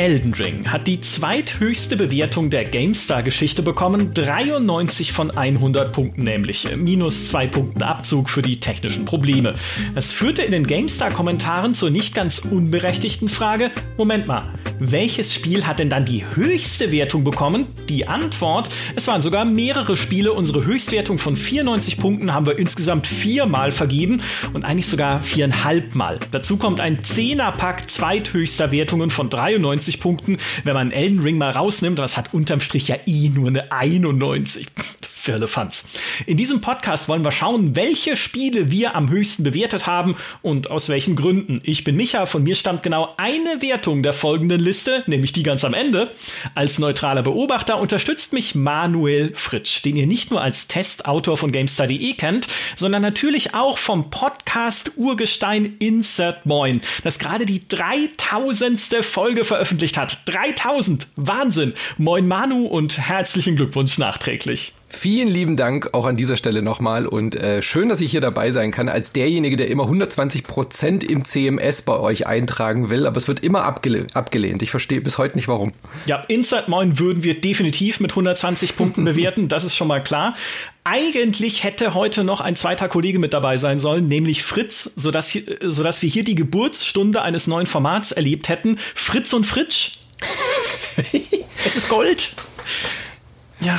Elden Ring hat die zweithöchste Bewertung der GameStar-Geschichte bekommen, 93 von 100 Punkten nämlich, minus 2 Punkten Abzug für die technischen Probleme. Das führte in den GameStar-Kommentaren zur nicht ganz unberechtigten Frage, Moment mal, welches Spiel hat denn dann die höchste Wertung bekommen? Die Antwort, es waren sogar mehrere Spiele, unsere Höchstwertung von 94 Punkten haben wir insgesamt 4-mal vergeben und eigentlich sogar 4,5-mal. Dazu kommt ein 10er-Pack zweithöchster Wertungen von 93 Punkten. Wenn man Elden Ring mal rausnimmt, das hat unterm Strich ja nur eine 91. Firlefanz. In diesem Podcast wollen wir schauen, welche Spiele wir am höchsten bewertet haben und aus welchen Gründen. Ich bin Micha, von mir stammt genau eine Wertung der folgenden Liste, nämlich die ganz am Ende. Als neutraler Beobachter unterstützt mich Manuel Fritsch, den ihr nicht nur als Testautor von GameStar.de kennt, sondern natürlich auch vom Podcast Urgestein Insert Moin, das gerade die 3000. Folge veröffentlicht hat. 3000! Wahnsinn! Moin Manu und herzlichen Glückwunsch nachträglich. Vielen lieben Dank auch an dieser Stelle nochmal und schön, dass ich hier dabei sein kann als derjenige, der immer 120% im CMS bei euch eintragen will, aber es wird immer abgelehnt. Ich verstehe bis heute nicht, warum. Ja, Insert Moin würden wir definitiv mit 120 Punkten bewerten, das ist schon mal klar. Eigentlich hätte heute noch ein zweiter Kollege mit dabei sein sollen, nämlich Fritz, sodass wir hier die Geburtsstunde eines neuen Formats erlebt hätten. Fritz und Fritsch. Es ist Gold. Ja.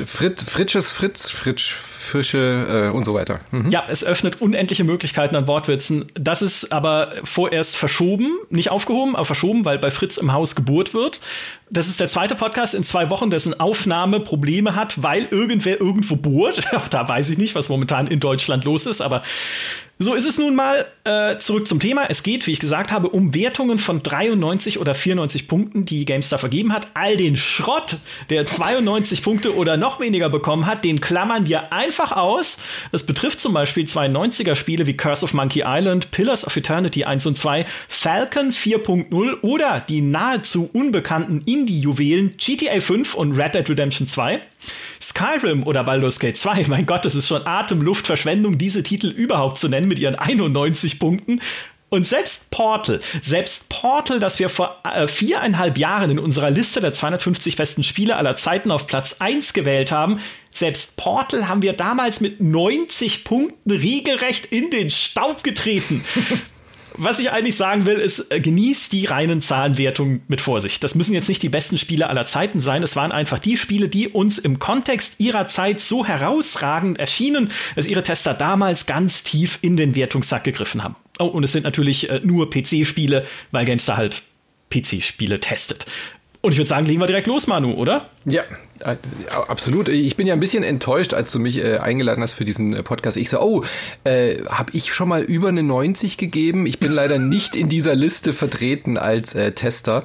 Frische und so weiter. Mhm. Ja, es öffnet unendliche Möglichkeiten an Wortwitzen. Das ist aber vorerst verschoben, nicht aufgehoben, aber verschoben, weil bei Fritz im Haus gebohrt wird. Das ist der zweite Podcast in 2 Wochen, dessen Aufnahme Probleme hat, weil irgendwer irgendwo bohrt. Da weiß ich nicht, was momentan in Deutschland los ist, aber so ist es nun mal. Zurück zum Thema. Es geht, wie ich gesagt habe, um Wertungen von 93 oder 94 Punkten, die GameStar vergeben hat. All den Schrott, der 92 Punkte oder noch weniger bekommen hat, den klammern wir einfach aus. Das betrifft zum Beispiel 92er-Spiele wie Curse of Monkey Island, Pillars of Eternity 1 und 2, Falcon 4.0 oder die nahezu unbekannten Indie-Juwelen GTA 5 und Red Dead Redemption 2. Skyrim oder Baldur's Gate 2, mein Gott, das ist schon Atemluftverschwendung, diese Titel überhaupt zu nennen mit ihren 91 Punkten. Und selbst Portal, das wir vor 4,5 Jahren in unserer Liste der 250 besten Spiele aller Zeiten auf Platz 1 gewählt haben, selbst Portal haben wir damals mit 90 Punkten regelrecht in den Staub getreten. Was ich eigentlich sagen will, ist, genießt die reinen Zahlenwertungen mit Vorsicht. Das müssen jetzt nicht die besten Spiele aller Zeiten sein. Es waren einfach die Spiele, die uns im Kontext ihrer Zeit so herausragend erschienen, dass ihre Tester damals ganz tief in den Wertungssack gegriffen haben. Oh, und es sind natürlich nur PC-Spiele, weil GameStar halt PC-Spiele testet. Und ich würde sagen, legen wir direkt los, Manu, oder? Ja, absolut. Ich bin ja ein bisschen enttäuscht, als du mich eingeladen hast für diesen Podcast. Ich so, habe ich schon mal über eine 90 gegeben? Ich bin leider nicht in dieser Liste vertreten als Tester.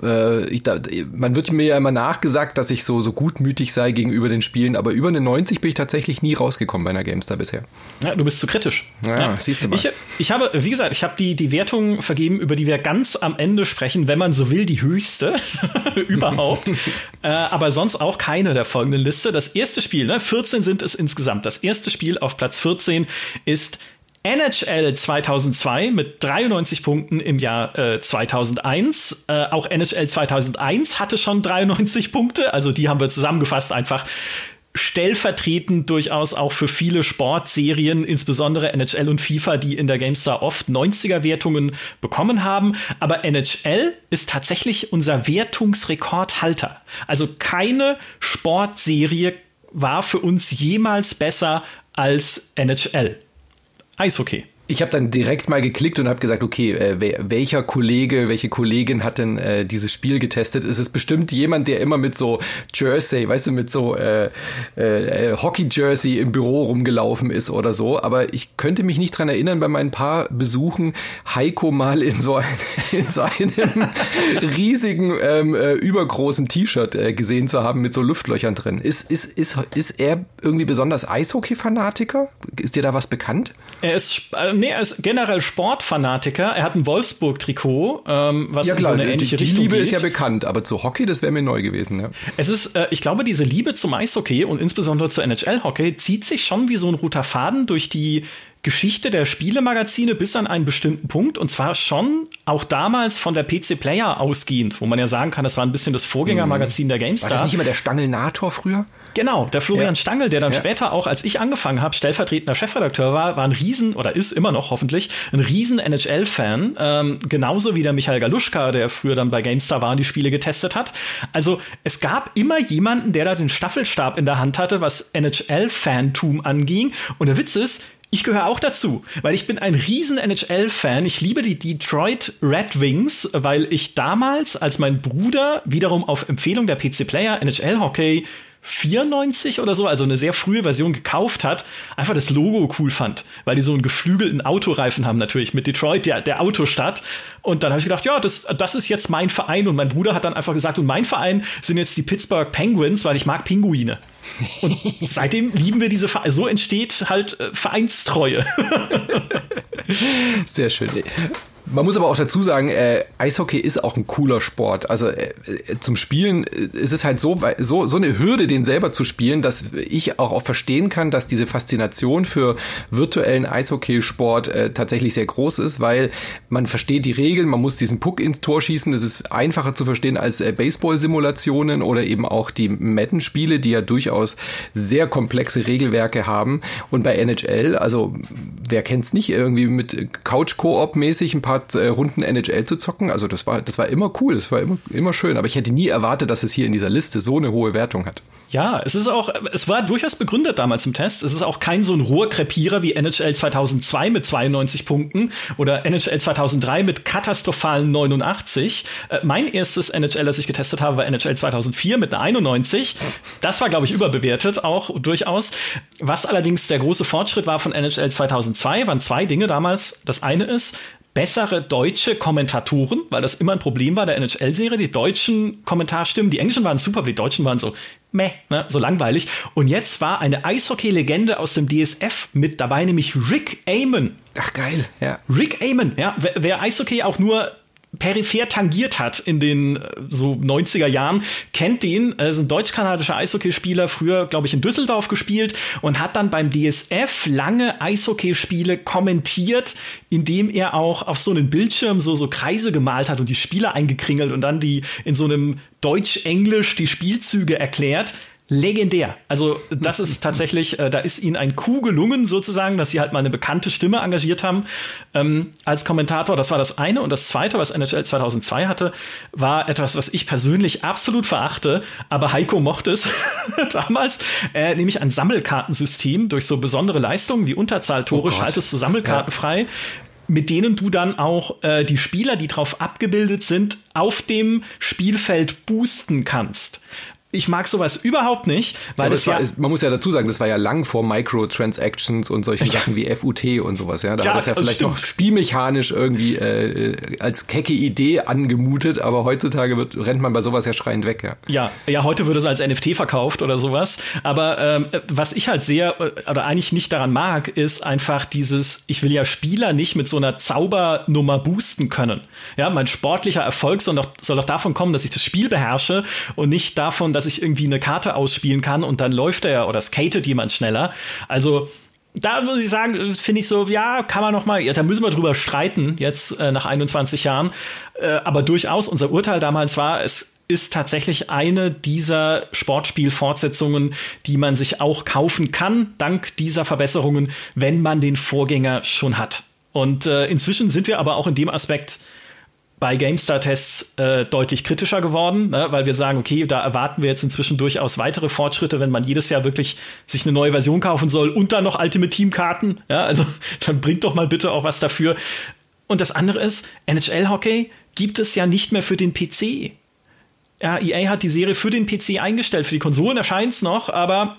Man wird mir ja immer nachgesagt, dass ich so gutmütig sei gegenüber den Spielen, aber über eine 90 bin ich tatsächlich nie rausgekommen bei einer GameStar bisher. Ja, du bist zu kritisch. Ja, siehst du mal. Ich habe, wie gesagt, die Wertung vergeben, über die wir ganz am Ende sprechen, wenn man so will, die höchste überhaupt. Aber sonst auch keine der folgenden Liste. Das erste Spiel, 14 sind es insgesamt. Das erste Spiel auf Platz 14 ist NHL 2002 mit 93 Punkten im Jahr 2001. Auch NHL 2001 hatte schon 93 Punkte. Also die haben wir zusammengefasst einfach stellvertretend durchaus auch für viele Sportserien, insbesondere NHL und FIFA, die in der GameStar oft 90er-Wertungen bekommen haben. Aber NHL ist tatsächlich unser Wertungsrekordhalter. Also keine Sportserie war für uns jemals besser als NHL. Eishockey. Ich habe dann direkt mal geklickt und habe gesagt, okay, welche Kollegin hat denn dieses Spiel getestet? Es ist bestimmt jemand, der immer mit so Jersey, weißt du, mit so Hockey-Jersey im Büro rumgelaufen ist oder so. Aber ich könnte mich nicht dran erinnern, bei meinen paar Besuchen Heiko mal in so einem riesigen, übergroßen T-Shirt gesehen zu haben mit so Luftlöchern drin. Ist er irgendwie besonders Eishockey-Fanatiker? Ist dir da was bekannt? Er ist generell Sportfanatiker. Er hat ein Wolfsburg-Trikot, was ja, klar, in so eine ähnliche Richtung geht. Die Liebe ist ja bekannt, aber zu Hockey, das wäre mir neu gewesen. Ja. Es ist, ich glaube, diese Liebe zum Eishockey und insbesondere zu NHL-Hockey zieht sich schon wie so ein roter Faden durch die Geschichte der Spielemagazine bis an einen bestimmten Punkt, und zwar schon auch damals von der PC Player ausgehend, wo man ja sagen kann, das war ein bisschen das Vorgängermagazin der GameStar. War das nicht immer der Stangelnator früher? Genau, der Florian Stangl, der dann später auch, als ich angefangen habe, stellvertretender Chefredakteur war ein riesen, oder ist immer noch hoffentlich, ein riesen NHL-Fan, genauso wie der Michael Galuschka, der früher dann bei GameStar war und die Spiele getestet hat. Also es gab immer jemanden, der da den Staffelstab in der Hand hatte, was NHL-Fantum anging. Und der Witz ist, ich gehöre auch dazu, weil ich bin ein riesen NHL-Fan. Ich liebe die Detroit Red Wings, weil ich damals, als mein Bruder wiederum auf Empfehlung der PC Player NHL-Hockey 94 oder so, also eine sehr frühe Version gekauft hat, einfach das Logo cool fand, weil die so einen geflügelten Autoreifen haben natürlich mit Detroit, der Autostadt. Und dann habe ich gedacht, ja, das ist jetzt mein Verein. Und mein Bruder hat dann einfach gesagt, und mein Verein sind jetzt die Pittsburgh Penguins, weil ich mag Pinguine. Und seitdem lieben wir diese Vereine. So entsteht halt Vereinstreue. Sehr schön. Man muss aber auch dazu sagen, Eishockey ist auch ein cooler Sport. Also zum Spielen ist es halt so eine Hürde, den selber zu spielen, dass ich auch verstehen kann, dass diese Faszination für virtuellen Eishockeysport tatsächlich sehr groß ist, weil man versteht die Regeln, man muss diesen Puck ins Tor schießen. Das ist einfacher zu verstehen als Baseball-Simulationen oder eben auch die Madden-Spiele, die ja durchaus sehr komplexe Regelwerke haben. Und bei NHL, also wer kennt's nicht, irgendwie mit Couch-Koop-mäßig ein paar Runden NHL zu zocken. Also das war immer cool, das war immer schön. Aber ich hätte nie erwartet, dass es hier in dieser Liste so eine hohe Wertung hat. Ja, es war durchaus begründet damals im Test. Es ist auch kein so ein Rohrkrepierer wie NHL 2002 mit 92 Punkten oder NHL 2003 mit katastrophalen 89. Mein erstes NHL, das ich getestet habe, war NHL 2004 mit einer 91. Das war, glaube ich, überbewertet auch durchaus. Was allerdings der große Fortschritt war von NHL 2002, waren zwei Dinge damals. Das eine ist, bessere deutsche Kommentatoren, weil das immer ein Problem war der NHL-Serie. Die deutschen Kommentarstimmen, die englischen waren super, aber die deutschen waren so so langweilig. Und jetzt war eine Eishockey-Legende aus dem DSF mit dabei, nämlich Rick Amon. Ach, geil, ja. Rick Amon, ja. Wer Eishockey auch nur peripher tangiert hat in den so 90er Jahren, kennt den. Er ist ein deutsch-kanadischer Eishockeyspieler, früher, glaube ich, in Düsseldorf gespielt und hat dann beim DSF lange Eishockeyspiele kommentiert, indem er auch auf so einen Bildschirm so Kreise gemalt hat und die Spieler eingekringelt und dann die in so einem Deutsch-Englisch die Spielzüge erklärt. Legendär. Also das ist tatsächlich, da ist ihnen ein Coup gelungen sozusagen, dass sie halt mal eine bekannte Stimme engagiert haben als Kommentator. Das war das eine. Und das zweite, was NHL 2002 hatte, war etwas, was ich persönlich absolut verachte, aber Heiko mochte es damals, nämlich ein Sammelkartensystem. Durch so besondere Leistungen wie Unterzahltore schaltest du Sammelkarten frei, mit denen du dann auch die Spieler, die drauf abgebildet sind, auf dem Spielfeld boosten kannst. Ich mag sowas überhaupt nicht, weil man muss ja dazu sagen, das war ja lang vor Microtransactions und solchen Sachen wie FUT und sowas. Ja, da hat das ja vielleicht noch spielmechanisch irgendwie als kecke Idee angemutet, aber heutzutage rennt man bei sowas ja schreiend weg. Ja, heute wird es als NFT verkauft oder sowas. Aber was ich halt oder eigentlich nicht daran mag, ist einfach dieses, ich will ja Spieler nicht mit so einer Zaubernummer boosten können. Ja, mein sportlicher Erfolg soll doch davon kommen, dass ich das Spiel beherrsche und nicht davon, dass ich irgendwie eine Karte ausspielen kann und dann läuft er oder skatet jemand schneller. Also da muss ich sagen, finde ich so, ja, kann man noch mal, da müssen wir drüber streiten jetzt nach 21 Jahren. Aber durchaus, unser Urteil damals war, es ist tatsächlich eine dieser Sportspielfortsetzungen, die man sich auch kaufen kann, dank dieser Verbesserungen, wenn man den Vorgänger schon hat. Und inzwischen sind wir aber auch in dem Aspekt bei GameStar-Tests deutlich kritischer geworden, ne, weil wir sagen, okay, da erwarten wir jetzt inzwischen durchaus weitere Fortschritte, wenn man jedes Jahr wirklich sich eine neue Version kaufen soll und dann noch Ultimate Team-Karten. Ja, also dann bringt doch mal bitte auch was dafür. Und das andere ist, NHL-Hockey gibt es ja nicht mehr für den PC. Ja, EA hat die Serie für den PC eingestellt. Für die Konsolen erscheint es noch, aber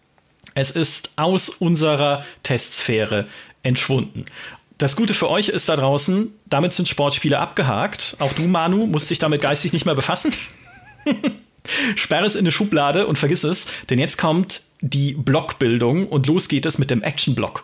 es ist aus unserer Testsphäre entschwunden. Das Gute für euch ist da draußen, damit sind Sportspiele abgehakt. Auch du, Manu, musst dich damit geistig nicht mehr befassen. Sperre es in eine Schublade und vergiss es, denn jetzt kommt die Blockbildung und los geht es mit dem Action-Block.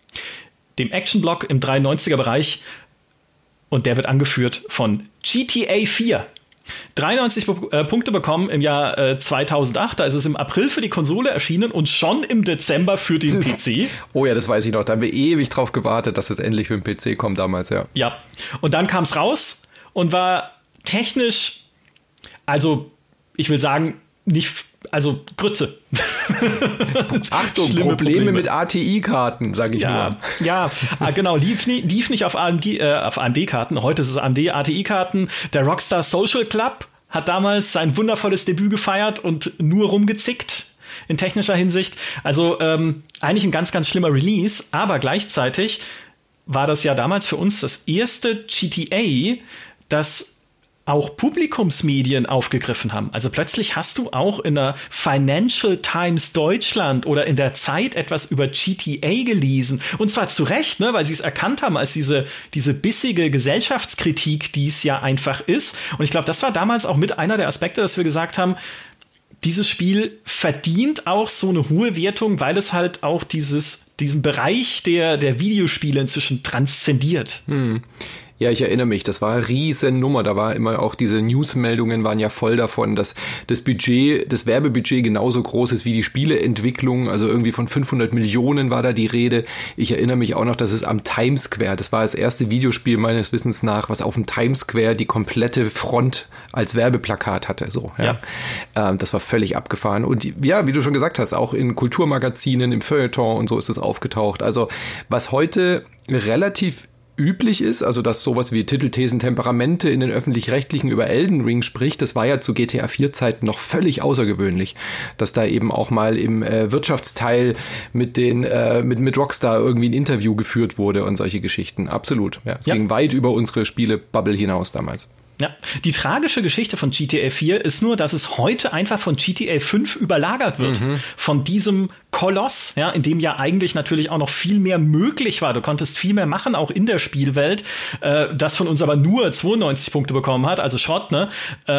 Dem Action-Block im 93er-Bereich und der wird angeführt von GTA 4. 93 Punkte bekommen im Jahr 2008. Da ist es im April für die Konsole erschienen und schon im Dezember für den PC. Oh ja, das weiß ich noch. Da haben wir ewig drauf gewartet, dass es endlich für den PC kommt damals, ja. Ja, und dann kam es raus und war technisch, also ich will sagen, nicht, also Grütze. Achtung, Probleme mit ATI-Karten, sage ich nur. Ja, genau, lief nicht auf AMD-Karten. Heute ist es AMD ATI-Karten. Der Rockstar Social Club hat damals sein wundervolles Debüt gefeiert und nur rumgezickt in technischer Hinsicht. Also eigentlich ein ganz, ganz schlimmer Release, aber gleichzeitig war das ja damals für uns das erste GTA, das auch Publikumsmedien aufgegriffen haben. Also plötzlich hast du auch in der Financial Times Deutschland oder in der Zeit etwas über GTA gelesen. Und zwar zu Recht, ne, weil sie es erkannt haben als diese bissige Gesellschaftskritik, die es ja einfach ist. Und ich glaube, das war damals auch mit einer der Aspekte, dass wir gesagt haben, dieses Spiel verdient auch so eine hohe Wertung, weil es halt auch diesen Bereich der Videospiele inzwischen transzendiert. Ja, ich erinnere mich, das war eine riesen Nummer. Da war immer auch diese Newsmeldungen waren ja voll davon, dass das Werbebudget genauso groß ist wie die Spieleentwicklung. Also irgendwie von 500 Millionen war da die Rede. Ich erinnere mich auch noch, dass es am Times Square, das war das erste Videospiel meines Wissens nach, was auf dem Times Square die komplette Front als Werbeplakat hatte. So, ja. Das war völlig abgefahren. Und ja, wie du schon gesagt hast, auch in Kulturmagazinen, im Feuilleton und so ist es aufgetaucht. Also was heute relativ üblich ist, also dass sowas wie Titel, Thesen, Temperamente in den Öffentlich-Rechtlichen über Elden Ring spricht, das war ja zu GTA 4 Zeiten noch völlig außergewöhnlich, dass da eben auch mal im Wirtschaftsteil mit Rockstar irgendwie ein Interview geführt wurde und solche Geschichten. Absolut. Ja, es ging weit über unsere Spiele-Bubble hinaus damals. Ja, die tragische Geschichte von GTA 4 ist nur, dass es heute einfach von GTA 5 überlagert wird. Von diesem Koloss, ja, in dem ja eigentlich natürlich auch noch viel mehr möglich war. Du konntest viel mehr machen, auch in der Spielwelt. Das von uns aber nur 92 Punkte bekommen hat, also Schrott, ne?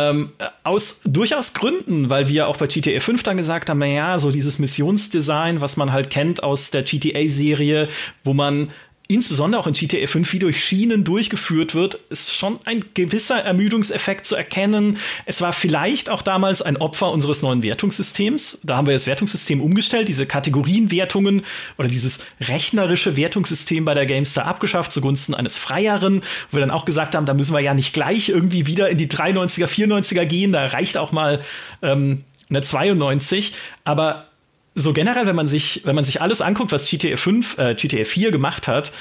Aus durchaus Gründen, weil wir auch bei GTA 5 dann gesagt haben, naja, so dieses Missionsdesign, was man halt kennt aus der GTA-Serie, wo man insbesondere auch in GTA 5 wie durch Schienen durchgeführt wird, ist schon ein gewisser Ermüdungseffekt zu erkennen. Es war vielleicht auch damals ein Opfer unseres neuen Wertungssystems. Da haben wir das Wertungssystem umgestellt, diese Kategorienwertungen oder dieses rechnerische Wertungssystem bei der GameStar abgeschafft zugunsten eines freieren, wo wir dann auch gesagt haben, da müssen wir ja nicht gleich irgendwie wieder in die 93er, 94er gehen, da reicht auch mal eine 92, aber so generell, wenn man sich alles anguckt, was GTA 4 gemacht hat,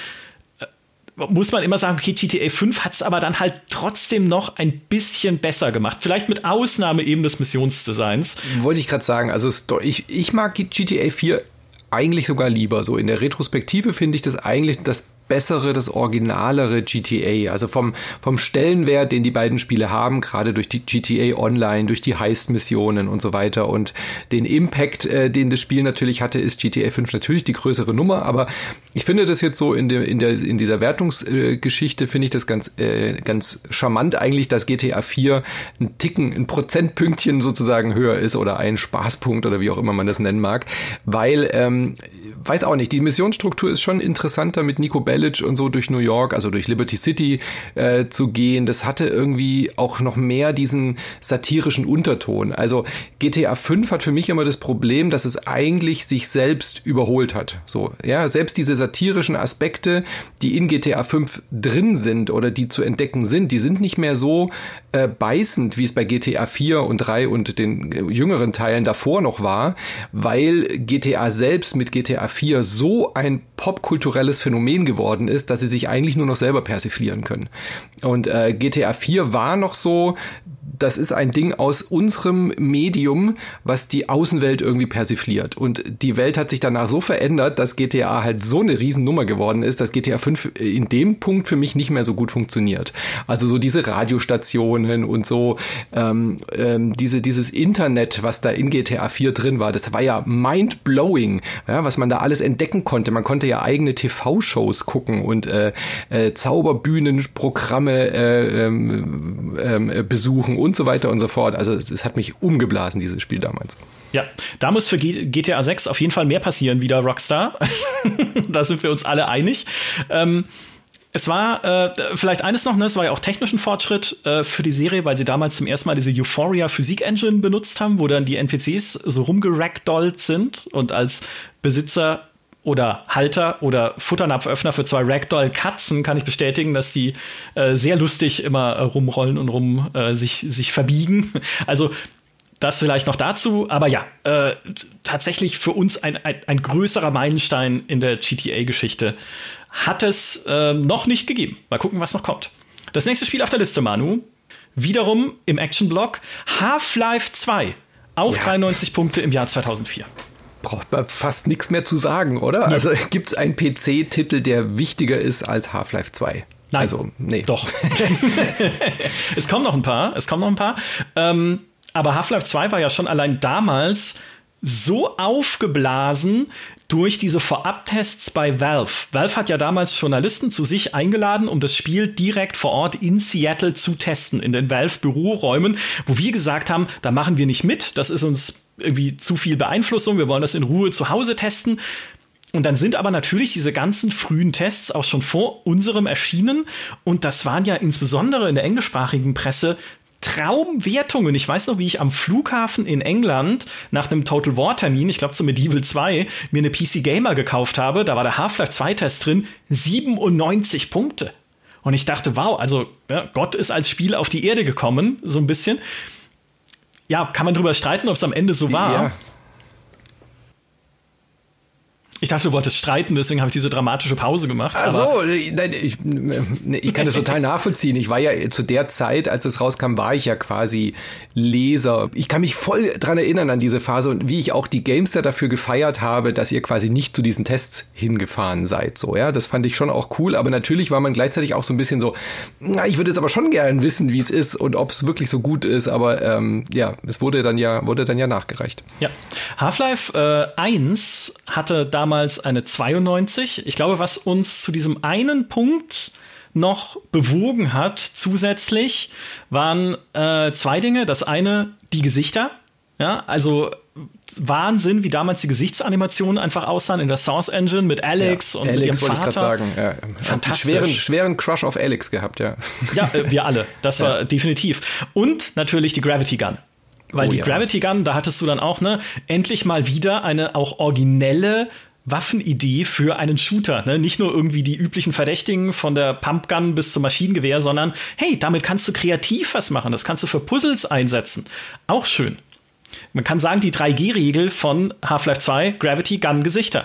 muss man immer sagen, okay, GTA 5 hat es aber dann halt trotzdem noch ein bisschen besser gemacht. Vielleicht mit Ausnahme eben des Missionsdesigns. Wollte ich gerade sagen, also ich mag GTA 4 eigentlich sogar lieber. So in der Retrospektive finde ich das eigentlich das bessere, das originalere GTA. Also vom Stellenwert, den die beiden Spiele haben, gerade durch die GTA Online, durch die Heist-Missionen und so weiter und den Impact, den das Spiel natürlich hatte, ist GTA 5 natürlich die größere Nummer, aber ich finde das jetzt so in dieser Wertungsgeschichte finde ich das ganz charmant eigentlich, dass GTA 4 ein Prozentpünktchen sozusagen höher ist oder ein Spaßpunkt oder wie auch immer man das nennen mag, weil weiß auch nicht, die Missionsstruktur ist schon interessanter mit Nico Bellic und so durch New York, also durch Liberty City zu gehen. Das hatte irgendwie auch noch mehr diesen satirischen Unterton. Also GTA 5 hat für mich immer das Problem, dass es eigentlich sich selbst überholt hat. So, ja, selbst diese satirischen Aspekte, die in GTA 5 drin sind oder die zu entdecken sind, die sind nicht mehr so beißend, wie es bei GTA 4 und 3 und den jüngeren Teilen davor noch war, weil GTA selbst mit GTA 4 so ein popkulturelles Phänomen geworden ist, dass sie sich eigentlich nur noch selber persiflieren können. Und GTA 4 war noch so, das ist ein Ding aus unserem Medium, was die Außenwelt irgendwie persifliert. Und die Welt hat sich danach so verändert, dass GTA halt so eine Riesennummer geworden ist, dass GTA 5 in dem Punkt für mich nicht mehr so gut funktioniert. Also so diese Radiostationen und so dieses Internet, was da in GTA 4 drin war, das war ja mind-blowing, ja, was man da alles entdecken konnte. Man konnte ja eigene TV-Shows gucken und Zauberbühnenprogramme besuchen und so weiter und so fort. Also es hat mich umgeblasen, dieses Spiel damals. Ja, da muss für GTA 6 auf jeden Fall mehr passieren, wie der Rockstar. Da sind wir uns alle einig. Es war vielleicht eines noch, ne? Es war ja auch technischen Fortschritt für die Serie, weil sie damals zum ersten Mal diese Euphoria Physik-Engine benutzt haben, wo dann die NPCs so rumgeragdollt sind und als Besitzer oder Halter oder Futternapföffner für 2 Ragdoll-Katzen kann ich bestätigen, dass die sehr lustig immer rumrollen und sich verbiegen. Also das vielleicht noch dazu, aber ja, tatsächlich für uns ein größerer Meilenstein in der GTA-Geschichte hat es noch nicht gegeben. Mal gucken, was noch kommt. Das nächste Spiel auf der Liste, Manu, wiederum im Action-Block, Half-Life 2. Auch 93 Punkte im Jahr 2004. Braucht man fast nichts mehr zu sagen, oder? Nee. Also gibt es einen PC-Titel, der wichtiger ist als Half-Life 2? Nein, also, nee. Doch. Es kommen noch ein paar. Aber Half-Life 2 war ja schon allein damals so aufgeblasen durch diese Vorabtests bei Valve. Valve hat ja damals Journalisten zu sich eingeladen, um das Spiel direkt vor Ort in Seattle zu testen, in den Valve-Büroräumen, wo wir gesagt haben, da machen wir nicht mit, das ist uns irgendwie zu viel Beeinflussung, wir wollen das in Ruhe zu Hause testen. Und dann sind aber natürlich diese ganzen frühen Tests auch schon vor unserem erschienen. Und das waren ja insbesondere in der englischsprachigen Presse Traumwertungen. Ich weiß noch, wie ich am Flughafen in England nach einem Total War Termin, ich glaube zu Medieval 2, mir eine PC Gamer gekauft habe. Da war der Half-Life 2 Test drin, 97 Punkte. Und ich dachte, wow, also ja, Gott ist als Spiel auf die Erde gekommen, so ein bisschen. Ja, kann man drüber streiten, ob es am Ende so war. Ja. Ich dachte, du wolltest streiten, deswegen habe ich diese dramatische Pause gemacht. Ach so, nein, ich kann das total nachvollziehen. Ich war ja zu der Zeit, als es rauskam, war ich ja quasi Leser. Ich kann mich voll dran erinnern an diese Phase und wie ich auch die Gamester dafür gefeiert habe, dass ihr quasi nicht zu diesen Tests hingefahren seid. So, ja, das fand ich schon auch cool. Aber natürlich war man gleichzeitig auch so ein bisschen so, na, ich würde jetzt aber schon gern wissen, wie es ist und ob es wirklich so gut ist. Aber ja, es wurde dann ja nachgereicht. Ja, Half-Life 1 hatte damals eine 92. Ich glaube, was uns zu diesem einen Punkt noch bewogen hat, zusätzlich, waren 2 Dinge. Das eine, die Gesichter. Ja, also Wahnsinn, wie damals die Gesichtsanimationen einfach aussahen in der Source Engine mit Alex und Alex, ihrem Vater. Wollte ich gerade sagen. Ja, fantastisch. Schweren Crush auf Alex gehabt, ja. Ja, wir alle. Das war definitiv. Und natürlich die Gravity Gun. Weil die Gravity Gun, da hattest du dann auch endlich mal wieder eine auch originelle Waffenidee für einen Shooter. Ne? Nicht nur irgendwie die üblichen Verdächtigen von der Pumpgun bis zum Maschinengewehr, sondern hey, damit kannst du kreativ was machen. Das kannst du für Puzzles einsetzen. Auch schön. Man kann sagen, die 3G-Regel von Half-Life 2, Gravity Gun Gesichter.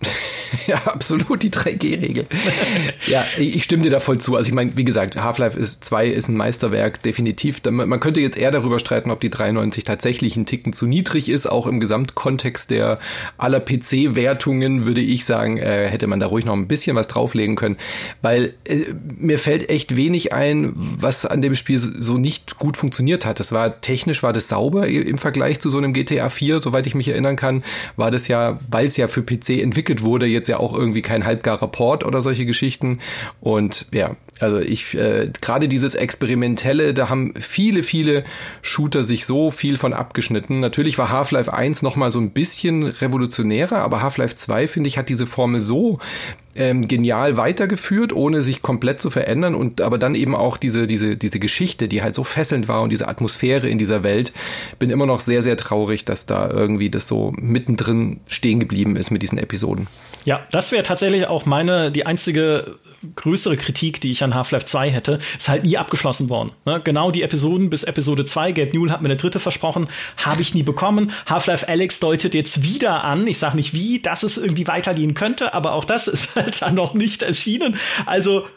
Ja, absolut, die 3G-Regel. Ja, ich stimme dir da voll zu. Also ich meine, wie gesagt, Half-Life 2 ist ein Meisterwerk, definitiv. Man könnte jetzt eher darüber streiten, ob die 93 tatsächlich ein Ticken zu niedrig ist. Auch im Gesamtkontext der aller PC-Wertungen würde ich sagen, hätte man da ruhig noch ein bisschen was drauflegen können. Weil mir fällt echt wenig ein, was an dem Spiel so nicht gut funktioniert hat. Technisch war das sauber im Vergleich zu so einem GTA 4, soweit ich mich erinnern kann, war das ja, weil es ja für PC entwickelt wurde, jetzt ja auch irgendwie kein halbgarer Port oder solche Geschichten. Und ja, also gerade dieses Experimentelle, da haben viele Shooter sich so viel von abgeschnitten. Natürlich war Half-Life 1 noch mal so ein bisschen revolutionärer, aber Half-Life 2, finde ich, hat diese Formel so genial weitergeführt, ohne sich komplett zu verändern und aber dann eben auch diese Geschichte, die halt so fesselnd war und diese Atmosphäre in dieser Welt. Bin immer noch sehr, sehr traurig, dass da irgendwie das so mittendrin stehen geblieben ist mit diesen Episoden. Ja, das wäre tatsächlich auch die einzige größere Kritik, die ich an Half-Life 2 hätte, ist halt nie abgeschlossen worden. Ne? Genau die Episoden bis Episode 2. Gabe Newell hat mir eine 3. versprochen, habe ich nie bekommen. Half-Life Alyx deutet jetzt wieder an, ich sage nicht wie, dass es irgendwie weitergehen könnte, aber auch das ist halt dann noch nicht erschienen. Also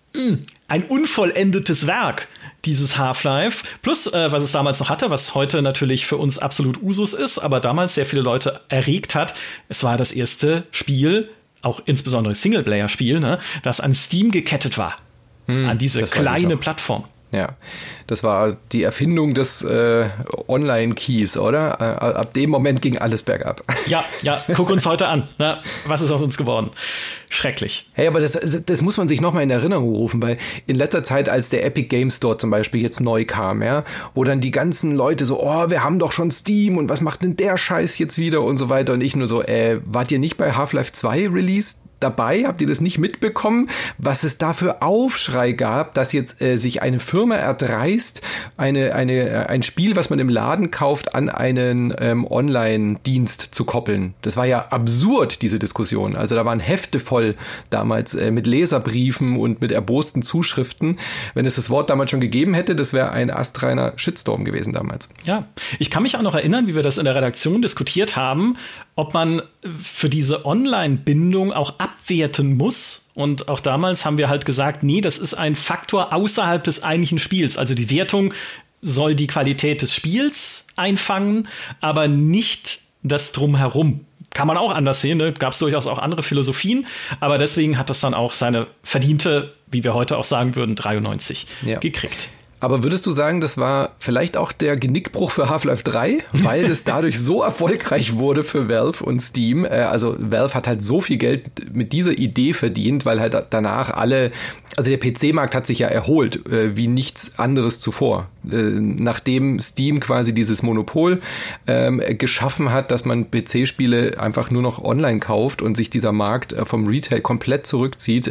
ein unvollendetes Werk, dieses Half-Life. Plus, was es damals noch hatte, was heute natürlich für uns absolut Usus ist, aber damals sehr viele Leute erregt hat, es war das erste Spiel, auch insbesondere Singleplayer-Spiel, ne, das an Steam gekettet war. An diese kleine Plattform. Ja, das war die Erfindung des Online-Keys, oder? Ab dem Moment ging alles bergab. Ja, guck uns heute an. Na, was ist aus uns geworden? Schrecklich. Hey, aber das muss man sich nochmal in Erinnerung rufen, weil in letzter Zeit, als der Epic Game Store zum Beispiel jetzt neu kam, ja, wo dann die ganzen Leute so, oh, wir haben doch schon Steam und was macht denn der Scheiß jetzt wieder und so weiter und ich nur so, wart ihr nicht bei Half-Life 2 released? dabei? Habt ihr das nicht mitbekommen, was es da für Aufschrei gab, dass jetzt sich eine Firma erdreist, ein Spiel, was man im Laden kauft, an einen Online-Dienst zu koppeln? Das war ja absurd, diese Diskussion. Also da waren Hefte voll damals mit Leserbriefen und mit erbosten Zuschriften. Wenn es das Wort damals schon gegeben hätte, das wäre ein astreiner Shitstorm gewesen damals. Ja, ich kann mich auch noch erinnern, wie wir das in der Redaktion diskutiert haben, ob man für diese Online-Bindung auch abwerten muss. Und auch damals haben wir halt gesagt, nee, das ist ein Faktor außerhalb des eigentlichen Spiels. Also die Wertung soll die Qualität des Spiels einfangen, aber nicht das Drumherum. Kann man auch anders sehen, ne? Gab es durchaus auch andere Philosophien, aber deswegen hat das dann auch seine verdiente, wie wir heute auch sagen würden, 93 gekriegt. Aber würdest du sagen, das war vielleicht auch der Genickbruch für Half-Life 3, weil es dadurch so erfolgreich wurde für Valve und Steam? Also Valve hat halt so viel Geld mit dieser Idee verdient, weil halt danach also der PC-Markt hat sich ja erholt, wie nichts anderes zuvor. Nachdem Steam quasi dieses Monopol geschaffen hat, dass man PC-Spiele einfach nur noch online kauft und sich dieser Markt vom Retail komplett zurückzieht,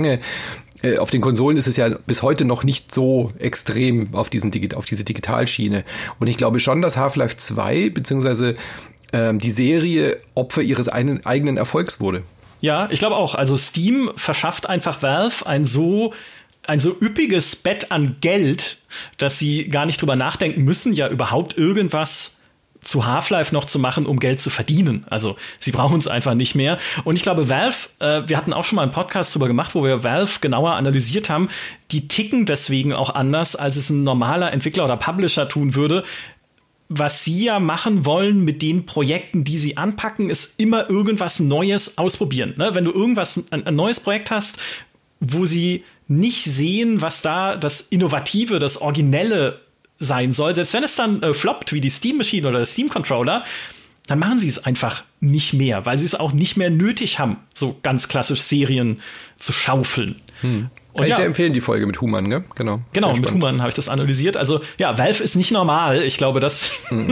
auf den Konsolen ist es ja bis heute noch nicht so extrem auf diese Digitalschiene. Und ich glaube schon, dass Half-Life 2 beziehungsweise die Serie Opfer ihres eigenen Erfolgs wurde. Ja, ich glaube auch. Also Steam verschafft einfach Valve ein so üppiges Bett an Geld, dass sie gar nicht drüber nachdenken müssen, ja überhaupt irgendwas zu Half-Life noch zu machen, um Geld zu verdienen. Also sie brauchen es einfach nicht mehr. Und ich glaube, Valve, wir hatten auch schon mal einen Podcast drüber gemacht, wo wir Valve genauer analysiert haben, die ticken deswegen auch anders, als es ein normaler Entwickler oder Publisher tun würde. Was sie ja machen wollen mit den Projekten, die sie anpacken, ist immer irgendwas Neues ausprobieren. Ne? Wenn du ein neues Projekt hast, wo sie nicht sehen, was da das Innovative, das Originelle sein soll, selbst wenn es dann floppt, wie die Steam Machine oder der Steam Controller, dann machen sie es einfach nicht mehr, weil sie es auch nicht mehr nötig haben, so ganz klassisch Serien zu schaufeln. Kann ich sehr empfehlen, die Folge mit Human, ne? Genau, mit Human habe ich das analysiert. Also ja, Valve ist nicht normal. Ich glaube, das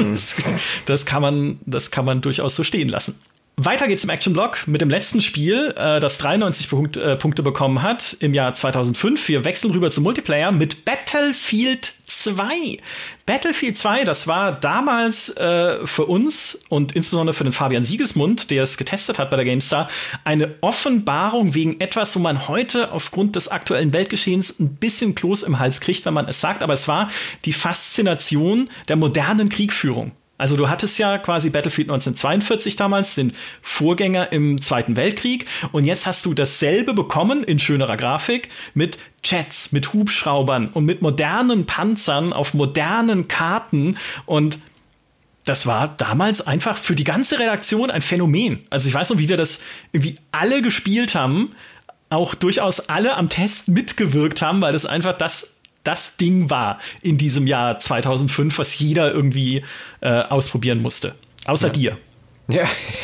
kann man durchaus so stehen lassen. Weiter geht's im Action-Block mit dem letzten Spiel, das 93 Punkte bekommen hat im Jahr 2005. Wir wechseln rüber zum Multiplayer mit Battlefield 2. Battlefield 2, das war damals für uns und insbesondere für den Fabian Siegesmund, der es getestet hat bei der GameStar, eine Offenbarung wegen etwas, wo man heute aufgrund des aktuellen Weltgeschehens ein bisschen Kloß im Hals kriegt, wenn man es sagt. Aber es war die Faszination der modernen Kriegführung. Also du hattest ja quasi Battlefield 1942 damals, den Vorgänger im Zweiten Weltkrieg. Und jetzt hast du dasselbe bekommen in schönerer Grafik mit Jets, mit Hubschraubern und mit modernen Panzern auf modernen Karten. Und das war damals einfach für die ganze Redaktion ein Phänomen. Also ich weiß noch, wie wir das irgendwie alle gespielt haben, auch durchaus alle am Test mitgewirkt haben, weil das einfach das Ding war in diesem Jahr 2005, was jeder irgendwie ausprobieren musste. Außer dir. Ja.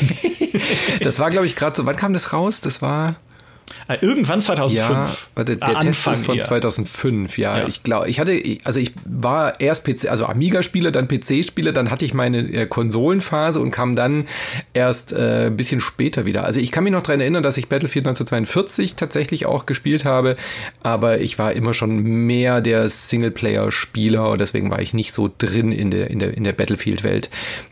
Das war, glaube ich, gerade so. Wann kam das raus? Das war irgendwann 2005. Ja, der Test ist von 2005, ja. Ich glaube, ich war erst PC, also Amiga-Spieler, dann PC-Spieler, dann hatte ich meine Konsolenphase und kam dann erst ein bisschen später wieder. Also ich kann mich noch daran erinnern, dass ich Battlefield 1942 tatsächlich auch gespielt habe, aber ich war immer schon mehr der Singleplayer-Spieler und deswegen war ich nicht so drin in der Battlefield-Welt.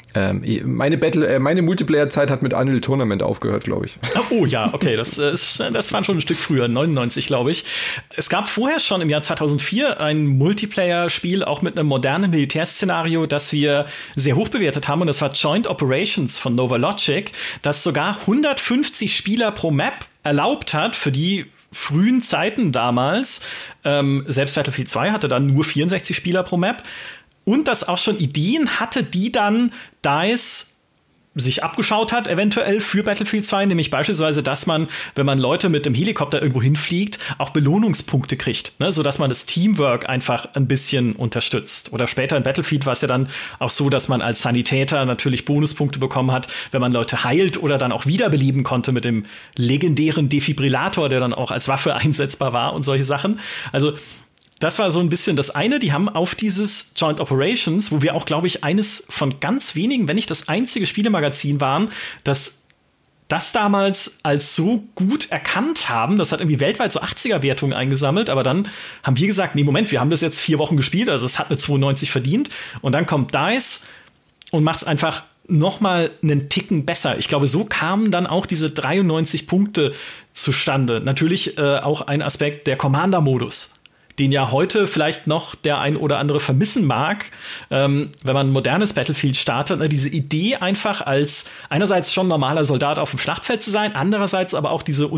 Meine Multiplayer-Zeit hat mit Unreal Tournament aufgehört, glaube ich. Oh ja, okay, das war schon ein Stück früher, 99, glaube ich. Es gab vorher schon im Jahr 2004 ein Multiplayer-Spiel, auch mit einem modernen Militärszenario, das wir sehr hoch bewertet haben, und das war Joint Operations von Nova Logic, das sogar 150 Spieler pro Map erlaubt hat für die frühen Zeiten damals. Selbst Battlefield 2 hatte dann nur 64 Spieler pro Map. Und das auch schon Ideen hatte, die dann DICE sich abgeschaut hat, eventuell für Battlefield 2, nämlich beispielsweise, dass man, wenn man Leute mit dem Helikopter irgendwo hinfliegt, auch Belohnungspunkte kriegt, ne? Sodass man das Teamwork einfach ein bisschen unterstützt. Oder später in Battlefield war es ja dann auch so, dass man als Sanitäter natürlich Bonuspunkte bekommen hat, wenn man Leute heilt oder dann auch wiederbeleben konnte mit dem legendären Defibrillator, der dann auch als Waffe einsetzbar war und solche Sachen. Also das war so ein bisschen das eine. Die haben auf dieses Joint Operations, wo wir auch, glaube ich, eines von ganz wenigen, wenn nicht das einzige Spielemagazin waren, das das damals als so gut erkannt haben. Das hat irgendwie weltweit so 80er-Wertungen eingesammelt, aber dann haben wir gesagt, nee, Moment, wir haben das jetzt 4 Wochen gespielt, also es hat eine 92 verdient. Und dann kommt DICE und macht es einfach noch mal einen Ticken besser. Ich glaube, so kamen dann auch diese 93 Punkte zustande. Natürlich auch ein Aspekt, der Commander-Modus, den ja heute vielleicht noch der ein oder andere vermissen mag, wenn man ein modernes Battlefield startet. Ne? Diese Idee einfach als einerseits schon normaler Soldat auf dem Schlachtfeld zu sein, andererseits aber auch diese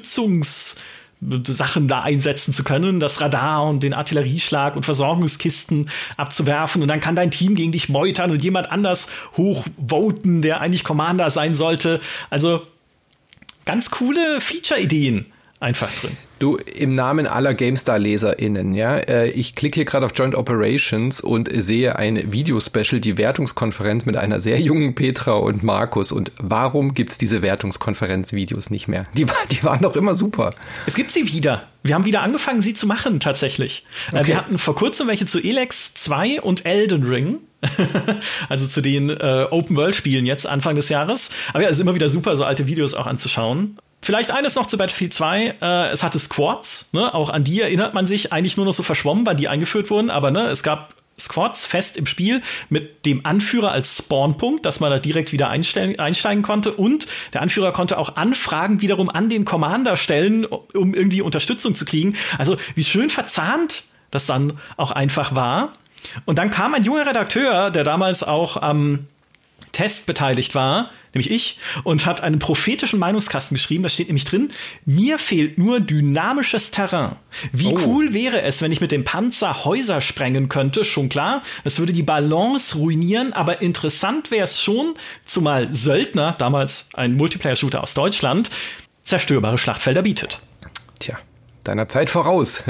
Unterstützungssachen da einsetzen zu können, das Radar und den Artillerieschlag und Versorgungskisten abzuwerfen und dann kann dein Team gegen dich meutern und jemand anders hochvoten, der eigentlich Commander sein sollte. Also ganz coole Feature-Ideen einfach drin. Du, im Namen aller GameStar-LeserInnen, ja, ich klicke hier gerade auf Joint Operations und sehe ein Videospecial, die Wertungskonferenz mit einer sehr jungen Petra und Markus. Und warum gibt's diese Wertungskonferenz-Videos nicht mehr? Die waren doch immer super. Es gibt sie wieder. Wir haben wieder angefangen, sie zu machen, tatsächlich. Okay. Wir hatten vor kurzem welche zu Elex 2 und Elden Ring. Also zu den Open-World-Spielen jetzt Anfang des Jahres. Aber ja, es ist immer wieder super, so alte Videos auch anzuschauen. Vielleicht eines noch zu Battlefield 2. Es hatte Squads, ne? Auch an die erinnert man sich eigentlich nur noch so verschwommen, weil die eingeführt wurden. Aber ne, es gab Squads fest im Spiel mit dem Anführer als Spawnpunkt, dass man da direkt wieder einsteigen konnte. Und der Anführer konnte auch Anfragen wiederum an den Commander stellen, um irgendwie Unterstützung zu kriegen. Also wie schön verzahnt das dann auch einfach war. Und dann kam ein junger Redakteur, der damals auch am Test beteiligt war, nämlich ich, und hat einen prophetischen Meinungskasten geschrieben. Da steht nämlich drin: Mir fehlt nur dynamisches Terrain. Wie cool wäre es, wenn ich mit dem Panzer Häuser sprengen könnte? Schon klar, das würde die Balance ruinieren, aber interessant wäre es schon, zumal Söldner, damals ein Multiplayer-Shooter aus Deutschland, zerstörbare Schlachtfelder bietet. Tja. Deiner Zeit voraus.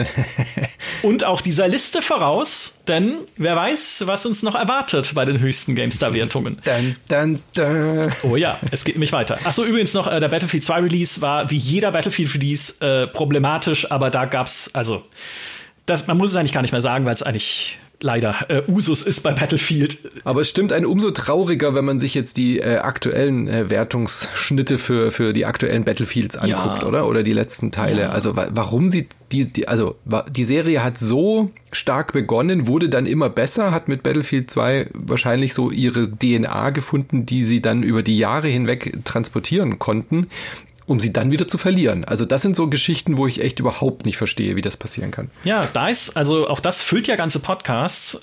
Und auch dieser Liste voraus, denn wer weiß, was uns noch erwartet bei den höchsten GameStar-Wertungen. Dun, dun, dun. Oh ja, es geht nämlich weiter. Achso, übrigens noch, der Battlefield 2 Release war wie jeder Battlefield-Release problematisch, aber da gab's, also, man muss es eigentlich gar nicht mehr sagen, weil es eigentlich leider Usus ist bei Battlefield. Aber es stimmt ein umso trauriger, wenn man sich jetzt die aktuellen Wertungsschnitte für die aktuellen Battlefields anguckt, oder? Oder die letzten Teile. Ja. Also warum sie die Serie hat so stark begonnen, wurde dann immer besser, hat mit Battlefield 2 wahrscheinlich so ihre DNA gefunden, die sie dann über die Jahre hinweg transportieren konnten, um sie dann wieder zu verlieren. Also das sind so Geschichten, wo ich echt überhaupt nicht verstehe, wie das passieren kann. Ja, DICE, also auch das füllt ja ganze Podcasts.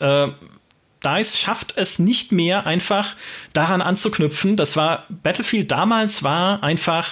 DICE schafft es nicht mehr, einfach daran anzuknüpfen. Battlefield damals war einfach,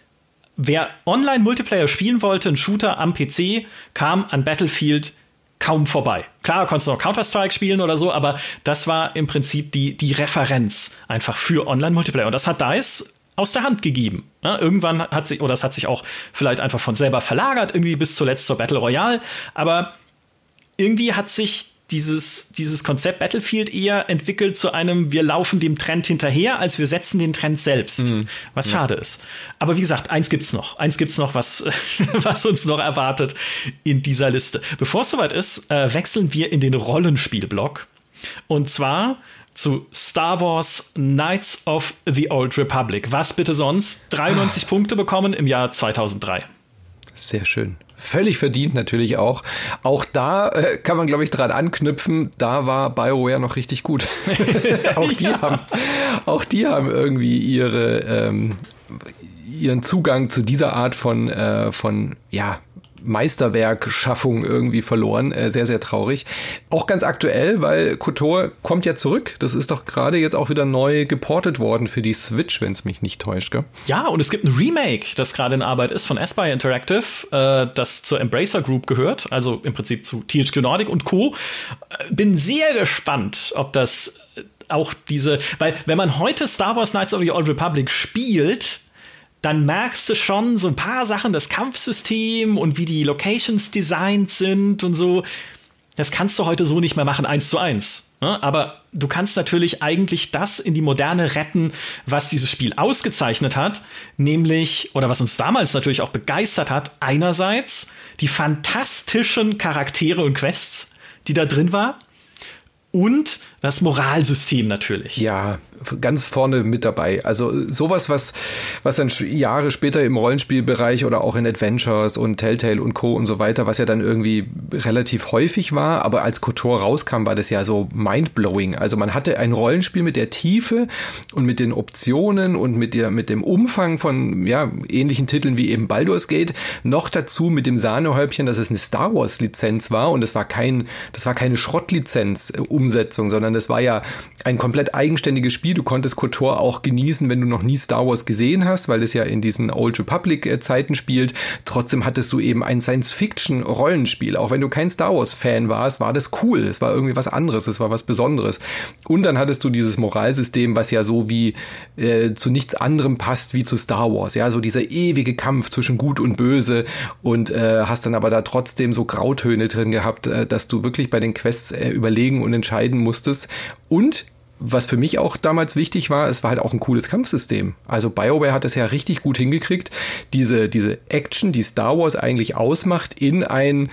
wer Online-Multiplayer spielen wollte, ein Shooter am PC, kam an Battlefield kaum vorbei. Klar, konntest du noch Counter-Strike spielen oder so, aber das war im Prinzip die Referenz einfach für Online-Multiplayer. Und das hat DICE aus der Hand gegeben. Ja, irgendwann hat sich auch vielleicht einfach von selber verlagert, irgendwie bis zuletzt zur Battle Royale. Aber irgendwie hat sich dieses Konzept Battlefield eher entwickelt zu einem, wir laufen dem Trend hinterher, als wir setzen den Trend selbst. Was schade ist. Aber wie gesagt, eins gibt's noch, was uns noch erwartet in dieser Liste. Bevor es soweit ist, wechseln wir in den Rollenspielblock. Und zwar zu Star Wars Knights of the Old Republic. Was bitte sonst? 93 Punkte bekommen im Jahr 2003. Sehr schön. Völlig verdient natürlich auch. Auch da kann man, glaube ich, dran anknüpfen. Da war BioWare noch richtig gut. Auch die haben irgendwie ihren Zugang zu dieser Art von Meisterwerkschaffung irgendwie verloren. Sehr, sehr traurig. Auch ganz aktuell, weil KOTOR kommt ja zurück. Das ist doch gerade jetzt auch wieder neu geportet worden für die Switch, wenn es mich nicht täuscht, gell? Ja, und es gibt ein Remake, das gerade in Arbeit ist von Aspyr Interactive, das zur Embracer Group gehört, also im Prinzip zu THQ Nordic und Co. Bin sehr gespannt, ob das auch weil wenn man heute Star Wars Knights of the Old Republic spielt, dann merkst du schon so ein paar Sachen, das Kampfsystem und wie die Locations designt sind und so. Das kannst du heute so nicht mehr machen, 1:1. Ne? Aber du kannst natürlich eigentlich das in die Moderne retten, was dieses Spiel ausgezeichnet hat, nämlich, oder was uns damals natürlich auch begeistert hat, einerseits die fantastischen Charaktere und Quests, die da drin war, und Das Moralsystem natürlich. Ja, ganz vorne mit dabei. Also sowas, was dann Jahre später im Rollenspielbereich oder auch in Adventures und Telltale und Co. und so weiter, was ja dann irgendwie relativ häufig war, aber als KOTOR rauskam, war das ja so mindblowing. Also man hatte ein Rollenspiel mit der Tiefe und mit den Optionen und mit dem Umfang von ähnlichen Titeln wie eben Baldur's Gate, noch dazu mit dem Sahnehäubchen, dass es eine Star Wars Lizenz war, und das war keine Schrottlizenz-Umsetzung, sondern das war ja ein komplett eigenständiges Spiel. Du konntest KOTOR auch genießen, wenn du noch nie Star Wars gesehen hast, weil es ja in diesen Old Republic-Zeiten spielt. Trotzdem hattest du eben ein Science-Fiction-Rollenspiel. Auch wenn du kein Star Wars-Fan warst, war das cool. Es war irgendwie was anderes, es war was Besonderes. Und dann hattest du dieses Moralsystem, was ja so wie zu nichts anderem passt wie zu Star Wars. Ja, so dieser ewige Kampf zwischen Gut und Böse, und hast dann aber da trotzdem so Grautöne drin gehabt, dass du wirklich bei den Quests überlegen und entscheiden musstest. Und was für mich auch damals wichtig war, es war halt auch ein cooles Kampfsystem. Also BioWare hat es ja richtig gut hingekriegt, diese Action, die Star Wars eigentlich ausmacht, in ein,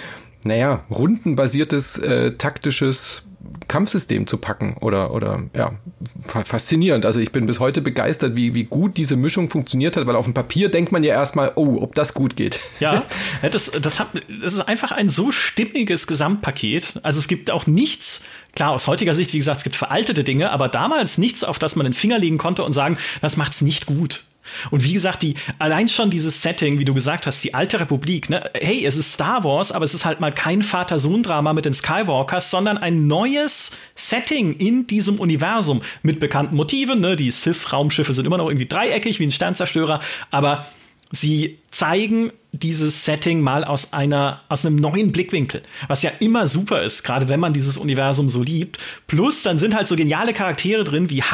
rundenbasiertes, taktisches Kampfsystem zu packen oder faszinierend. Also ich bin bis heute begeistert, wie gut diese Mischung funktioniert hat, weil auf dem Papier denkt man ja erstmal, ob das gut geht. Ja, das ist einfach ein so stimmiges Gesamtpaket. Also es gibt auch nichts, klar, aus heutiger Sicht, wie gesagt, es gibt veraltete Dinge, aber damals nichts, auf das man den Finger legen konnte und sagen, das macht's nicht gut. Und wie gesagt, allein schon dieses Setting, wie du gesagt hast, die alte Republik, ne? Hey, es ist Star Wars, aber es ist halt mal kein Vater-Sohn-Drama mit den Skywalkers, sondern ein neues Setting in diesem Universum mit bekannten Motiven, ne? Die Sith-Raumschiffe sind immer noch irgendwie dreieckig wie ein Sternzerstörer, aber sie zeigen dieses Setting mal aus einem neuen Blickwinkel, was ja immer super ist, gerade wenn man dieses Universum so liebt. Plus, dann sind halt so geniale Charaktere drin wie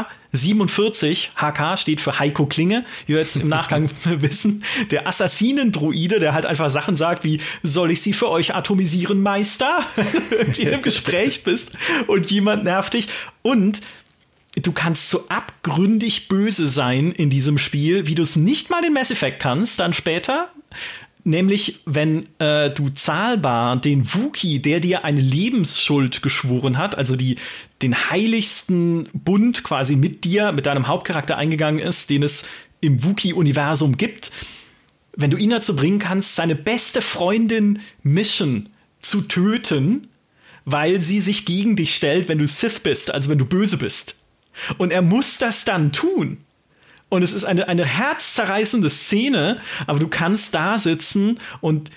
HK-47. HK steht für Heiko Klinge, wie wir jetzt im Nachgang wissen. Der Assassinen-Druide, der halt einfach Sachen sagt wie, soll ich sie für euch atomisieren, Meister? Wenn du im Gespräch bist und jemand nervt dich. Und du kannst so abgründig böse sein in diesem Spiel, wie du es nicht mal in Mass Effect kannst, dann später. Nämlich, wenn du zahlbar den Wookie, der dir eine Lebensschuld geschworen hat, also den heiligsten Bund quasi mit dir, mit deinem Hauptcharakter eingegangen ist, den es im Wookie-Universum gibt, wenn du ihn dazu bringen kannst, seine beste Freundin Mission zu töten, weil sie sich gegen dich stellt, wenn du Sith bist, also wenn du böse bist. Und er muss das dann tun. Und es ist eine herzzerreißende Szene, aber du kannst da sitzen und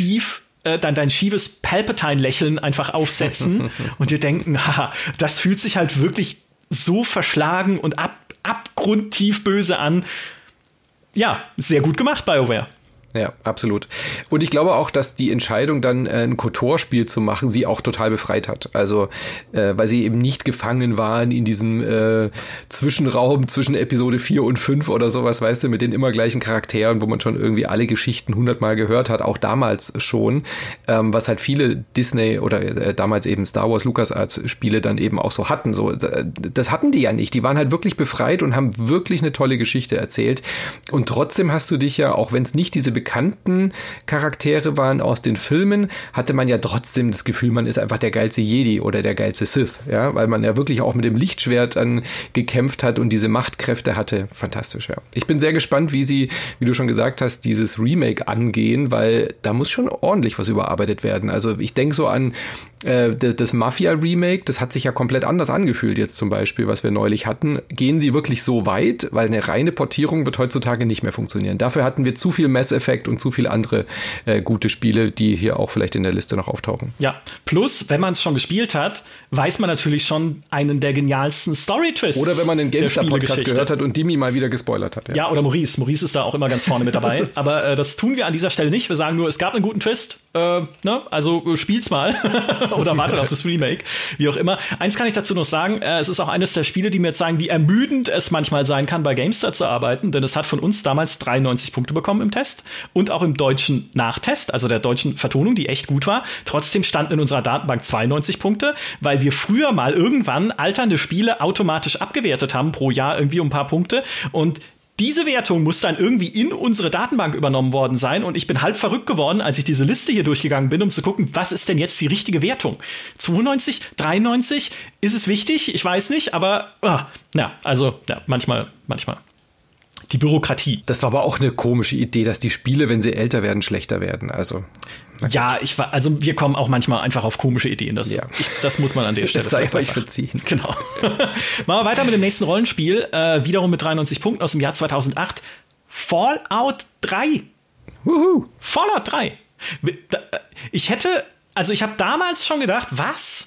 dein schiefes Palpatine-Lächeln einfach aufsetzen und dir denken, haha, das fühlt sich halt wirklich so verschlagen und abgrundtief böse an. Ja, sehr gut gemacht, BioWare. Ja, absolut. Und ich glaube auch, dass die Entscheidung, dann ein KOTOR-Spiel zu machen, sie auch total befreit hat. Also, weil sie eben nicht gefangen waren in diesem Zwischenraum zwischen Episode 4 und 5 oder sowas, weißt du, mit den immer gleichen Charakteren, wo man schon irgendwie alle Geschichten 100-mal gehört hat, auch damals schon, was halt viele Disney oder damals eben Star Wars LucasArts-Spiele dann eben auch so hatten. So, das hatten die ja nicht. Die waren halt wirklich befreit und haben wirklich eine tolle Geschichte erzählt. Und trotzdem hast du dich ja, auch wenn es nicht diese bekannten Charaktere waren aus den Filmen, hatte man ja trotzdem das Gefühl, man ist einfach der geilste Jedi oder der geilste Sith, ja, weil man ja wirklich auch mit dem Lichtschwert dann gekämpft hat und diese Machtkräfte hatte. Fantastisch, ja. Ich bin sehr gespannt, wie sie, wie du schon gesagt hast, dieses Remake angehen, weil da muss schon ordentlich was überarbeitet werden. Also ich denke so an das Mafia-Remake, das hat sich ja komplett anders angefühlt jetzt zum Beispiel, was wir neulich hatten. Gehen sie wirklich so weit? Weil eine reine Portierung wird heutzutage nicht mehr funktionieren. Dafür hatten wir zu viel Mass Effect und zu viele andere gute Spiele, die hier auch vielleicht in der Liste noch auftauchen. Ja, plus, wenn man es schon gespielt hat, weiß man natürlich schon einen der genialsten Story-Twists. Oder wenn man den GameStar-Podcast gehört hat und Dimi mal wieder gespoilert hat. Ja, oder Maurice. Maurice ist da auch immer ganz vorne mit dabei. Aber das tun wir an dieser Stelle nicht. Wir sagen nur, es gab einen guten Twist. Also spielt's mal. Oder wartet auf das Remake. Wie auch immer. Eins kann ich dazu noch sagen. Es ist auch eines der Spiele, die mir zeigen, wie ermüdend es manchmal sein kann, bei GameStar zu arbeiten. Denn es hat von uns damals 93 Punkte bekommen im Test. Und auch im deutschen Nachtest, also der deutschen Vertonung, die echt gut war. Trotzdem standen in unserer Datenbank 92 Punkte, weil wir früher mal irgendwann alternde Spiele automatisch abgewertet haben, pro Jahr irgendwie um ein paar Punkte. Und Diese Wertung muss dann irgendwie in unsere Datenbank übernommen worden sein und ich bin halb verrückt geworden, als ich diese Liste hier durchgegangen bin, um zu gucken, was ist denn jetzt die richtige Wertung? 92, 93, ist es wichtig? Ich weiß nicht, aber manchmal. Die Bürokratie. Das war aber auch eine komische Idee, dass die Spiele, wenn sie älter werden, schlechter werden. Also ja, wir kommen auch manchmal einfach auf komische Ideen. Das muss man an der Stelle. Das sei euch verziehen. Genau. Machen wir weiter mit dem nächsten Rollenspiel. Wiederum mit 93 Punkten aus dem Jahr 2008. Fallout 3. Wuhu. Fallout 3. Ich habe damals schon gedacht, was?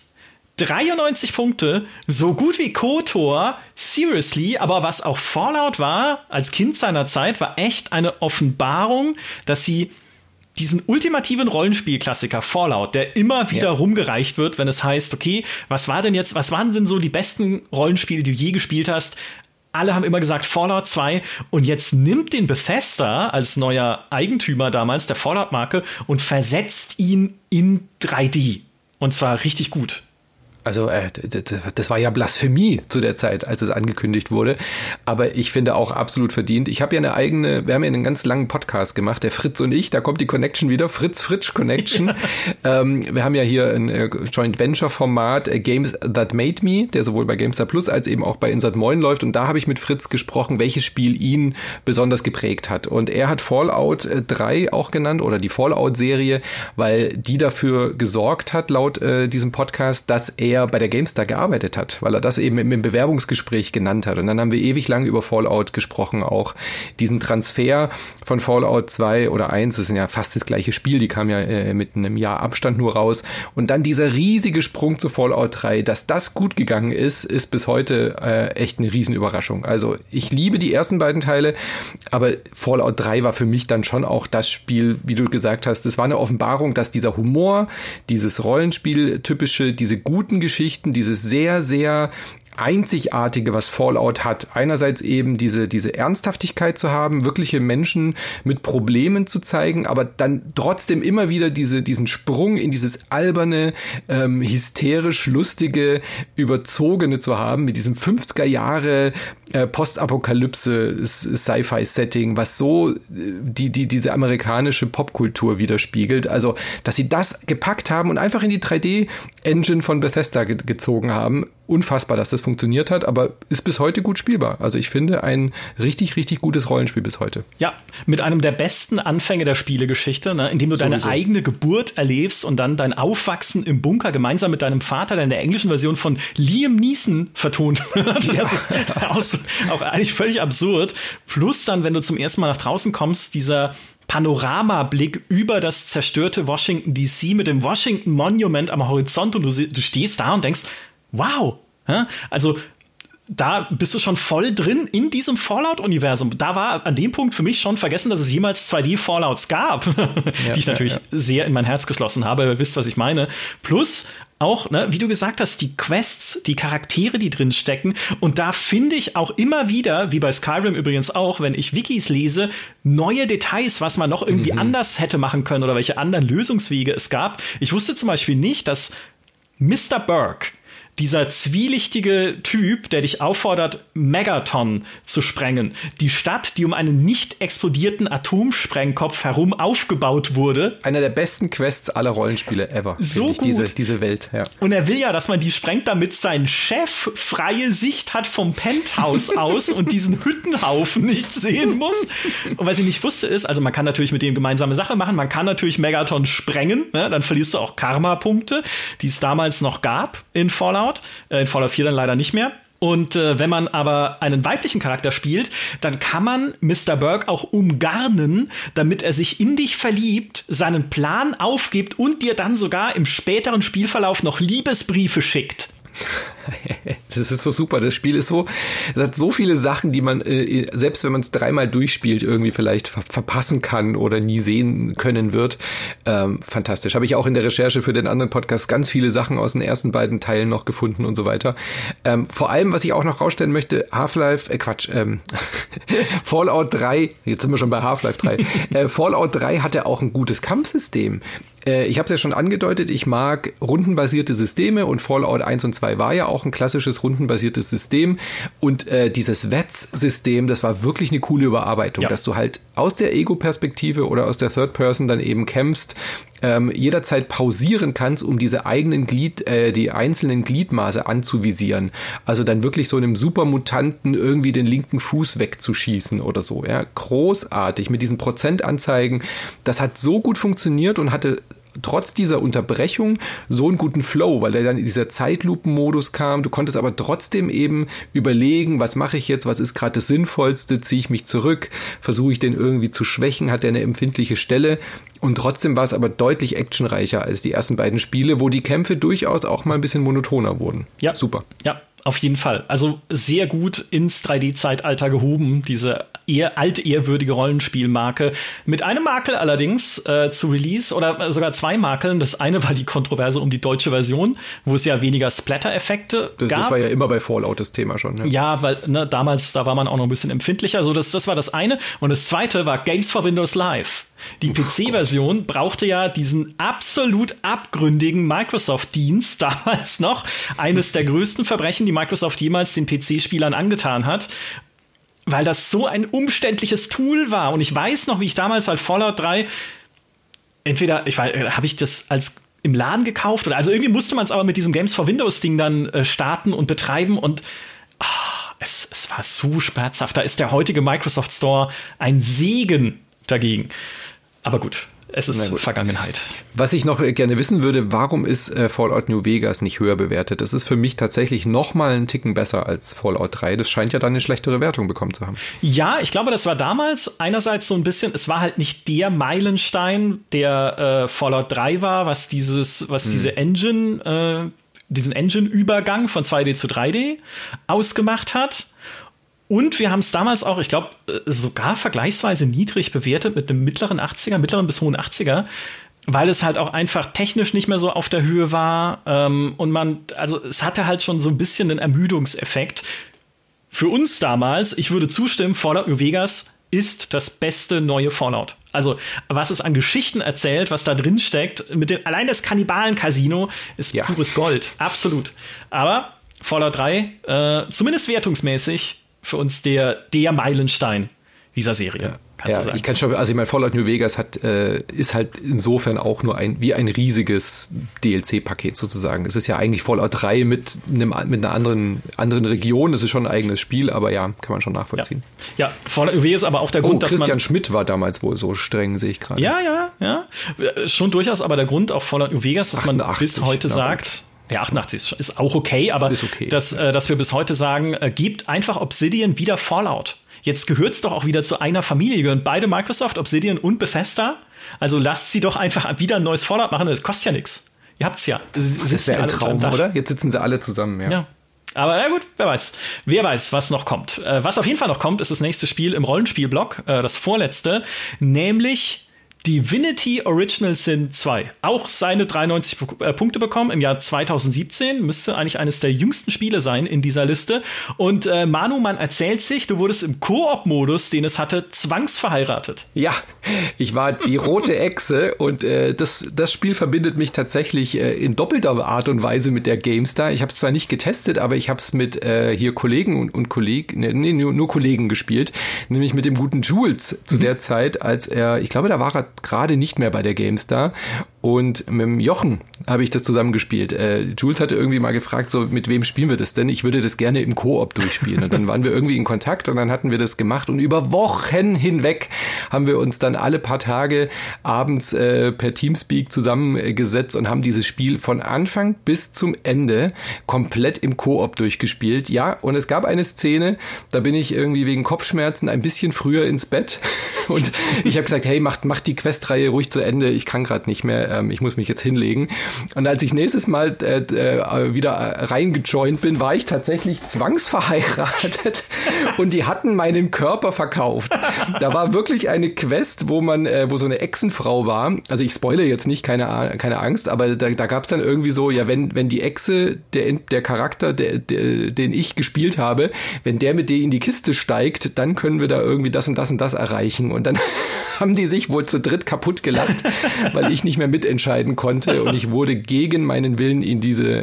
93 Punkte, so gut wie KOTOR, seriously, aber was auch Fallout war, als Kind seiner Zeit, war echt eine Offenbarung, dass sie diesen ultimativen Rollenspielklassiker Fallout, der immer wieder rumgereicht wird, wenn es heißt, okay, was waren denn so die besten Rollenspiele, die du je gespielt hast? Alle haben immer gesagt Fallout 2 und jetzt nimmt den Bethesda als neuer Eigentümer damals der Fallout-Marke und versetzt ihn in 3D. Und zwar richtig gut. Also das war ja Blasphemie zu der Zeit, als es angekündigt wurde. Aber ich finde auch absolut verdient. Ich habe ja wir haben ja einen ganz langen Podcast gemacht, der Fritz und ich, da kommt die Connection wieder, Fritz Connection. Wir haben ja hier ein Joint Venture Format Games That Made Me, der sowohl bei GameStar Plus als eben auch bei Insert Moin läuft. Und da habe ich mit Fritz gesprochen, welches Spiel ihn besonders geprägt hat. Und er hat Fallout 3 auch genannt oder die Fallout-Serie, weil die dafür gesorgt hat, laut diesem Podcast, dass er bei der GameStar gearbeitet hat, weil er das eben im Bewerbungsgespräch genannt hat. Und dann haben wir ewig lang über Fallout gesprochen, auch diesen Transfer von Fallout 2 oder 1, das sind ja fast das gleiche Spiel, die kam ja mit einem Jahr Abstand nur raus. Und dann dieser riesige Sprung zu Fallout 3, dass das gut gegangen ist bis heute echt eine Riesenüberraschung. Also ich liebe die ersten beiden Teile, aber Fallout 3 war für mich dann schon auch das Spiel, wie du gesagt hast, es war eine Offenbarung, dass dieser Humor, dieses Rollenspiel-typische, diese guten Geschichten, dieses sehr, sehr Einzigartige, was Fallout hat. Einerseits eben diese Ernsthaftigkeit zu haben, wirkliche Menschen mit Problemen zu zeigen, aber dann trotzdem immer wieder diesen Sprung in dieses alberne, hysterisch lustige, überzogene zu haben, mit diesem 50er Jahre Postapokalypse Sci-Fi-Setting, was so diese amerikanische Popkultur widerspiegelt. Also, dass sie das gepackt haben und einfach in die 3D-Engine von Bethesda gezogen haben. Unfassbar, dass das funktioniert hat, aber ist bis heute gut spielbar. Also ich finde ein richtig, richtig gutes Rollenspiel bis heute. Ja, mit einem der besten Anfänge der Spielegeschichte, ne, in dem du deine eigene Geburt erlebst und dann dein Aufwachsen im Bunker gemeinsam mit deinem Vater, der in der englischen Version von Liam Neeson vertont wird. Auch eigentlich völlig absurd. Plus dann, wenn du zum ersten Mal nach draußen kommst, dieser Panoramablick über das zerstörte Washington D.C. mit dem Washington Monument am Horizont und du stehst da und denkst, wow, also da bist du schon voll drin in diesem Fallout-Universum. Da war an dem Punkt für mich schon vergessen, dass es jemals 2D-Fallouts gab, die ich natürlich sehr in mein Herz geschlossen habe. Ihr wisst, was ich meine. Plus auch, ne, wie du gesagt hast, die Quests, die Charaktere, die drin stecken. Und da finde ich auch immer wieder, wie bei Skyrim übrigens auch, wenn ich Wikis lese, neue Details, was man noch irgendwie anders hätte machen können oder welche anderen Lösungswege es gab. Ich wusste zum Beispiel nicht, dass Mr. Burke, dieser zwielichtige Typ, der dich auffordert, Megaton zu sprengen. Die Stadt, die um einen nicht explodierten Atomsprengkopf herum aufgebaut wurde. Einer der besten Quests aller Rollenspiele ever. So gut. Diese Welt, ja. Und er will ja, dass man die sprengt, damit sein Chef freie Sicht hat vom Penthouse aus und diesen Hüttenhaufen nicht sehen muss. Und was ich nicht wusste ist, also man kann natürlich mit dem gemeinsame Sache machen, man kann natürlich Megaton sprengen, ne? Dann verlierst du auch Karma-Punkte, die es damals noch gab in Fallout. In Fallout 4 dann leider nicht mehr. Und wenn man aber einen weiblichen Charakter spielt, dann kann man Mr. Burke auch umgarnen, damit er sich in dich verliebt, seinen Plan aufgibt und dir dann sogar im späteren Spielverlauf noch Liebesbriefe schickt. Das ist so super. Das Spiel ist so, es hat so viele Sachen, die man, selbst wenn man es dreimal durchspielt, irgendwie vielleicht verpassen kann oder nie sehen können wird. Fantastisch. Habe ich auch in der Recherche für den anderen Podcast ganz viele Sachen aus den ersten beiden Teilen noch gefunden und so weiter. Vor allem, was ich auch noch rausstellen möchte, Fallout 3, jetzt sind wir schon bei Half-Life 3, Fallout 3 hatte auch ein gutes Kampfsystem. Ich habe es ja schon angedeutet, ich mag rundenbasierte Systeme und Fallout 1 und 2 war ja auch ein klassisches dynamisches, rundenbasiertes System. Und dieses VETS-System, das war wirklich eine coole Überarbeitung, dass du halt aus der Ego-Perspektive oder aus der Third Person dann eben kämpfst, jederzeit pausieren kannst, um die einzelnen Gliedmaße anzuvisieren. Also dann wirklich so einem Supermutanten irgendwie den linken Fuß wegzuschießen oder so. Ja, großartig mit diesen Prozentanzeigen. Das hat so gut funktioniert und hatte trotz dieser Unterbrechung so einen guten Flow, weil dann in dieser Zeitlupenmodus kam. Du konntest aber trotzdem eben überlegen, was mache ich jetzt, was ist gerade das Sinnvollste, ziehe ich mich zurück, versuche ich den irgendwie zu schwächen, hat der eine empfindliche Stelle. Und trotzdem war es aber deutlich actionreicher als die ersten beiden Spiele, wo die Kämpfe durchaus auch mal ein bisschen monotoner wurden. Ja. Super. Ja, auf jeden Fall. Also sehr gut ins 3D-Zeitalter gehoben, diese altehrwürdige Rollenspielmarke. Mit einem Makel allerdings zu Release oder sogar zwei Makeln. Das eine war die Kontroverse um die deutsche Version, wo es ja weniger Splatter-Effekte gab. Das war ja immer bei Fallout das Thema schon. Ne? Ja, weil damals, da war man auch noch ein bisschen empfindlicher. Also das war das eine. Und das zweite war Games for Windows Live. Die PC-Version brauchte ja diesen absolut abgründigen Microsoft-Dienst damals noch. Eines der größten Verbrechen, die Microsoft jemals den PC-Spielern angetan hat. Weil das so ein umständliches Tool war. Und ich weiß noch, wie ich damals halt Fallout 3 habe ich das im Laden gekauft oder also irgendwie musste man es aber mit diesem Games for Windows Ding dann starten und betreiben und es war so schmerzhaft. Da ist der heutige Microsoft Store ein Segen dagegen. Aber gut. Es ist Vergangenheit. Was ich noch gerne wissen würde, warum ist Fallout New Vegas nicht höher bewertet? Das ist für mich tatsächlich noch mal einen Ticken besser als Fallout 3. Das scheint ja dann eine schlechtere Wertung bekommen zu haben. Ja, ich glaube, das war damals einerseits so ein bisschen, es war halt nicht der Meilenstein, der Fallout 3 war, was diese Engine, diesen Engine-Übergang von 2D zu 3D ausgemacht hat. Und wir haben es damals auch, ich glaube, sogar vergleichsweise niedrig bewertet mit einem mittleren bis hohen 80er, weil es halt auch einfach technisch nicht mehr so auf der Höhe war. Und es hatte halt schon so ein bisschen einen Ermüdungseffekt. Für uns damals, ich würde zustimmen, Fallout New Vegas ist das beste neue Fallout. Also, was es an Geschichten erzählt, was da drin steckt, allein das Kannibalen-Casino ist pures Gold. Absolut. Aber Fallout 3, zumindest wertungsmäßig, für uns der Meilenstein dieser Serie. Ja, ich kann schon, also ich meine, Fallout New Vegas ist halt insofern auch nur wie ein riesiges DLC-Paket sozusagen. Es ist ja eigentlich Fallout 3 mit einer anderen Region. Das ist schon ein eigenes Spiel, aber ja, kann man schon nachvollziehen. Ja, Fallout New Vegas ist aber auch der Grund, dass Christian Schmidt war damals wohl so streng, sehe ich gerade. Ja. Schon durchaus aber der Grund auch Fallout New Vegas, dass 88, man bis heute sagt, ja, 88 ist auch okay, aber dass wir bis heute sagen, gebt einfach Obsidian wieder Fallout. Jetzt gehört es doch auch wieder zu einer Familie. Gehören beide Microsoft, Obsidian und Bethesda. Also lasst sie doch einfach wieder ein neues Fallout machen. Das kostet ja nichts. Ihr habt's ja. Das wäre ein Traum, oder? Jetzt sitzen sie alle zusammen, ja. Aber ja gut, wer weiß. Wer weiß, was noch kommt. Was auf jeden Fall noch kommt, ist das nächste Spiel im Rollenspielblock, das vorletzte, nämlich Divinity Original Sin 2. Auch seine 93 Punkte bekommen im Jahr 2017. Müsste eigentlich eines der jüngsten Spiele sein in dieser Liste. Und Manu, man erzählt sich, du wurdest im Koop-Modus, den es hatte, zwangsverheiratet. Ja, ich war die rote Echse und das Spiel verbindet mich tatsächlich in doppelter Art und Weise mit der GameStar. Ich habe es zwar nicht getestet, aber ich habe es mit hier Kollegen und nur Kollegen gespielt. Nämlich mit dem guten Jules zu der Zeit, als ich glaube, da war er gerade nicht mehr bei der GameStar und mit dem Jochen habe ich das zusammengespielt. Jules hatte irgendwie mal gefragt, so mit wem spielen wir das denn? Ich würde das gerne im Koop durchspielen und dann waren wir irgendwie in Kontakt und dann hatten wir das gemacht und über Wochen hinweg haben wir uns dann alle paar Tage abends per Teamspeak zusammengesetzt und haben dieses Spiel von Anfang bis zum Ende komplett im Koop durchgespielt. Ja, und es gab eine Szene, da bin ich irgendwie wegen Kopfschmerzen ein bisschen früher ins Bett und ich habe gesagt, hey, macht die Questreihe ruhig zu Ende, ich kann gerade nicht mehr, ich muss mich jetzt hinlegen. Und als ich nächstes Mal wieder reingejoint bin, war ich tatsächlich zwangsverheiratet und die hatten meinen Körper verkauft. Da war wirklich eine Quest, wo so eine Echsenfrau war, also ich spoilere jetzt nicht, keine Angst, aber da gab es dann irgendwie so, ja, wenn die Echse, der Charakter, den ich gespielt habe, wenn der mit dir in die Kiste steigt, dann können wir da irgendwie das und das und das erreichen. Und dann haben die sich wohl zu dritt kaputt gelacht, weil ich nicht mehr mitentscheiden konnte und ich wurde gegen meinen Willen in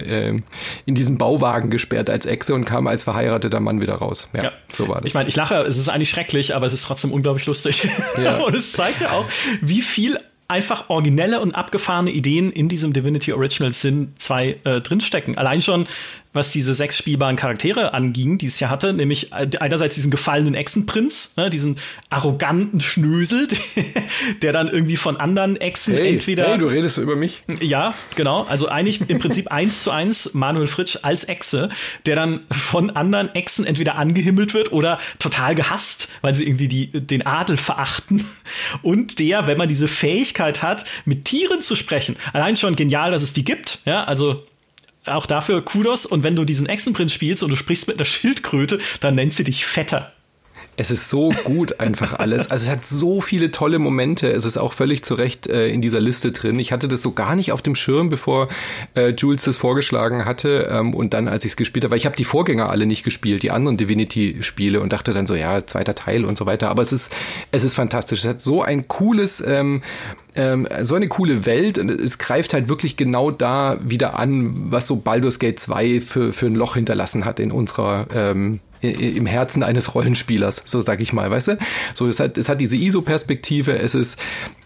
diesen Bauwagen gesperrt als Echse und kam als verheirateter Mann wieder raus. Ja, so war das. Ich meine, ich lache, es ist eigentlich schrecklich, aber es ist trotzdem unglaublich lustig. Ja. Und es zeigt ja auch, wie viel einfach originelle und abgefahrene Ideen in diesem Divinity Original Sin 2 drinstecken. Allein schon, was diese 6 spielbaren Charaktere anging, die es ja hatte, nämlich einerseits diesen gefallenen Echsenprinz, ne, diesen arroganten Schnösel, der dann irgendwie von anderen Echsen entweder... Hey, du redest so über mich? Ja, genau. Also eigentlich im Prinzip 1:1 Manuel Fritsch als Echse, der dann von anderen Echsen entweder angehimmelt wird oder total gehasst, weil sie irgendwie den Adel verachten. Und der, wenn man diese Fähigkeit hat, mit Tieren zu sprechen, allein schon genial, dass es die gibt, ja, also auch dafür Kudos. Und wenn du diesen Echsenprinz spielst und du sprichst mit einer Schildkröte, dann nennt sie dich Vetter. Es ist so gut einfach alles. Also es hat so viele tolle Momente. Es ist auch völlig zu Recht in dieser Liste drin. Ich hatte das so gar nicht auf dem Schirm, bevor Jules das vorgeschlagen hatte. Und dann, als ich es gespielt habe, weil ich habe die Vorgänger alle nicht gespielt, die anderen Divinity-Spiele, und dachte dann so, ja, 2. Teil und so weiter. Aber es ist fantastisch. Es hat so ein cooles... so eine coole Welt, und es greift halt wirklich genau da wieder an, was so Baldur's Gate 2 für ein Loch hinterlassen hat in unserer im Herzen eines Rollenspielers, so sag ich mal, weißt du? So, es hat diese ISO-Perspektive, es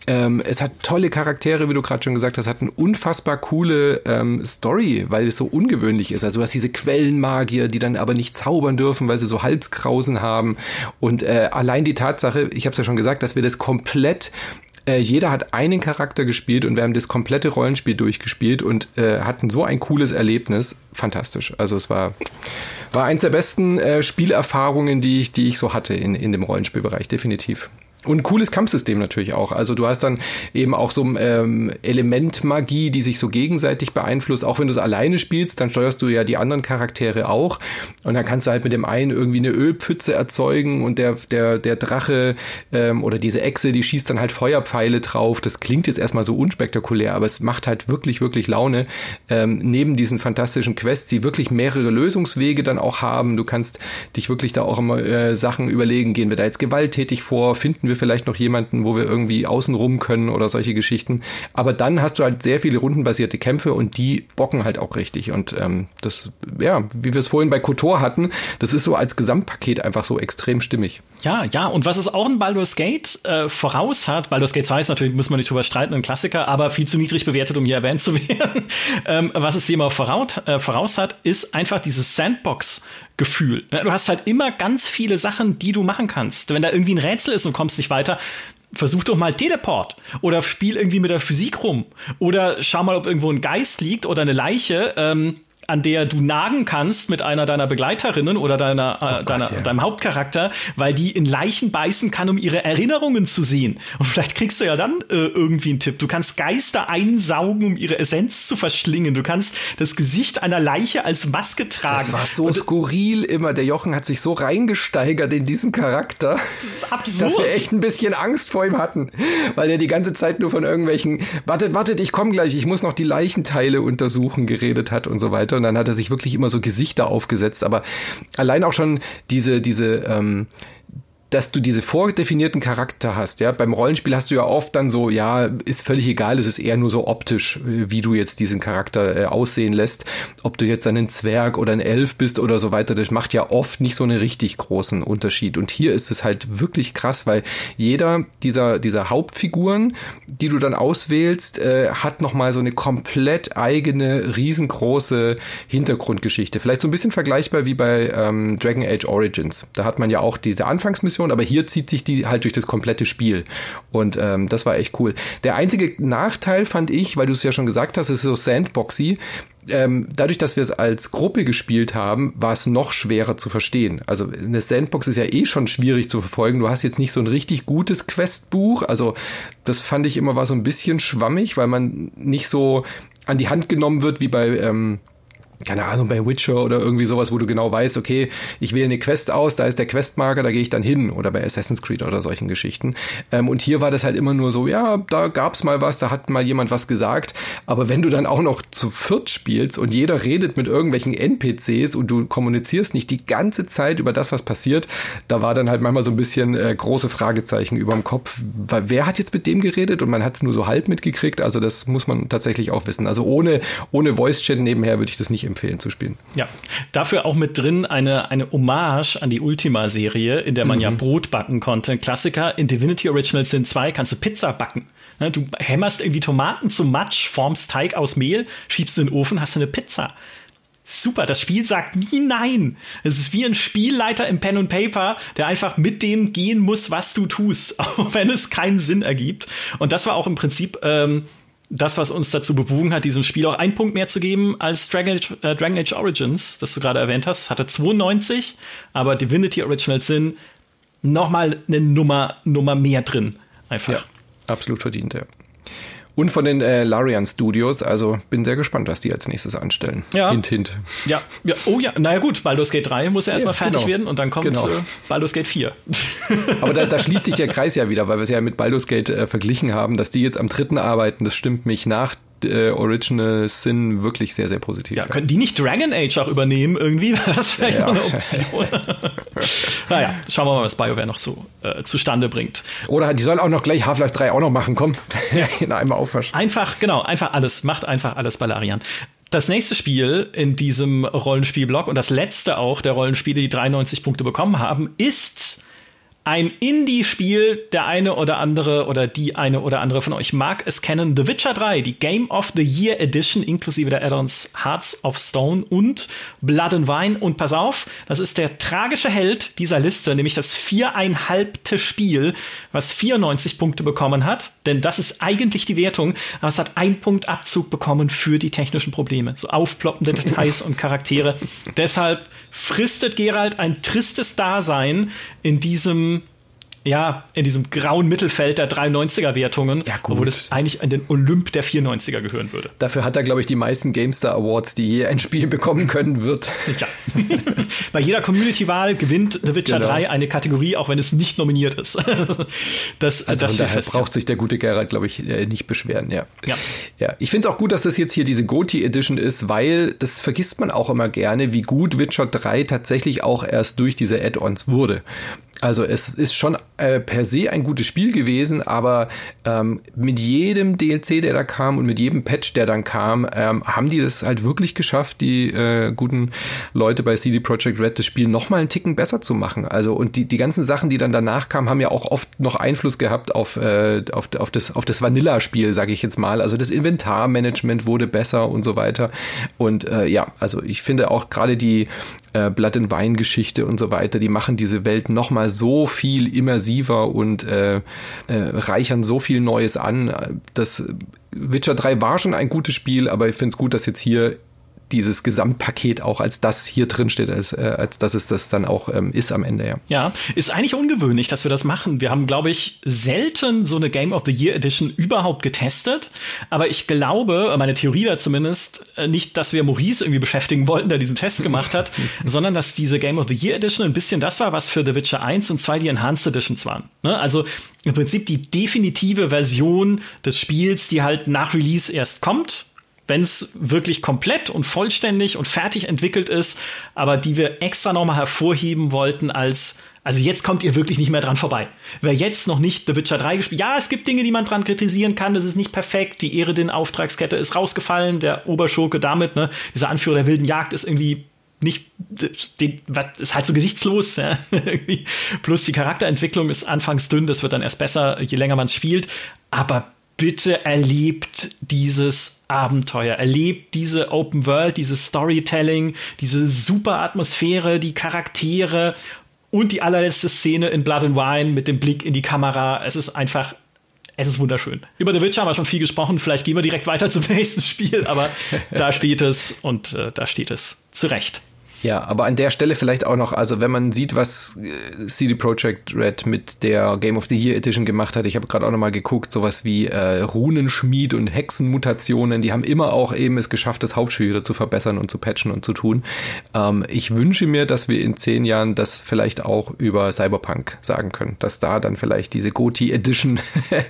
hat tolle Charaktere, wie du gerade schon gesagt hast, hat eine unfassbar coole Story, weil es so ungewöhnlich ist. Also du hast diese Quellenmagier, die dann aber nicht zaubern dürfen, weil sie so Halskrausen haben, und allein die Tatsache, ich habe es ja schon gesagt, dass wir das komplett jeder hat einen Charakter gespielt und wir haben das komplette Rollenspiel durchgespielt und hatten so ein cooles Erlebnis. Fantastisch. Also es war eins der besten Spielerfahrungen, die ich so hatte in dem Rollenspielbereich, definitiv. Und ein cooles Kampfsystem natürlich auch. Also du hast dann eben auch so Elementmagie, die sich so gegenseitig beeinflusst. Auch wenn du es alleine spielst, dann steuerst du ja die anderen Charaktere auch. Und dann kannst du halt mit dem einen irgendwie eine Ölpfütze erzeugen und der Drache oder diese Echse, die schießt dann halt Feuerpfeile drauf. Das klingt jetzt erstmal so unspektakulär, aber es macht halt wirklich, wirklich Laune. Neben diesen fantastischen Quests, die wirklich mehrere Lösungswege dann auch haben. Du kannst dich wirklich da auch immer Sachen überlegen. Gehen wir da jetzt gewalttätig vor? Finden wir vielleicht noch jemanden, wo wir irgendwie außenrum können oder solche Geschichten. Aber dann hast du halt sehr viele rundenbasierte Kämpfe und die bocken halt auch richtig. Und das, ja, wie wir es vorhin bei KOTOR hatten, das ist so als Gesamtpaket einfach so extrem stimmig. Ja, und was es auch in Baldur's Gate voraus hat, Baldur's Gate 2 ist natürlich, muss man nicht drüber streiten, ein Klassiker, aber viel zu niedrig bewertet, um hier erwähnt zu werden. Was es dem auch voraus hat, ist einfach dieses Sandbox-Gefühl. Du hast halt immer ganz viele Sachen, die du machen kannst. Wenn da irgendwie ein Rätsel ist und kommst nicht weiter, versuch doch mal Teleport oder spiel irgendwie mit der Physik rum oder schau mal, ob irgendwo ein Geist liegt oder eine Leiche, an der du nagen kannst mit einer deiner Begleiterinnen oder deinem Hauptcharakter, weil die in Leichen beißen kann, um ihre Erinnerungen zu sehen. Und vielleicht kriegst du ja dann irgendwie einen Tipp. Du kannst Geister einsaugen, um ihre Essenz zu verschlingen. Du kannst das Gesicht einer Leiche als Maske tragen. Das war so skurril immer. Der Jochen hat sich so reingesteigert in diesen Charakter, das ist absurd, dass wir echt ein bisschen Angst vor ihm hatten, weil er die ganze Zeit nur von irgendwelchen wartet, ich komme gleich, ich muss noch die Leichenteile untersuchen, geredet hat und so weiter. Und dann hat er sich wirklich immer so Gesichter aufgesetzt. Aber allein auch schon dass du diese vordefinierten Charakter hast, ja. Beim Rollenspiel hast du ja oft dann so, ja, ist völlig egal, es ist eher nur so optisch, wie du jetzt diesen Charakter aussehen lässt. Ob du jetzt ein Zwerg oder ein Elf bist oder so weiter, das macht ja oft nicht so einen richtig großen Unterschied. Und hier ist es halt wirklich krass, weil jeder dieser Hauptfiguren, die du dann auswählst, hat nochmal so eine komplett eigene, riesengroße Hintergrundgeschichte. Vielleicht so ein bisschen vergleichbar wie bei Dragon Age Origins. Da hat man ja auch diese Anfangsmission, aber hier zieht sich die halt durch das komplette Spiel. Und das war echt cool. Der einzige Nachteil fand ich, weil du es ja schon gesagt hast, ist so sandboxy. Dadurch, dass wir es als Gruppe gespielt haben, war es noch schwerer zu verstehen. Also eine Sandbox ist ja eh schon schwierig zu verfolgen. Du hast jetzt nicht so ein richtig gutes Questbuch. Also das fand ich immer war so ein bisschen schwammig, weil man nicht so an die Hand genommen wird wie bei keine Ahnung, bei Witcher oder irgendwie sowas, wo du genau weißt, okay, ich wähle eine Quest aus, da ist der Questmarker, da gehe ich dann hin, oder bei Assassin's Creed oder solchen Geschichten. Und hier war das halt immer nur so, ja, da gab's mal was, da hat mal jemand was gesagt, aber wenn du dann auch noch zu viert spielst und jeder redet mit irgendwelchen NPCs und du kommunizierst nicht die ganze Zeit über das, was passiert, da war dann halt manchmal so ein bisschen große Fragezeichen überm Kopf. Wer hat jetzt mit dem geredet? Und man hat es nur so halb mitgekriegt, also das muss man tatsächlich auch wissen. Also ohne Voice-Chat nebenher würde ich das nicht empfehlen zu spielen. Ja, dafür auch mit drin eine Hommage an die Ultima-Serie, in der man ja Brot backen konnte. Ein Klassiker, in Divinity Original Sin 2 kannst du Pizza backen. Du hämmerst irgendwie Tomaten zum Matsch, formst Teig aus Mehl, schiebst in den Ofen, hast du eine Pizza. Super, das Spiel sagt nie nein. Es ist wie ein Spielleiter im Pen and Paper, der einfach mit dem gehen muss, was du tust, auch wenn es keinen Sinn ergibt. Und das war auch im Prinzip das, was uns dazu bewogen hat, diesem Spiel auch einen Punkt mehr zu geben als Dragon Age Origins, das du gerade erwähnt hast. Hatte 92, aber Divinity Original Sin nochmal eine Nummer mehr drin. Einfach. Ja, absolut verdient, ja. Und von den Larian Studios, also bin sehr gespannt, was die als nächstes anstellen. Ja. Hint. Ja. Oh ja, naja gut, Baldur's Gate 3 muss ja erstmal fertig werden und dann kommt Baldur's Gate 4. Aber da schließt sich der Kreis ja wieder, weil wir es ja mit Baldur's Gate verglichen haben, dass die jetzt am 3. arbeiten, das stimmt mich nach Original Sin wirklich sehr, sehr positiv. Ja, können die nicht Dragon Age auch übernehmen irgendwie? Wäre das vielleicht noch eine Option? Naja, schauen wir mal, was BioWare noch so zustande bringt. Oder die sollen auch noch gleich Half-Life 3 auch noch machen, komm. In einem Aufwasch. Einfach alles. Macht einfach alles bei Larian. Das nächste Spiel in diesem Rollenspielblock und das letzte auch der Rollenspiele, die 93 Punkte bekommen haben, ist ein Indie-Spiel, der eine oder andere oder die eine oder andere von euch mag es kennen. The Witcher 3, die Game of the Year Edition, inklusive der Add-ons Hearts of Stone und Blood and Wine. Und pass auf, das ist der tragische Held dieser Liste, nämlich das 4,5. Spiel, was 94 Punkte bekommen hat. Denn das ist eigentlich die Wertung, aber es hat 1 Punkt Abzug bekommen für die technischen Probleme. So aufploppende Details und Charaktere. Deshalb fristet Geralt ein tristes Dasein in diesem grauen Mittelfeld der 93er-Wertungen, obwohl das eigentlich in den Olymp der 94er gehören würde. Dafür hat er, glaube ich, die meisten GameStar Awards, die je ein Spiel bekommen können wird. Ja. Bei jeder Community-Wahl gewinnt The Witcher 3 eine Kategorie, auch wenn es nicht nominiert ist. Das von daher braucht sich der gute Geralt, glaube ich, nicht beschweren. Ja. Ich finde es auch gut, dass das jetzt hier diese GOTY Edition ist, weil das vergisst man auch immer gerne, wie gut Witcher 3 tatsächlich auch erst durch diese Add-ons wurde. Also es ist schon per se ein gutes Spiel gewesen, aber mit jedem DLC, der da kam und mit jedem Patch, der dann kam, haben die das halt wirklich geschafft, die guten Leute bei CD Projekt Red, das Spiel noch mal einen Ticken besser zu machen. Also und die ganzen Sachen, die dann danach kamen, haben ja auch oft noch Einfluss gehabt auf das Vanilla-Spiel, sage ich jetzt mal. Also das Inventarmanagement wurde besser und so weiter. Und also ich finde auch gerade die Blood and Wine Geschichte und so weiter, die machen diese Welt noch mal so viel immersiver und reichern so viel Neues an. Das Witcher 3 war schon ein gutes Spiel, aber ich finde es gut, dass jetzt hier dieses Gesamtpaket auch als das hier drin steht, als dass es das dann auch ist am Ende, ja. Ja, ist eigentlich ungewöhnlich, dass wir das machen. Wir haben, glaube ich, selten so eine Game of the Year Edition überhaupt getestet. Aber ich glaube, meine Theorie war zumindest nicht, dass wir Maurice irgendwie beschäftigen wollten, der diesen Test gemacht hat, sondern dass diese Game of the Year Edition ein bisschen das war, was für The Witcher 1 und 2 die Enhanced Editions waren. Ne? Also im Prinzip die definitive Version des Spiels, die halt nach Release erst kommt, wenn es wirklich komplett und vollständig und fertig entwickelt ist, aber die wir extra nochmal hervorheben wollten also jetzt kommt ihr wirklich nicht mehr dran vorbei. Wer jetzt noch nicht The Witcher 3 gespielt, ja, es gibt Dinge, die man dran kritisieren kann, das ist nicht perfekt, die Eredin-Auftragskette ist rausgefallen, der Oberschurke damit, ne, dieser Anführer der wilden Jagd ist irgendwie nicht, ist halt so gesichtslos, ja, irgendwie. Plus die Charakterentwicklung ist anfangs dünn, das wird dann erst besser, je länger man es spielt, aber bitte erlebt dieses Abenteuer, erlebt diese Open World, dieses Storytelling, diese super Atmosphäre, die Charaktere und die allerletzte Szene in Blood and Wine mit dem Blick in die Kamera. Es ist wunderschön. Über The Witcher haben wir schon viel gesprochen, vielleicht gehen wir direkt weiter zum nächsten Spiel, aber da steht es und da steht es zu Recht. Ja, aber an der Stelle vielleicht auch noch, also wenn man sieht, was CD Projekt Red mit der Game of the Year Edition gemacht hat, ich habe gerade auch nochmal geguckt, sowas wie Runenschmied und Hexenmutationen, die haben immer auch eben es geschafft, das Hauptspiel wieder zu verbessern und zu patchen und zu tun. Ich wünsche mir, dass wir in 10 Jahren das vielleicht auch über Cyberpunk sagen können, dass da dann vielleicht diese GOTY Edition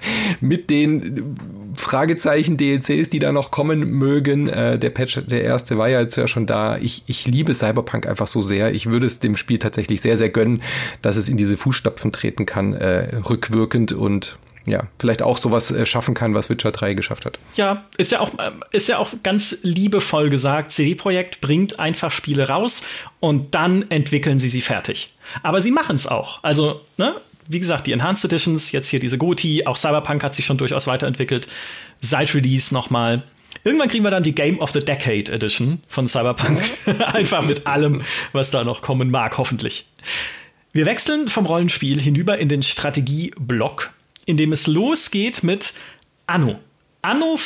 mit den Fragezeichen DLCs, die da noch kommen mögen, der Patch, der erste war ja jetzt ja schon da. Ich liebe Cyberpunk einfach so sehr. Ich würde es dem Spiel tatsächlich sehr, sehr gönnen, dass es in diese Fußstapfen treten kann, rückwirkend und ja, vielleicht auch sowas schaffen kann, was Witcher 3 geschafft hat. Ja, ist ja auch ganz liebevoll gesagt, CD Projekt bringt einfach Spiele raus und dann entwickeln sie fertig. Aber sie machen es auch. Also, ne? Wie gesagt, die Enhanced Editions, jetzt hier diese GOTY, auch Cyberpunk hat sich schon durchaus weiterentwickelt. Seit Release nochmal. Irgendwann kriegen wir dann die Game of the Decade Edition von Cyberpunk. Einfach mit allem, was da noch kommen mag, hoffentlich. Wir wechseln vom Rollenspiel hinüber in den Strategieblock, in dem es losgeht mit Anno. Anno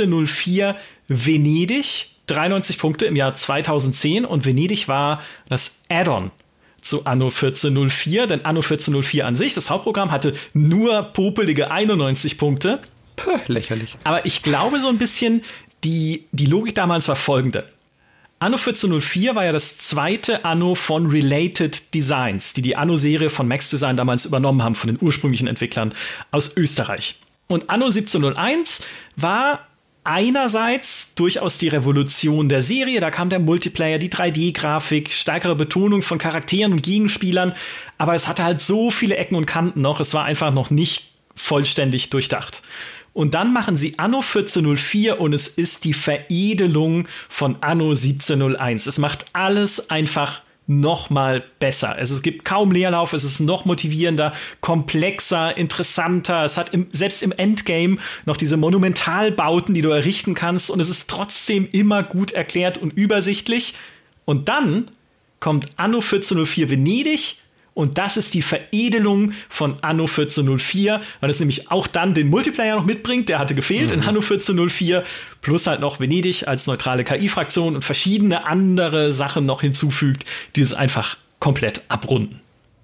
1404 Venedig, 93 Punkte im Jahr 2010. Und Venedig war das Add-on zu Anno 1404, denn Anno 1404 an sich, das Hauptprogramm, hatte nur popelige 91 Punkte. Puh, lächerlich. Aber ich glaube so ein bisschen, die Logik damals war folgende. Anno 1404 war ja das zweite Anno von Related Designs, die Anno-Serie von Max Design damals übernommen haben, von den ursprünglichen Entwicklern aus Österreich. Und Anno 1701 war einerseits durchaus die Revolution der Serie, da kam der Multiplayer, die 3D-Grafik, stärkere Betonung von Charakteren und Gegenspielern, aber es hatte halt so viele Ecken und Kanten noch, es war einfach noch nicht vollständig durchdacht. Und dann machen sie Anno 1404 und es ist die Veredelung von Anno 1701. Es macht alles einfach noch mal besser. Es gibt kaum Leerlauf, es ist noch motivierender, komplexer, interessanter. Es hat selbst im Endgame noch diese Monumentalbauten, die du errichten kannst, und es ist trotzdem immer gut erklärt und übersichtlich. Und dann kommt Anno 1404 Venedig. Und das ist die Veredelung von Anno 1404, weil es nämlich auch dann den Multiplayer noch mitbringt. Der hatte gefehlt in Anno 1404. Plus halt noch Venedig als neutrale KI-Fraktion und verschiedene andere Sachen noch hinzufügt, die es einfach komplett abrunden.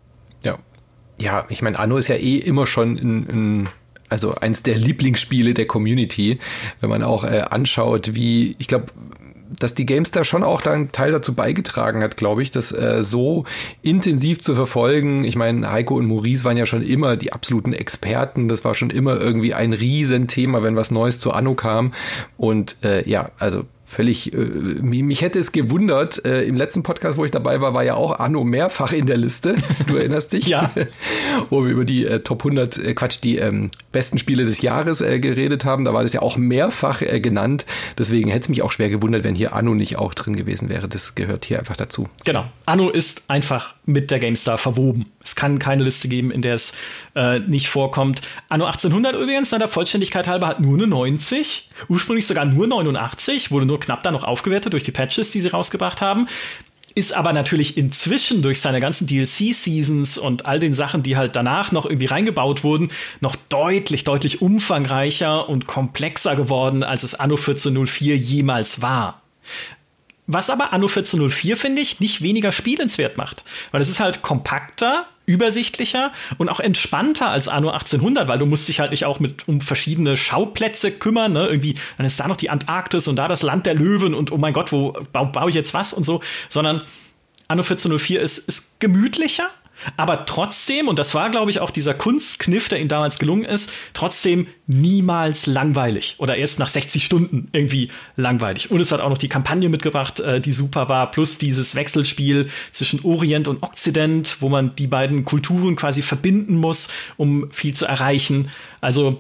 Ja, ich meine, Anno ist ja immer schon also eins der Lieblingsspiele der Community. Wenn man auch anschaut, wie, ich glaube, dass die GameStar schon auch da einen Teil dazu beigetragen hat, glaube ich, das so intensiv zu verfolgen. Ich meine, Heiko und Maurice waren ja schon immer die absoluten Experten. Das war schon immer irgendwie ein Riesenthema, wenn was Neues zu Anno kam. Und also völlig, mich hätte es gewundert, im letzten Podcast, wo ich dabei war ja auch Anno mehrfach in der Liste, du erinnerst dich? Ja. Wo wir über die Top 100, die besten Spiele des Jahres geredet haben, da war das ja auch mehrfach genannt, deswegen hätte es mich auch schwer gewundert, wenn hier Anno nicht auch drin gewesen wäre, das gehört hier einfach dazu. Genau, Anno ist einfach mit der GameStar verwoben. Es kann keine Liste geben, in der es nicht vorkommt. Anno 1800 übrigens, der Vollständigkeit halber, hat nur eine 90, ursprünglich sogar nur 89, wurde nur knapp dann noch aufgewertet durch die Patches, die sie rausgebracht haben. Ist aber natürlich inzwischen durch seine ganzen DLC-Seasons und all den Sachen, die halt danach noch irgendwie reingebaut wurden, noch deutlich, deutlich umfangreicher und komplexer geworden, als es Anno 1404 jemals war. Was aber Anno 1404, finde ich, nicht weniger spielenswert macht. Weil es ist halt kompakter, übersichtlicher und auch entspannter als Anno 1800, weil du musst dich halt nicht auch um verschiedene Schauplätze kümmern, ne? Irgendwie, dann ist da noch die Antarktis und da das Land der Löwen und oh mein Gott, wo baue ich jetzt was und so, sondern Anno 1404 ist gemütlicher, aber trotzdem, und das war, glaube ich, auch dieser Kunstkniff, der ihm damals gelungen ist, trotzdem niemals langweilig oder erst nach 60 Stunden irgendwie langweilig. Und es hat auch noch die Kampagne mitgebracht, die super war, plus dieses Wechselspiel zwischen Orient und Okzident, wo man die beiden Kulturen quasi verbinden muss, um viel zu erreichen. Also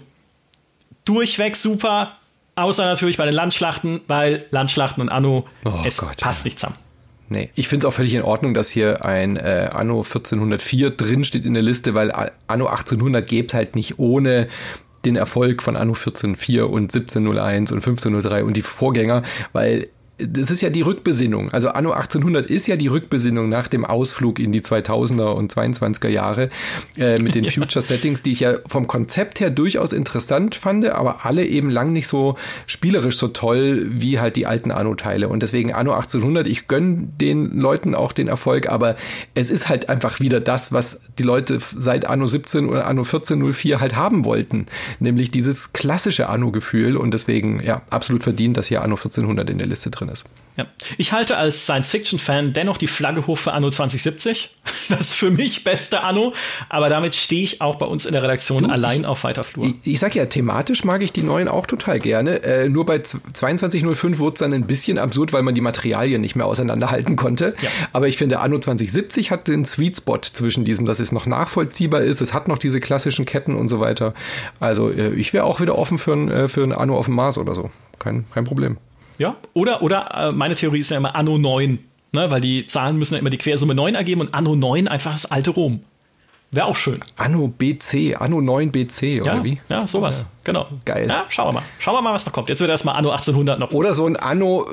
durchweg super, außer natürlich bei den Landschlachten, weil Landschlachten und Anno, passt nicht zusammen. Nee, ich finde es auch völlig in Ordnung, dass hier ein Anno 1404 drin steht in der Liste, weil Anno 1800 gäbe es halt nicht ohne den Erfolg von Anno 1404 und 1701 und 1503 und die Vorgänger, weil das ist ja die Rückbesinnung. Also Anno 1800 ist ja die Rückbesinnung nach dem Ausflug in die 2000er und 22er Jahre mit den Future Settings, die ich ja vom Konzept her durchaus interessant fand, aber alle eben lang nicht so spielerisch so toll wie halt die alten Anno-Teile. Und deswegen Anno 1800, ich gönne den Leuten auch den Erfolg, aber es ist halt einfach wieder das, was die Leute seit Anno 17 oder Anno 1404 halt haben wollten. Nämlich dieses klassische Anno-Gefühl und deswegen, ja, absolut verdient, dass hier Anno 1400 in der Liste drin ist. Ja. Ich halte als Science-Fiction-Fan dennoch die Flagge hoch für Anno 2070. Das ist für mich beste Anno, aber damit stehe ich auch bei uns in der Redaktion allein auf weiter Flur. Ich sag ja, thematisch mag ich die neuen auch total gerne. Nur bei 2205 wurde es dann ein bisschen absurd, weil man die Materialien nicht mehr auseinanderhalten konnte. Ja. Aber ich finde, Anno 2070 hat den Sweet Spot zwischen diesem, dass es noch nachvollziehbar ist, es hat noch diese klassischen Ketten und so weiter. Also ich wäre auch wieder offen für ein Anno auf dem Mars oder so. Kein Problem. Ja, oder meine Theorie ist ja immer Anno 9, ne? Weil die Zahlen müssen ja immer die Quersumme 9 ergeben und Anno 9 einfach das alte Rom. Wäre auch schön. Anno 9 BC, oder wie? Ja, sowas. Ja. Genau. Geil. Ja, schauen wir mal, was noch kommt. Jetzt wird erstmal Anno 1800 noch. Oder so ein Anno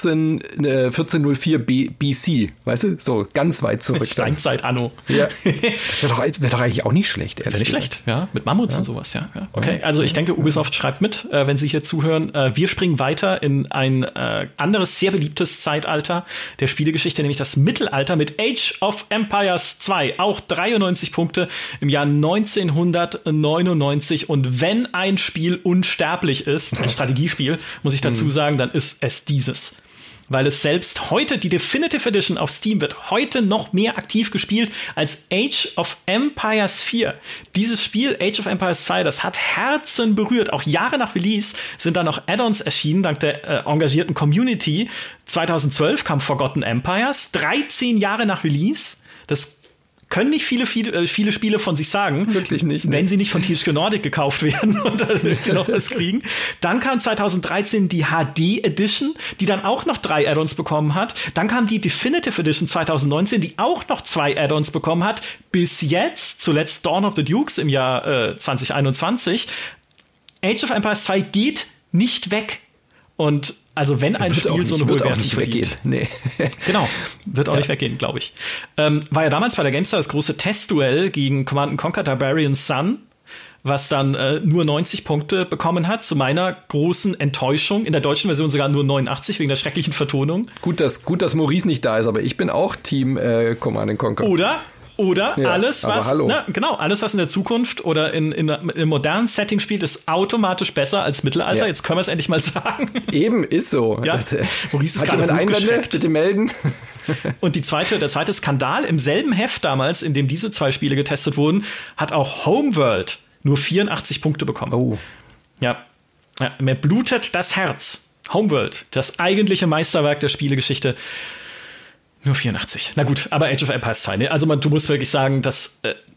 1404 BC, weißt du? So ganz weit zurück. Steinzeit-Anno. Ja. Das wäre doch eigentlich auch nicht schlecht. Wäre nicht schlecht, ja. Mit Mammuts und sowas, ja. Okay, also ich denke, Ubisoft schreibt mit, wenn Sie hier zuhören. Wir springen weiter in ein anderes, sehr beliebtes Zeitalter der Spielegeschichte, nämlich das Mittelalter mit Age of Empires 2. Auch 93 Punkte im Jahr 1999. Und wenn ein Spiel unsterblich ist, ein Strategiespiel, muss ich dazu sagen, dann ist es dieses. Weil es selbst heute, die Definitive Edition auf Steam wird heute noch mehr aktiv gespielt als Age of Empires 4. Dieses Spiel, Age of Empires 2, das hat Herzen berührt. Auch Jahre nach Release sind da noch Add-ons erschienen, dank der engagierten Community. 2012 kam Forgotten Empires, 13 Jahre nach Release. Das können nicht viele Spiele von sich sagen. Wirklich nicht. Wenn sie nicht von THQ Nordic gekauft werden und dann noch was kriegen. Dann kam 2013 die HD Edition, die dann auch noch 3 Add-ons bekommen hat. Dann kam die Definitive Edition 2019, die auch noch 2 Add-ons bekommen hat. Bis jetzt, zuletzt Dawn of the Dukes im Jahr 2021. Age of Empires 2 geht nicht weg. Und also wenn ein Spiel so eine Wohlwertung verdient. Nee. Genau, wird auch nicht weggehen, glaube ich. War ja damals bei der GameStar das große Testduell gegen Command & Conquer Barbarian Sun, was dann nur 90 Punkte bekommen hat, zu meiner großen Enttäuschung. In der deutschen Version sogar nur 89, wegen der schrecklichen Vertonung. Gut, dass Maurice nicht da ist, aber ich bin auch Team Command & Conquer. Oder ja, alles, was alles, was in der Zukunft oder in einem modernen Setting spielt, ist automatisch besser als Mittelalter. Ja. Jetzt können wir es endlich mal sagen. Eben, ist so. Ja. Maurice ist gerade Einwände? Bitte melden. Und der zweite Skandal im selben Heft damals, in dem diese 2 Spiele getestet wurden, hat auch Homeworld nur 84 Punkte bekommen. Oh. Ja, mir blutet das Herz. Homeworld, das eigentliche Meisterwerk der Spielegeschichte. Nur 84. Na gut, aber Age of Empires 2. Ne? Also du musst wirklich sagen, dass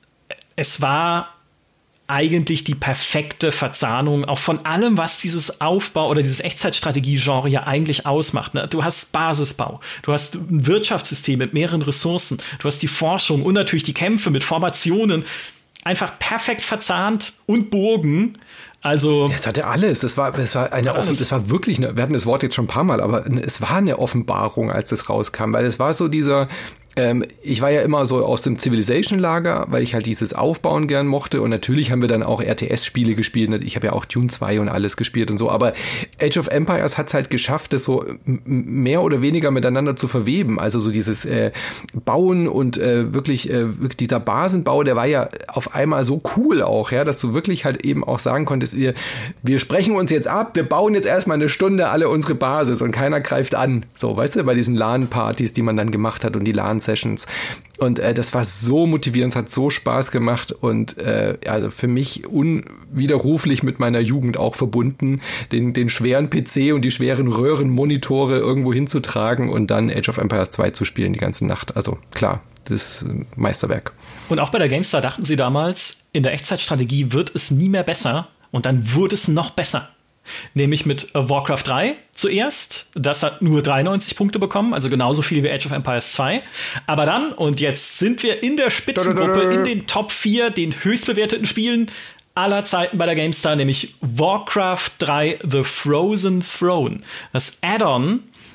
es war eigentlich die perfekte Verzahnung auch von allem, was dieses Aufbau oder dieses Echtzeitstrategie-Genre ja eigentlich ausmacht. Ne? Du hast Basisbau, du hast ein Wirtschaftssystem mit mehreren Ressourcen, du hast die Forschung und natürlich die Kämpfe mit Formationen. Einfach perfekt verzahnt und Burgen. Also es hatte alles. Das war wirklich wir hatten das Wort jetzt schon ein paar Mal, aber es war eine Offenbarung, als es rauskam, weil es war so dieser ich war ja immer so aus dem Civilization-Lager, weil ich halt dieses Aufbauen gern mochte und natürlich haben wir dann auch RTS-Spiele gespielt. Ich habe ja auch Dune 2 und alles gespielt und so, aber Age of Empires hat es halt geschafft, das so mehr oder weniger miteinander zu verweben. Also so dieses Bauen und wirklich dieser Basenbau, der war ja auf einmal so cool auch, ja, dass du wirklich halt eben auch sagen konntest, wir sprechen uns jetzt ab, wir bauen jetzt erstmal eine Stunde alle unsere Basis und keiner greift an. So, weißt du, bei diesen LAN-Partys, die man dann gemacht hat und die LAN-Sessions. Und das war so motivierend, es hat so Spaß gemacht und also für mich unwiderruflich mit meiner Jugend auch verbunden, den schweren PC und die schweren Röhrenmonitore irgendwo hinzutragen und dann Age of Empires 2 zu spielen die ganze Nacht. Also klar, das ist ein Meisterwerk. Und auch bei der GameStar dachten sie damals, in der Echtzeitstrategie wird es nie mehr besser und dann wurde es noch besser. Nämlich mit Warcraft 3 zuerst. Das hat nur 93 Punkte bekommen, also genauso viel wie Age of Empires 2. Aber dann, und jetzt sind wir in der Spitzengruppe, in den Top 4, den höchstbewerteten Spielen aller Zeiten bei der GameStar, nämlich Warcraft 3 The Frozen Throne. Das Add-on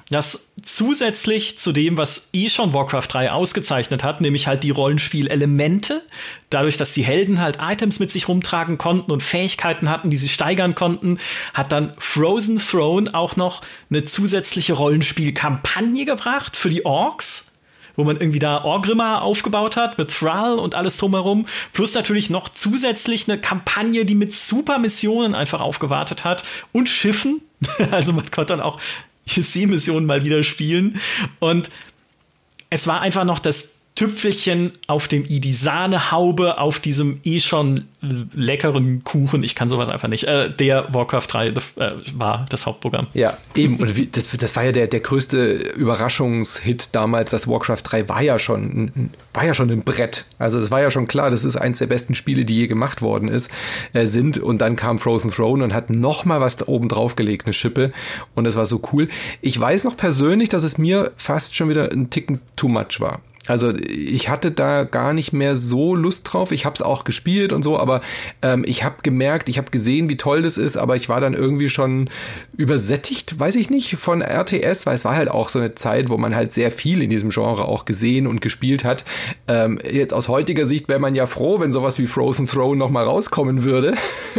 Das zusätzlich zu dem, was schon Warcraft 3 ausgezeichnet hat, nämlich halt die Rollenspielelemente, dadurch, dass die Helden halt Items mit sich rumtragen konnten und Fähigkeiten hatten, die sie steigern konnten, hat dann Frozen Throne auch noch eine zusätzliche Rollenspielkampagne gebracht für die Orks, wo man irgendwie da Orgrimmar aufgebaut hat mit Thrall und alles drumherum, plus natürlich noch zusätzlich eine Kampagne, die mit super Missionen einfach aufgewartet hat und Schiffen, also man konnte dann auch Seemissionen mal wieder spielen. Und es war einfach noch das Tüpfelchen auf dem die Sahnehaube auf diesem schon leckeren Kuchen. Ich kann sowas einfach nicht. Der Warcraft 3 war das Hauptprogramm. Ja, eben. Und das war ja der größte Überraschungshit damals. Das Warcraft 3 war ja schon ein Brett. Also es war ja schon klar, das ist eins der besten Spiele, die je gemacht worden sind. Und dann kam Frozen Throne und hat noch mal was da oben drauf gelegt, eine Schippe. Und das war so cool. Ich weiß noch persönlich, dass es mir fast schon wieder ein Ticken too much war. Also ich hatte da gar nicht mehr so Lust drauf. Ich habe es auch gespielt und so, aber ich habe gemerkt, ich habe gesehen, wie toll das ist, aber ich war dann irgendwie schon übersättigt, weiß ich nicht, von RTS, weil es war halt auch so eine Zeit, wo man halt sehr viel in diesem Genre auch gesehen und gespielt hat. Jetzt aus heutiger Sicht wäre man ja froh, wenn sowas wie Frozen Throne noch mal rauskommen würde.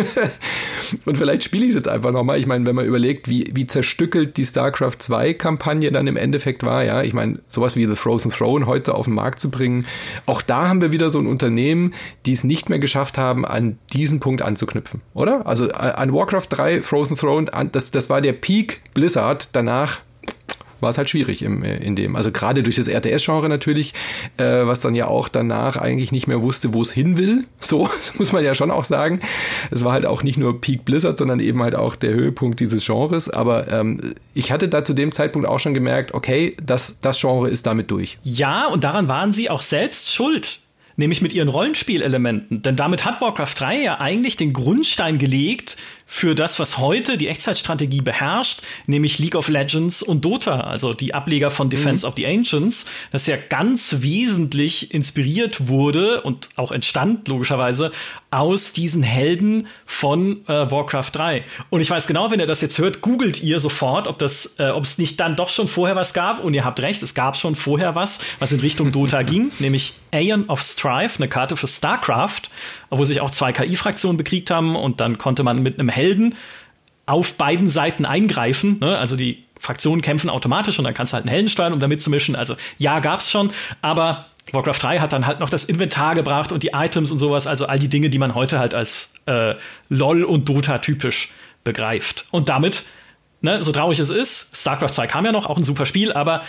Und vielleicht spiele ich es jetzt einfach noch mal. Ich meine, wenn man überlegt, wie zerstückelt die StarCraft 2 Kampagne dann im Endeffekt war, ja, ich meine, sowas wie The Frozen Throne heute auf den Markt zu bringen, auch da haben wir wieder so ein Unternehmen, die es nicht mehr geschafft haben, an diesen Punkt anzuknüpfen, oder? Also an Warcraft 3, Frozen Throne, das war der Peak Blizzard, danach war es halt schwierig in dem. Also gerade durch das RTS-Genre natürlich, was dann ja auch danach eigentlich nicht mehr wusste, wo es hin will. So, das muss man ja schon auch sagen. Es war halt auch nicht nur Peak Blizzard, sondern eben halt auch der Höhepunkt dieses Genres. Aber ich hatte da zu dem Zeitpunkt auch schon gemerkt, okay, das Genre ist damit durch. Ja, und daran waren sie auch selbst schuld. Nämlich mit ihren Rollenspielelementen. Denn damit hat Warcraft 3 ja eigentlich den Grundstein gelegt für das, was heute die Echtzeitstrategie beherrscht, nämlich League of Legends und Dota, also die Ableger von Defense of the Ancients, das ja ganz wesentlich inspiriert wurde und auch entstand, logischerweise, aus diesen Helden von Warcraft 3. Und ich weiß genau, wenn ihr das jetzt hört, googelt ihr sofort, ob es nicht dann doch schon vorher was gab. Und ihr habt recht, es gab schon vorher was in Richtung Dota ging, nämlich Aeon of Strife, eine Karte für StarCraft, wo sich auch 2 KI-Fraktionen bekriegt haben und dann konnte man mit einem Helden auf beiden Seiten eingreifen, ne? Also die Fraktionen kämpfen automatisch und dann kannst du halt einen Helden steuern, um da mitzumischen. Also ja, gab's schon, aber Warcraft 3 hat dann halt noch das Inventar gebracht und die Items und sowas, also all die Dinge, die man heute halt als LOL und Dota typisch begreift. Und damit, ne, so traurig es ist, StarCraft 2 kam ja noch, auch ein super Spiel, aber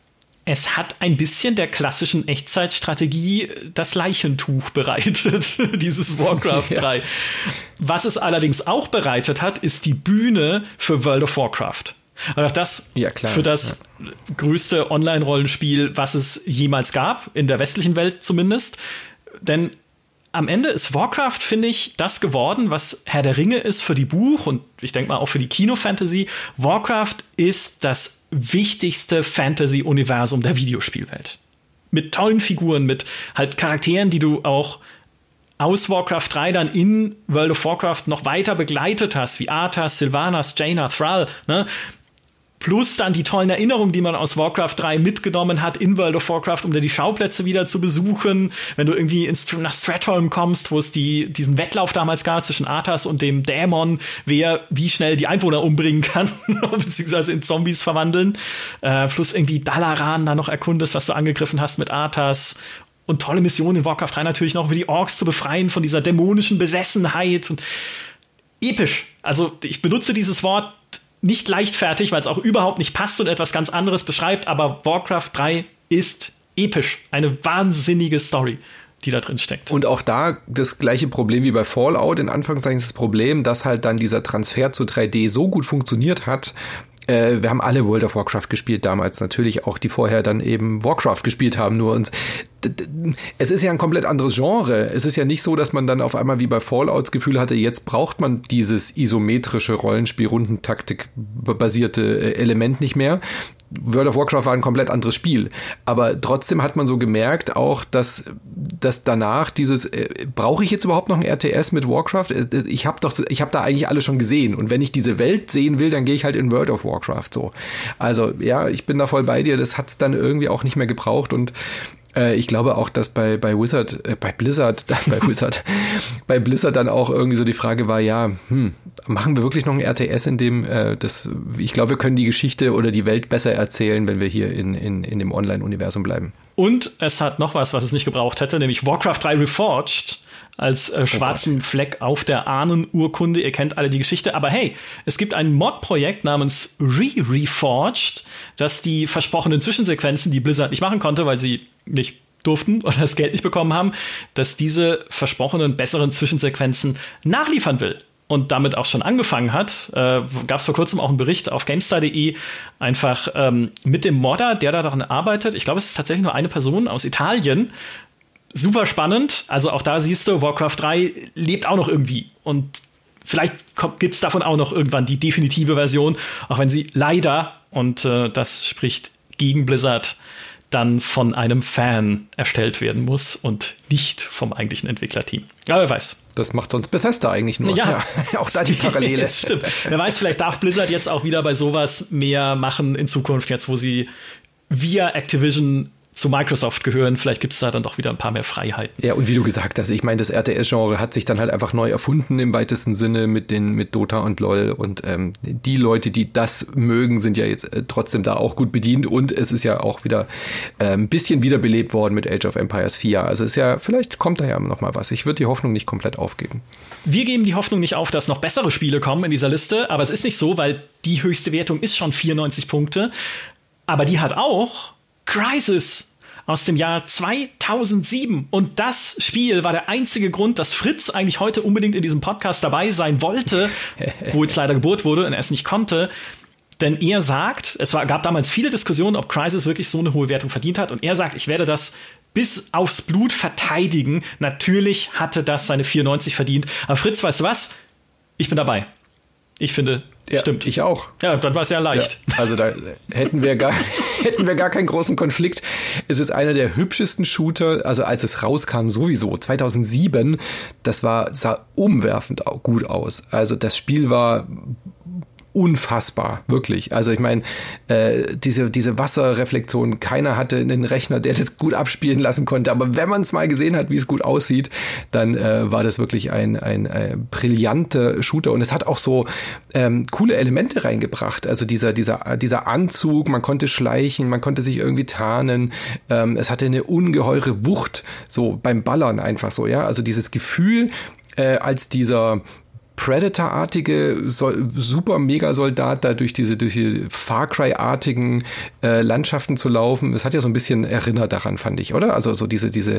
es hat ein bisschen der klassischen Echtzeitstrategie das Leichentuch bereitet, dieses Warcraft 3. Was es allerdings auch bereitet hat, ist die Bühne für World of Warcraft. Und auch das für das größte Online-Rollenspiel, was es jemals gab, in der westlichen Welt zumindest. Denn am Ende ist Warcraft, finde ich, das geworden, was Herr der Ringe ist für die Buch- und ich denke mal auch für die Kino-Fantasy. Warcraft ist das wichtigste Fantasy-Universum der Videospielwelt. Mit tollen Figuren, mit halt Charakteren, die du auch aus Warcraft 3 dann in World of Warcraft noch weiter begleitet hast, wie Arthas, Sylvanas, Jaina, Thrall, ne? Plus dann die tollen Erinnerungen, die man aus Warcraft 3 mitgenommen hat in World of Warcraft, um da die Schauplätze wieder zu besuchen. Wenn du irgendwie nach Stratholme kommst, wo es diesen Wettlauf damals gab zwischen Arthas und dem Dämon, wer wie schnell die Einwohner umbringen kann, beziehungsweise in Zombies verwandeln. Plus irgendwie Dalaran da noch erkundest, was du angegriffen hast mit Arthas. Und tolle Missionen in Warcraft 3 natürlich noch, wie die Orks zu befreien von dieser dämonischen Besessenheit. Und episch. Also ich benutze dieses Wort nicht leichtfertig, weil es auch überhaupt nicht passt und etwas ganz anderes beschreibt, aber Warcraft 3 ist episch. Eine wahnsinnige Story, die da drin steckt. Und auch da das gleiche Problem wie bei Fallout, in Anführungszeichen das Problem, dass halt dann dieser Transfer zu 3D so gut funktioniert hat. Wir haben alle World of Warcraft gespielt damals, natürlich auch die vorher dann eben Warcraft gespielt haben, nur uns. Es ist ja ein komplett anderes Genre. Es ist ja nicht so, dass man dann auf einmal wie bei Fallout das Gefühl hatte, jetzt braucht man dieses isometrische Rollenspiel, Rundentaktik basierte Element nicht mehr. World of Warcraft war ein komplett anderes Spiel. Aber trotzdem hat man so gemerkt auch, dass danach dieses, brauche ich jetzt überhaupt noch ein RTS mit Warcraft? Ich habe da eigentlich alles schon gesehen. Und wenn ich diese Welt sehen will, dann gehe ich halt in World of Warcraft so. Also ja, ich bin da voll bei dir. Das hat es dann irgendwie auch nicht mehr gebraucht. Und ich glaube auch, dass bei Blizzard dann auch irgendwie so die Frage war, ja, machen wir wirklich noch ein RTS, in dem ich glaube, wir können die Geschichte oder die Welt besser erzählen, wenn wir hier in dem Online-Universum bleiben. Und es hat noch was es nicht gebraucht hätte, nämlich Warcraft 3 Reforged als schwarzen Fleck auf der Ahnenurkunde. Ihr kennt alle die Geschichte. Aber hey, es gibt ein Mod-Projekt namens Reforged, das die versprochenen Zwischensequenzen, die Blizzard nicht machen konnte, weil sie nicht durften oder das Geld nicht bekommen haben, dass diese versprochenen besseren Zwischensequenzen nachliefern will. Und damit auch schon angefangen hat, gab es vor kurzem auch einen Bericht auf GameStar.de, einfach mit dem Modder, der da daran arbeitet. Ich glaube, es ist tatsächlich nur eine Person aus Italien. Super spannend. Also auch da siehst du, Warcraft 3 lebt auch noch irgendwie. Und vielleicht gibt es davon auch noch irgendwann die definitive Version, auch wenn sie leider, und das spricht gegen Blizzard, dann von einem Fan erstellt werden muss und nicht vom eigentlichen Entwicklerteam. Ja, wer weiß. Das macht sonst Bethesda eigentlich nur. Ja, auch da die Parallele. Das stimmt. Wer weiß, vielleicht darf Blizzard jetzt auch wieder bei sowas mehr machen in Zukunft, jetzt wo sie via Activision zu Microsoft gehören. Vielleicht gibt es da dann doch wieder ein paar mehr Freiheiten. Ja, und wie du gesagt hast, ich meine, das RTS-Genre hat sich dann halt einfach neu erfunden im weitesten Sinne mit Dota und LoL. Und die Leute, die das mögen, sind ja jetzt trotzdem da auch gut bedient. Und es ist ja auch wieder ein bisschen wiederbelebt worden mit Age of Empires 4. Also es ist ja, vielleicht kommt da ja noch mal was. Ich würde die Hoffnung nicht komplett aufgeben. Wir geben die Hoffnung nicht auf, dass noch bessere Spiele kommen in dieser Liste. Aber es ist nicht so, weil die höchste Wertung ist schon 94 Punkte. Aber die hat auch Crysis aus dem Jahr 2007. Und das Spiel war der einzige Grund, dass Fritz eigentlich heute unbedingt in diesem Podcast dabei sein wollte, wo jetzt leider Geburt wurde und er es nicht konnte. Denn er sagt, gab damals viele Diskussionen, ob Crysis wirklich so eine hohe Wertung verdient hat. Und er sagt, ich werde das bis aufs Blut verteidigen. Natürlich hatte das seine 94 verdient. Aber Fritz, weißt du was? Ich bin dabei. Ich finde, ja, stimmt. Ich auch. Ja, dann war es ja leicht. Ja, also da hätten wir gar keinen großen Konflikt. Es ist einer der hübschesten Shooter, also als es rauskam sowieso, 2007, sah umwerfend gut aus. Also das Spiel war unfassbar, wirklich. Also ich meine, diese Wasserreflexion, keiner hatte einen Rechner, der das gut abspielen lassen konnte, aber wenn man es mal gesehen hat, wie es gut aussieht, dann war das wirklich ein brillanter Shooter und es hat auch so coole Elemente reingebracht. Also dieser Anzug, man konnte schleichen, man konnte sich irgendwie tarnen, es hatte eine ungeheure Wucht, so beim Ballern einfach so, ja, also dieses Gefühl, als dieser Predator-artige Super-Mega-Soldat da durch diese Far Cry-artigen Landschaften zu laufen. Das hat ja so ein bisschen erinnert daran, fand ich, oder? Also so diese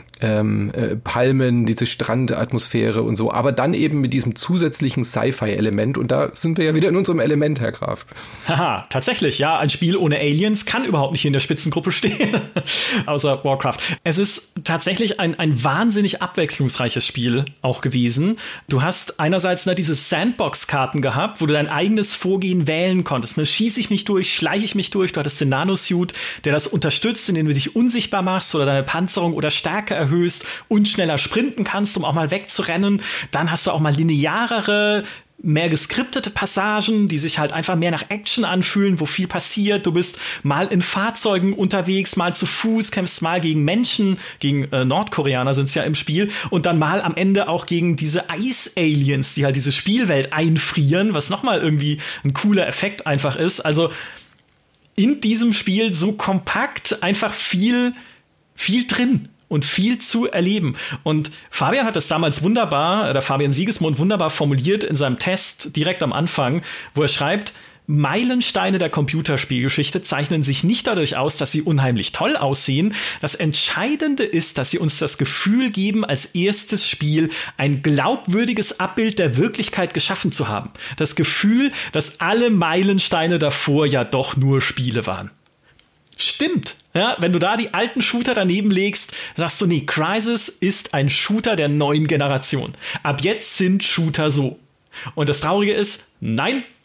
Palmen, diese Strandatmosphäre und so, aber dann eben mit diesem zusätzlichen Sci-Fi-Element und da sind wir ja wieder in unserem Element, Herr Graf. Haha, tatsächlich, ja, ein Spiel ohne Aliens kann überhaupt nicht in der Spitzengruppe stehen, außer Warcraft. Es ist tatsächlich ein wahnsinnig abwechslungsreiches Spiel auch gewesen. Du hast einerseits diese Sandbox-Karten gehabt, wo du dein eigenes Vorgehen wählen konntest. Schieße ich mich durch, schleiche ich mich durch, du hattest den Nanosuit, der das unterstützt, indem du dich unsichtbar machst oder deine Panzerung oder Stärke erhöhst und schneller sprinten kannst, um auch mal wegzurennen. Dann hast du auch mal linearere, mehr geskriptete Passagen, die sich halt einfach mehr nach Action anfühlen, wo viel passiert. Du bist mal in Fahrzeugen unterwegs, mal zu Fuß, kämpfst mal gegen Menschen, gegen Nordkoreaner sind es ja im Spiel und dann mal am Ende auch gegen diese Ice-Aliens, die halt diese Spielwelt einfrieren, was nochmal irgendwie ein cooler Effekt einfach ist. Also in diesem Spiel so kompakt einfach viel drin. Und viel zu erleben. Und Fabian hat das damals Fabian Siegesmund wunderbar formuliert in seinem Test direkt am Anfang, wo er schreibt, Meilensteine der Computerspielgeschichte zeichnen sich nicht dadurch aus, dass sie unheimlich toll aussehen. Das Entscheidende ist, dass sie uns das Gefühl geben, als erstes Spiel ein glaubwürdiges Abbild der Wirklichkeit geschaffen zu haben. Das Gefühl, dass alle Meilensteine davor ja doch nur Spiele waren. Stimmt. Ja, wenn du da die alten Shooter daneben legst, sagst du, nee, Crysis ist ein Shooter der neuen Generation. Ab jetzt sind Shooter so. Und das Traurige ist, nein,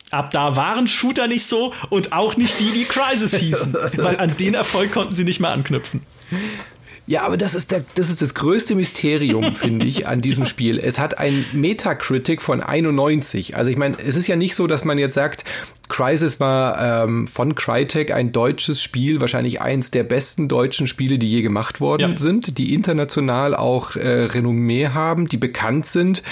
Ab da waren Shooter nicht so und auch nicht die Crysis hießen. Weil an den Erfolg konnten sie nicht mehr anknüpfen. Ja, aber das ist das größte Mysterium, finde ich, an diesem Spiel. Es hat ein Metacritic von 91. Also ich meine, es ist ja nicht so, dass man jetzt sagt, Crysis war von Crytek ein deutsches Spiel, wahrscheinlich eins der besten deutschen Spiele, die je gemacht worden sind, die international auch Renommee haben, die bekannt sind,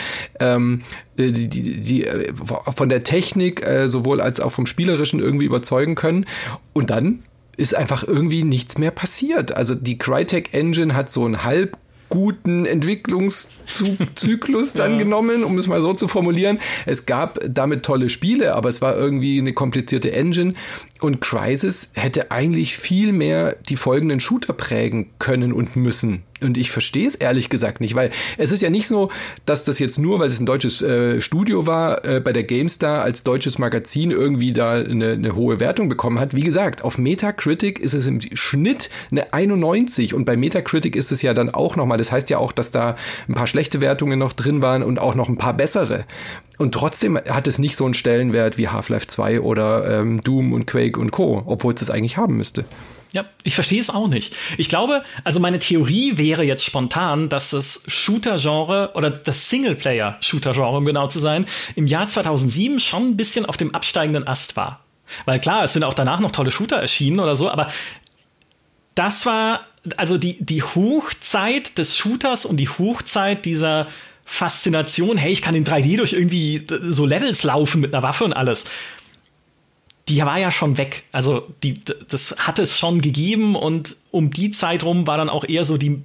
die von der Technik sowohl als auch vom Spielerischen irgendwie überzeugen können. Und dann ist einfach irgendwie nichts mehr passiert. Also die Crytek Engine hat so einen halb guten Entwicklungszyklus dann genommen, um es mal so zu formulieren. Es gab damit tolle Spiele, aber es war irgendwie eine komplizierte Engine und Crysis hätte eigentlich viel mehr die folgenden Shooter prägen können und müssen. Und ich verstehe es ehrlich gesagt nicht, weil es ist ja nicht so, dass das jetzt nur, weil es ein deutsches Studio war, bei der GameStar als deutsches Magazin irgendwie da eine hohe Wertung bekommen hat. Wie gesagt, auf Metacritic ist es im Schnitt eine 91 und bei Metacritic ist es ja dann auch nochmal, das heißt ja auch, dass da ein paar schlechte Wertungen noch drin waren und auch noch ein paar bessere. Und trotzdem hat es nicht so einen Stellenwert wie Half-Life 2 oder Doom und Quake und Co., obwohl es das eigentlich haben müsste. Ja, ich verstehe es auch nicht. Ich glaube, also meine Theorie wäre jetzt spontan, dass das Shooter-Genre oder das Singleplayer-Shooter-Genre, um genau zu sein, im Jahr 2007 schon ein bisschen auf dem absteigenden Ast war. Weil klar, es sind auch danach noch tolle Shooter erschienen oder so, aber das war also die Hochzeit des Shooters und die Hochzeit dieser Faszination, hey, ich kann in 3D durch irgendwie so Levels laufen mit einer Waffe und alles. Die war ja schon weg. Also das hat es schon gegeben und um die Zeit rum war dann auch eher so die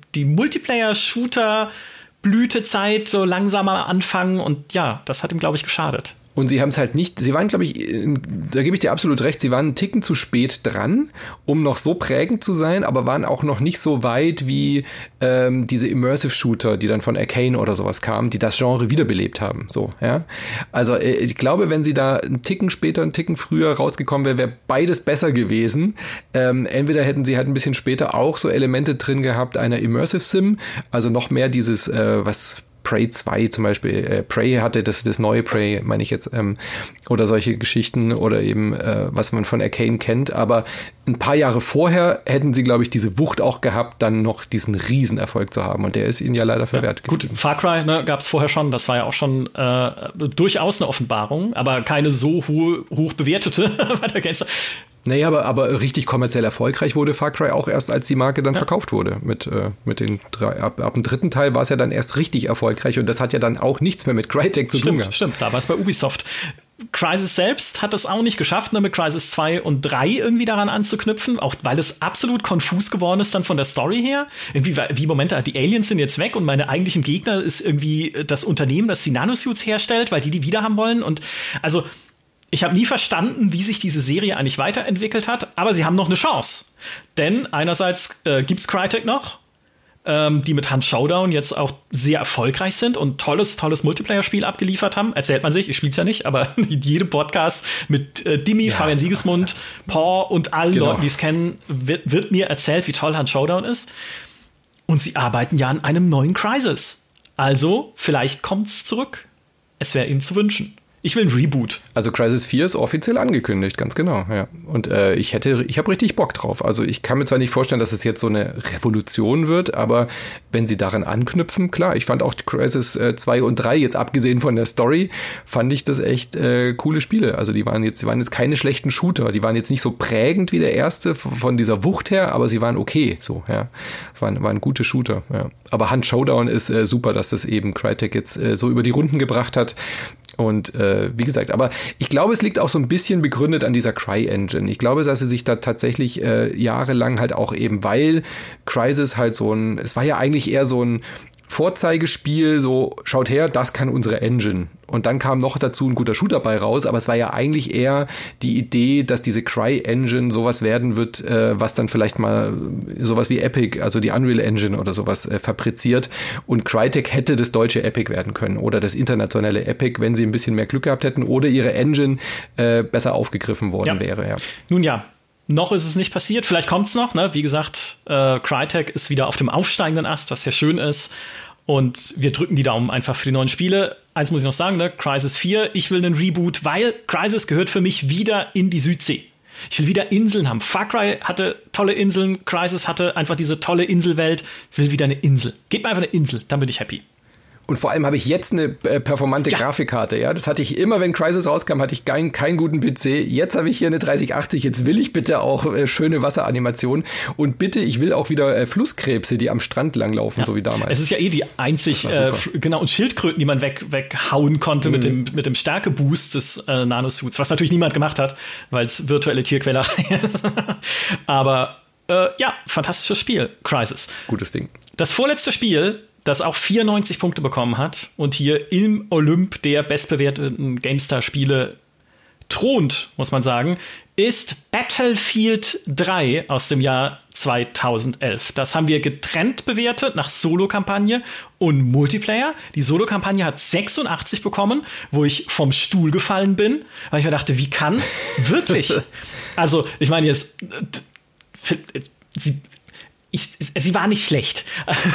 Multiplayer-Shooter-Blütezeit so langsamer anfangen und ja, das hat ihm, glaube ich, geschadet. Und sie haben es halt nicht, sie waren, glaube ich, da gebe ich dir absolut recht, sie waren einen Ticken zu spät dran, um noch so prägend zu sein, aber waren auch noch nicht so weit wie diese Immersive-Shooter, die dann von Arcane oder sowas kamen, die das Genre wiederbelebt haben. So, ja. Also ich glaube, wenn sie da einen Ticken später, einen Ticken früher rausgekommen wäre, wäre beides besser gewesen. Entweder hätten sie halt ein bisschen später auch so Elemente drin gehabt einer Immersive-Sim, also noch mehr dieses, was Prey 2 zum Beispiel, Prey hatte das neue Prey, meine ich jetzt, oder solche Geschichten oder eben, was man von Arcane kennt, aber ein paar Jahre vorher hätten sie, glaube ich, diese Wucht auch gehabt, dann noch diesen Riesenerfolg zu haben und der ist ihnen ja leider verwehrt. Gut, Far Cry gab es vorher schon, das war ja auch schon durchaus eine Offenbarung, aber keine so hoch bewertete bei der GameStar. Naja, aber richtig kommerziell erfolgreich wurde Far Cry auch erst, als die Marke dann verkauft wurde. Mit den ab dem dritten Teil war es ja dann erst richtig erfolgreich und das hat ja dann auch nichts mehr mit Crytek zu tun gehabt. Stimmt, da war es bei Ubisoft. Crysis selbst hat es auch nicht geschafft, mit Crysis 2 und 3 irgendwie daran anzuknüpfen, auch weil es absolut konfus geworden ist dann von der Story her. Irgendwie Momente, die Aliens sind jetzt weg und meine eigentlichen Gegner ist irgendwie das Unternehmen, das die Nanosuits herstellt, weil die wieder haben wollen und also ich habe nie verstanden, wie sich diese Serie eigentlich weiterentwickelt hat, aber sie haben noch eine Chance. Denn einerseits gibt's Crytek noch, die mit Hunt Showdown jetzt auch sehr erfolgreich sind und tolles Multiplayer-Spiel abgeliefert haben. Erzählt man sich, ich spiel's ja nicht, aber jedem Podcast mit Dimmi, Fabian Siegesmund, Paul und allen Leuten, die es kennen, wird mir erzählt, wie toll Hunt Showdown ist. Und sie arbeiten ja an einem neuen Crysis. Also, vielleicht kommt's zurück. Es wäre ihnen zu wünschen. Ich will ein Reboot. Also Crysis 4 ist offiziell angekündigt, ganz genau, ja. Und ich habe richtig Bock drauf. Also ich kann mir zwar nicht vorstellen, dass es jetzt so eine Revolution wird, aber wenn sie daran anknüpfen, klar, ich fand auch Crysis 2 und 3, jetzt abgesehen von der Story, fand ich das echt coole Spiele. Also die waren jetzt keine schlechten Shooter, die waren jetzt nicht so prägend wie der erste von dieser Wucht her, aber sie waren okay, so, ja. Es waren gute Shooter, ja. Aber Hunt Showdown ist super, dass das eben Crytek jetzt so über die Runden gebracht hat. Und wie gesagt, aber ich glaube, es liegt auch so ein bisschen begründet an dieser Cry-Engine. Ich glaube, dass sie sich da tatsächlich jahrelang halt auch eben, weil Crysis halt es war ja eigentlich eher so ein Vorzeigespiel, so schaut her, das kann unsere Engine. Und dann kam noch dazu ein guter Shooter bei raus, aber es war ja eigentlich eher die Idee, dass diese Cry-Engine sowas werden wird, was dann vielleicht mal sowas wie Epic, also die Unreal Engine oder sowas fabriziert. Und Crytek hätte das deutsche Epic werden können oder das internationale Epic, wenn sie ein bisschen mehr Glück gehabt hätten oder ihre Engine besser aufgegriffen worden wäre. Ja. Nun ja. Noch ist es nicht passiert, vielleicht kommt es noch. Ne? Wie gesagt, Crytek ist wieder auf dem aufsteigenden Ast, was sehr schön ist. Und wir drücken die Daumen einfach für die neuen Spiele. eins muss ich noch sagen, ne? Crysis 4, ich will einen Reboot, weil Crysis gehört für mich wieder in die Südsee. Ich will wieder Inseln haben. Far Cry hatte tolle Inseln, Crysis hatte einfach diese tolle Inselwelt. Ich will wieder eine Insel. Gebt mir einfach eine Insel, dann bin ich happy. Und vor allem habe ich jetzt eine performante Grafikkarte, ja. Das hatte ich immer, wenn Crysis rauskam, hatte ich keinen guten PC. Jetzt habe ich hier eine 3080, jetzt will ich bitte auch schöne Wasseranimationen. Und bitte, ich will auch wieder Flusskrebse, die am Strand langlaufen, so wie damals. Es ist ja die einzig, genau, und Schildkröten, die man weghauen konnte mit dem Stärkeboost des Nanosuits, was natürlich niemand gemacht hat, weil es virtuelle Tierquälerei ist. Aber fantastisches Spiel, Crysis. Gutes Ding. Das vorletzte Spiel, das auch 94 Punkte bekommen hat und hier im Olymp der bestbewerteten GameStar-Spiele thront, muss man sagen, ist Battlefield 3 aus dem Jahr 2011. Das haben wir getrennt bewertet nach Solo-Kampagne und Multiplayer. Die Solo-Kampagne hat 86 bekommen, wo ich vom Stuhl gefallen bin, weil ich mir dachte, wie kann? Wirklich? Also, ich meine jetzt, sie war nicht schlecht.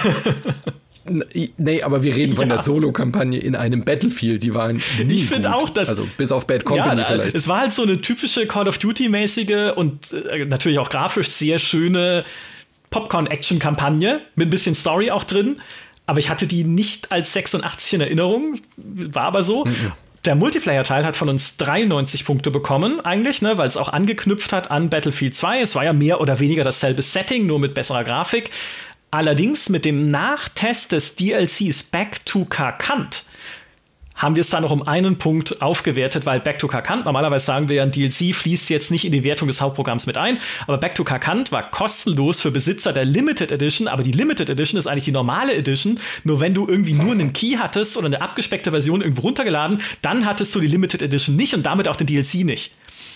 Nee, aber wir reden von der Solo-Kampagne in einem Battlefield, die waren nie Ich finde auch, dass... Also bis auf Bad Company vielleicht. Es war halt so eine typische Call of Duty-mäßige und natürlich auch grafisch sehr schöne Popcorn-Action-Kampagne mit ein bisschen Story auch drin, aber ich hatte die nicht als 86 in Erinnerung, war aber so. Der Multiplayer-Teil hat von uns 93 Punkte bekommen, eigentlich, ne, weil es auch angeknüpft hat an Battlefield 2. Es war ja mehr oder weniger dasselbe Setting, nur mit besserer Grafik. Allerdings mit dem Nachtest des DLCs Back to Karkand haben wir es dann noch um einen Punkt aufgewertet, weil Back to Karkand, normalerweise sagen wir ja, ein DLC fließt jetzt nicht in die Wertung des Hauptprogramms mit ein, aber Back to Karkand war kostenlos für Besitzer der Limited Edition, aber die Limited Edition ist eigentlich die normale Edition, nur wenn du irgendwie nur einen Key hattest oder eine abgespeckte Version irgendwo runtergeladen, dann hattest du die Limited Edition nicht und damit auch den DLC nicht.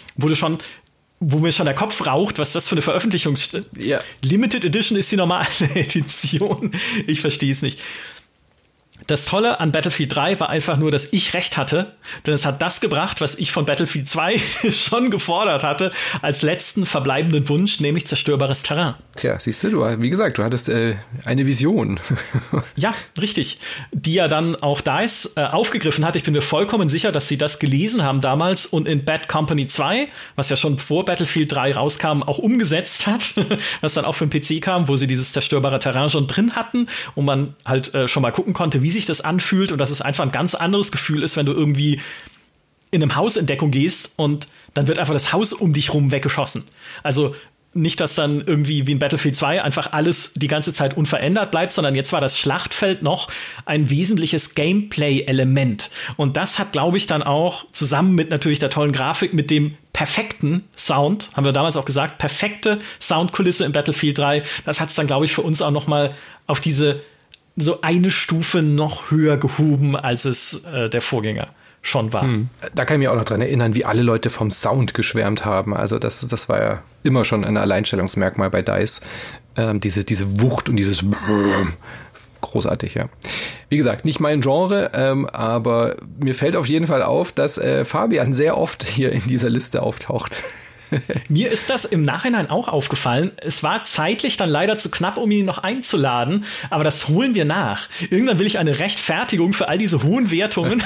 Wo mir schon der Kopf raucht, was das für eine Veröffentlichung ist. Ja. Limited Edition ist die normale Edition. Ich verstehe es nicht. Das Tolle an Battlefield 3 war einfach nur, dass ich recht hatte, denn es hat das gebracht, was ich von Battlefield 2 schon gefordert hatte, als letzten verbleibenden Wunsch, nämlich zerstörbares Terrain. Tja, siehst du, wie gesagt, du hattest eine Vision. Ja, richtig. Die ja dann auch DICE aufgegriffen hat. Ich bin mir vollkommen sicher, dass sie das gelesen haben damals und in Bad Company 2, was ja schon vor Battlefield 3 rauskam, auch umgesetzt hat, was dann auch für den PC kam, wo sie dieses zerstörbare Terrain schon drin hatten und man halt schon mal gucken konnte, wie sich das anfühlt und dass es einfach ein ganz anderes Gefühl ist, wenn du irgendwie in einem Haus in Deckung gehst und dann wird einfach das Haus um dich rum weggeschossen. Also nicht, dass dann irgendwie wie in Battlefield 2 einfach alles die ganze Zeit unverändert bleibt, sondern jetzt war das Schlachtfeld noch ein wesentliches Gameplay-Element. Und das hat, glaube ich, dann auch zusammen mit natürlich der tollen Grafik, mit dem perfekten Sound, haben wir damals auch gesagt, perfekte Soundkulisse in Battlefield 3, das hat es dann, glaube ich, für uns auch noch mal auf diese so eine Stufe noch höher gehoben, als es der Vorgänger schon war. Da kann ich mich auch noch dran erinnern, wie alle Leute vom Sound geschwärmt haben. Also das war ja immer schon ein Alleinstellungsmerkmal bei DICE. Diese Wucht und dieses großartig, ja. Wie gesagt, nicht mein Genre, aber mir fällt auf jeden Fall auf, dass Fabian sehr oft hier in dieser Liste auftaucht. Mir ist das im Nachhinein auch aufgefallen. Es war zeitlich dann leider zu knapp, um ihn noch einzuladen, aber das holen wir nach. Irgendwann will ich eine Rechtfertigung für all diese hohen Wertungen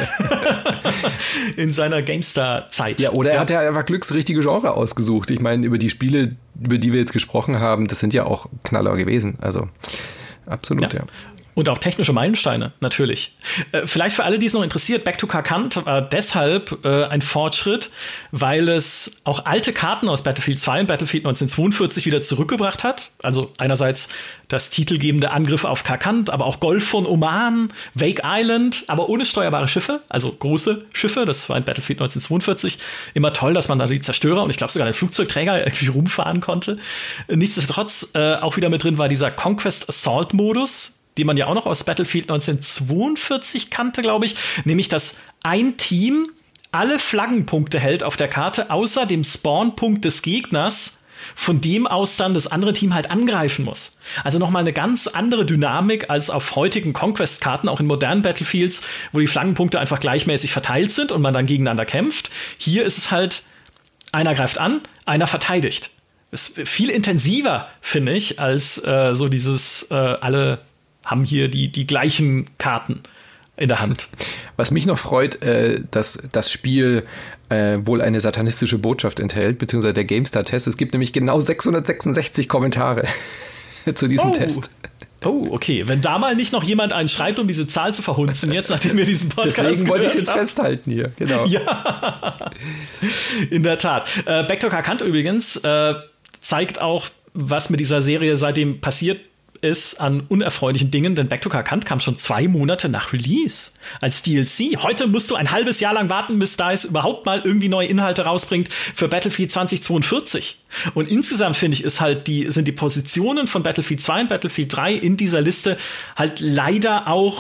in seiner GameStar-Zeit. Ja, oder er hat ja einfach glücksrichtige Genre ausgesucht. Ich meine, über die Spiele, über die wir jetzt gesprochen haben, das sind ja auch Knaller gewesen. Also absolut, ja. Und auch technische Meilensteine, natürlich. Vielleicht für alle, die es noch interessiert, Back to Karkand war deshalb ein Fortschritt, weil es auch alte Karten aus Battlefield 2 und Battlefield 1942 wieder zurückgebracht hat. Also einerseits das titelgebende Angriff auf Karkand, aber auch Golf von Oman, Wake Island, aber ohne steuerbare Schiffe, also große Schiffe. Das war in Battlefield 1942 immer toll, dass man da die Zerstörer und ich glaube sogar den Flugzeugträger irgendwie rumfahren konnte. Nichtsdestotrotz auch wieder mit drin war dieser Conquest Assault Modus, den man ja auch noch aus Battlefield 1942 kannte, glaube ich, nämlich, dass ein Team alle Flaggenpunkte hält auf der Karte, außer dem Spawnpunkt des Gegners, von dem aus dann das andere Team halt angreifen muss. Also nochmal eine ganz andere Dynamik als auf heutigen Conquest-Karten, auch in modernen Battlefields, wo die Flaggenpunkte einfach gleichmäßig verteilt sind und man dann gegeneinander kämpft. Hier ist es halt, einer greift an, einer verteidigt. Ist viel intensiver, finde ich, als so dieses alle haben hier die gleichen Karten in der Hand. Was mich noch freut, dass das Spiel wohl eine satanistische Botschaft enthält, beziehungsweise der GameStar-Test. Es gibt nämlich genau 666 Kommentare zu diesem Test. Oh, okay. Wenn da mal nicht noch jemand einen schreibt, um diese Zahl zu verhunzen, jetzt, nachdem wir diesen Podcast Deswegen wollte ich es jetzt festhalten hier, genau. Ja, in der Tat. Back to Carcant übrigens zeigt auch, was mit dieser Serie seitdem passiert ist an unerfreulichen Dingen, denn Back to Carcant kam schon 2 Monate nach Release als DLC. Heute musst du ein halbes Jahr lang warten, bis DICE überhaupt mal irgendwie neue Inhalte rausbringt für Battlefield 2042. Und insgesamt finde ich, sind die Positionen von Battlefield 2 und Battlefield 3 in dieser Liste halt leider auch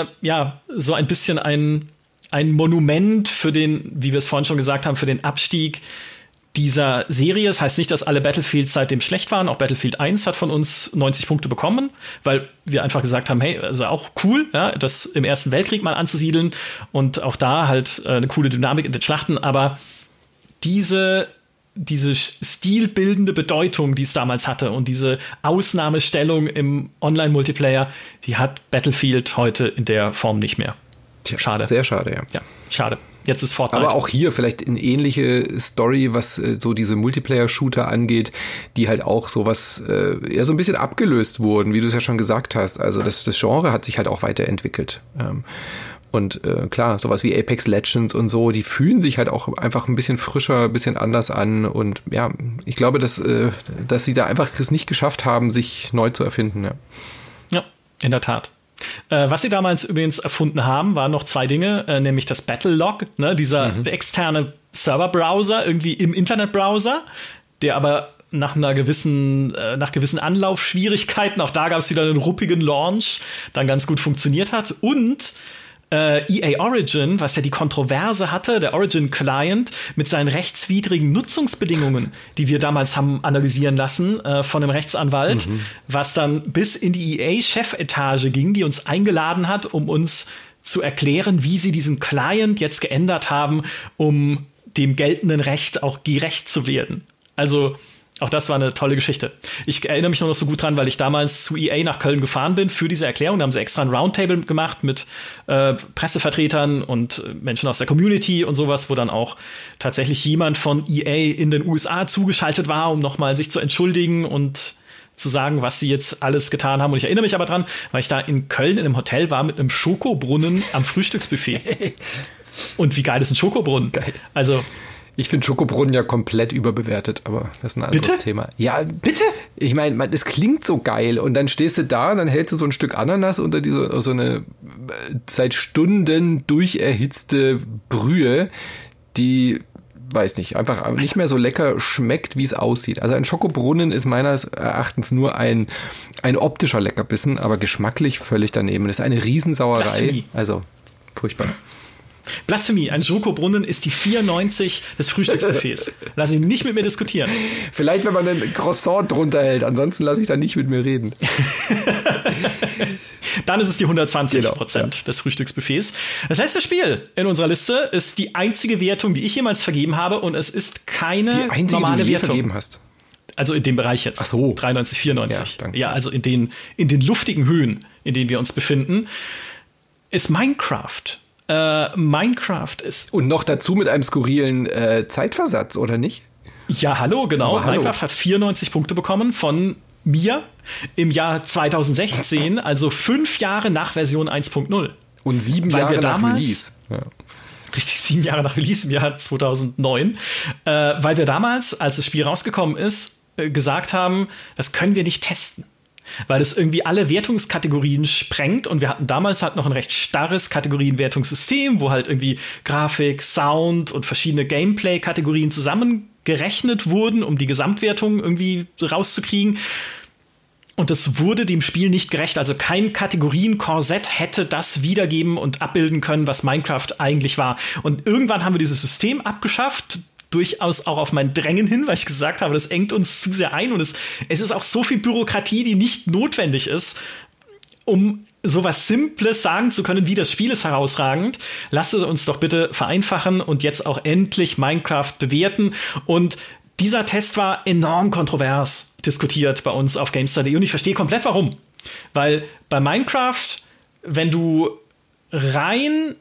so ein bisschen ein Monument für den, wie wir es vorhin schon gesagt haben, für den Abstieg dieser Serie. Das heißt nicht, dass alle Battlefields seitdem schlecht waren. Auch Battlefield 1 hat von uns 90 Punkte bekommen, weil wir einfach gesagt haben, hey, also auch cool, ja, das im Ersten Weltkrieg mal anzusiedeln und auch da halt eine coole Dynamik in den Schlachten. Aber diese stilbildende Bedeutung, die es damals hatte und diese Ausnahmestellung im Online-Multiplayer, die hat Battlefield heute in der Form nicht mehr. Tja, schade. Sehr schade, ja. Ja, schade. Jetzt ist Fortnite. Aber auch hier vielleicht eine ähnliche Story, was so diese Multiplayer-Shooter angeht, die halt auch sowas so ein bisschen abgelöst wurden, wie du es ja schon gesagt hast. Also das Genre hat sich halt auch weiterentwickelt. Und klar, sowas wie Apex Legends und so, die fühlen sich halt auch einfach ein bisschen frischer, ein bisschen anders an. Und ja, ich glaube, dass sie da einfach es nicht geschafft haben, sich neu zu erfinden. Ja, in der Tat. Was sie damals übrigens erfunden haben, waren noch 2 Dinge, nämlich das Battlelog, ne, dieser externe Serverbrowser irgendwie im Internetbrowser, der aber nach gewissen Anlaufschwierigkeiten, auch da gab es wieder einen ruppigen Launch, dann ganz gut funktioniert hat. Und EA Origin, was ja die Kontroverse hatte, der Origin-Client mit seinen rechtswidrigen Nutzungsbedingungen, die wir damals haben analysieren lassen von einem Rechtsanwalt, was dann bis in die EA-Chefetage ging, die uns eingeladen hat, um uns zu erklären, wie sie diesen Client jetzt geändert haben, um dem geltenden Recht auch gerecht zu werden. Also auch das war eine tolle Geschichte. Ich erinnere mich noch so gut dran, weil ich damals zu EA nach Köln gefahren bin für diese Erklärung. Da haben sie extra ein Roundtable gemacht mit Pressevertretern und Menschen aus der Community und sowas, wo dann auch tatsächlich jemand von EA in den USA zugeschaltet war, um nochmal sich zu entschuldigen und zu sagen, was sie jetzt alles getan haben. Und ich erinnere mich aber dran, weil ich da in Köln in einem Hotel war mit einem Schokobrunnen am Frühstücksbuffet. Und wie geil ist ein Schokobrunnen? Geil. Also ich finde Schokobrunnen ja komplett überbewertet, aber das ist ein anderes Thema. Ja, bitte? Ich meine, es klingt so geil und dann stehst du da und dann hältst du so ein Stück Ananas unter so eine seit Stunden durcherhitzte Brühe, die, weiß nicht, einfach nicht mehr so lecker schmeckt, wie es aussieht. Also ein Schokobrunnen ist meines Erachtens nur ein optischer Leckerbissen, aber geschmacklich völlig daneben. Das ist eine Riesensauerei. Blasphemie. Also furchtbar. Blasphemie, ein Schokobrunnen ist die 94 des Frühstücksbuffets. Lass ihn nicht mit mir diskutieren. Vielleicht, wenn man ein Croissant drunter hält, ansonsten lasse ich da nicht mit mir reden. Dann ist es die 120% des Frühstücksbuffets. Das letzte Spiel in unserer Liste ist die einzige Wertung, die ich jemals vergeben habe, und es ist keine die einzige, normale die du je Wertung. Vergeben hast. Also in dem Bereich jetzt. Ach so. 93, 94. Ja, danke. Ja, also in den luftigen Höhen, in denen wir uns befinden, ist Minecraft. Minecraft ist... Und noch dazu mit einem skurrilen Zeitversatz, oder nicht? Ja, hallo, genau. Minecraft hat 94 Punkte bekommen von mir im Jahr 2016, also 5 Jahre nach Version 1.0. Und 7 Jahre nach Release. Ja. Richtig, 7 Jahre nach Release im Jahr 2009. Weil wir damals, als das Spiel rausgekommen ist, gesagt haben, das können wir nicht testen. Weil es irgendwie alle Wertungskategorien sprengt, und wir hatten damals halt noch ein recht starres Kategorienwertungssystem, wo halt irgendwie Grafik, Sound und verschiedene Gameplay-Kategorien zusammengerechnet wurden, um die Gesamtwertung irgendwie rauszukriegen. Und das wurde dem Spiel nicht gerecht. Also kein Kategorienkorsett hätte das wiedergeben und abbilden können, was Minecraft eigentlich war. Und irgendwann haben wir dieses System abgeschafft, durchaus auch auf mein Drängen hin, weil ich gesagt habe, das engt uns zu sehr ein, und es ist auch so viel Bürokratie, die nicht notwendig ist, um sowas Simples sagen zu können, wie das Spiel ist herausragend. Lasst es uns doch bitte vereinfachen und jetzt auch endlich Minecraft bewerten. Und dieser Test war enorm kontrovers diskutiert bei uns auf GameStar.de, und ich verstehe komplett warum. Weil bei Minecraft, wenn du rein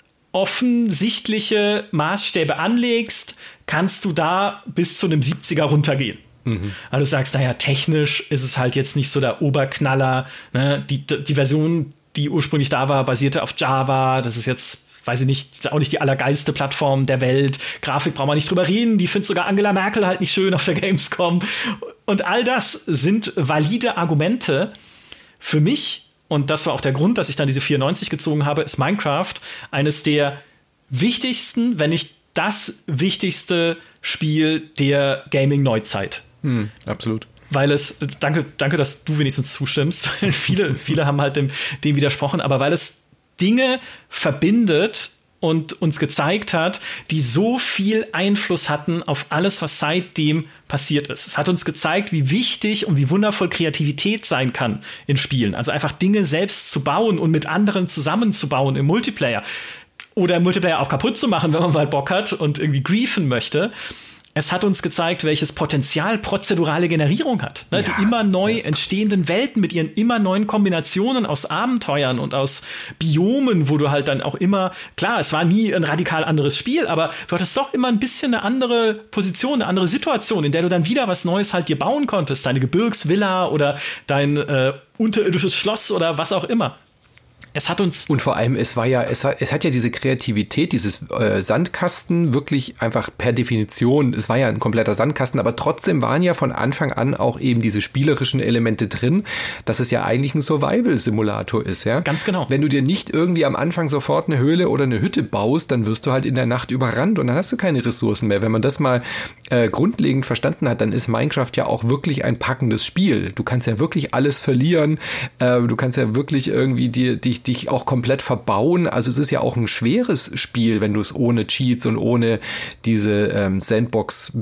offensichtliche Maßstäbe anlegst, kannst du da bis zu einem 70er runtergehen. Also du sagst, naja, technisch ist es halt jetzt nicht so der Oberknaller. Ne? Die Version, die ursprünglich da war, basierte auf Java. Das ist jetzt, weiß ich nicht, auch nicht die allergeilste Plattform der Welt. Grafik braucht man nicht drüber reden. Die findet sogar Angela Merkel halt nicht schön auf der Gamescom. Und all das sind valide Argumente für mich. Und das war auch der Grund, dass ich dann diese 94 gezogen habe, ist Minecraft eines der wichtigsten, wenn nicht das wichtigste Spiel der Gaming-Neuzeit. Absolut. Weil es, danke, dass du wenigstens zustimmst. viele haben halt dem widersprochen, aber weil es Dinge verbindet und uns gezeigt hat, die so viel Einfluss hatten auf alles, was seitdem passiert ist. Es hat uns gezeigt, wie wichtig und wie wundervoll Kreativität sein kann in Spielen. Also einfach Dinge selbst zu bauen und mit anderen zusammenzubauen im Multiplayer. Oder im Multiplayer auch kaputt zu machen, wenn man mal Bock hat und irgendwie griefen möchte. Es hat uns gezeigt, welches Potenzial prozedurale Generierung hat. Ne? Die immer neu entstehenden Welten mit ihren immer neuen Kombinationen aus Abenteuern und aus Biomen, wo du halt dann auch immer, klar, es war nie ein radikal anderes Spiel, aber du hattest doch immer ein bisschen eine andere Position, eine andere Situation, in der du dann wieder was Neues halt dir bauen konntest. Deine Gebirgsvilla oder dein unterirdisches Schloss oder was auch immer. Es hat uns. Und vor allem, es hat ja diese Kreativität, dieses Sandkasten wirklich einfach per Definition, es war ja ein kompletter Sandkasten, aber trotzdem waren ja von Anfang an auch eben diese spielerischen Elemente drin, dass es ja eigentlich ein Survival-Simulator ist, ja. Ganz genau. Wenn du dir nicht irgendwie am Anfang sofort eine Höhle oder eine Hütte baust, dann wirst du halt in der Nacht überrannt und dann hast du keine Ressourcen mehr. Wenn man das mal grundlegend verstanden hat, dann ist Minecraft ja auch wirklich ein packendes Spiel. Du kannst ja wirklich alles verlieren, du kannst ja wirklich irgendwie dich auch komplett verbauen. Also es ist ja auch ein schweres Spiel, wenn du es ohne Cheats und ohne diese Sandbox,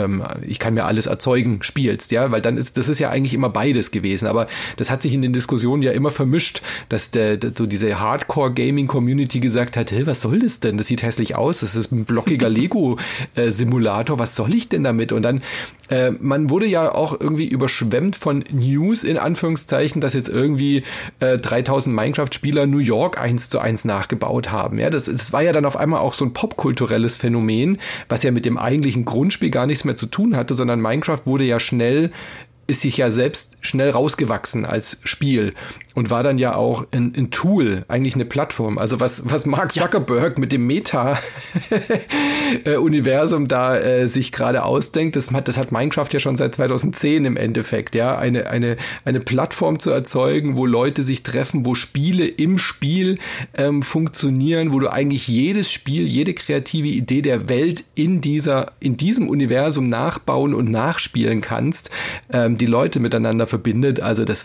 ich kann mir alles erzeugen, spielst, ja, weil das ist ja eigentlich immer beides gewesen. Aber das hat sich in den Diskussionen ja immer vermischt, dass so diese Hardcore-Gaming-Community gesagt hat, hey, was soll das denn? Das sieht hässlich aus, das ist ein blockiger Lego-Simulator, was soll ich denn damit? Und dann, man wurde ja auch irgendwie überschwemmt von News, in Anführungszeichen, dass jetzt irgendwie 3000 Minecraft-Spieler New York 1:1 nachgebaut haben. Ja, das war ja dann auf einmal auch so ein popkulturelles Phänomen, was ja mit dem eigentlichen Grundspiel gar nichts mehr zu tun hatte, sondern Minecraft ist sich ja selbst schnell rausgewachsen als Spiel und war dann ja auch ein Tool, eigentlich eine Plattform. Also was Mark Zuckerberg mit dem Meta-Universum da sich gerade ausdenkt, das hat Minecraft ja schon seit 2010 im Endeffekt, ja, eine Plattform zu erzeugen, wo Leute sich treffen, wo Spiele im Spiel funktionieren, wo du eigentlich jedes Spiel, jede kreative Idee der Welt in diesem Universum nachbauen und nachspielen kannst, die Leute miteinander verbindet. Also es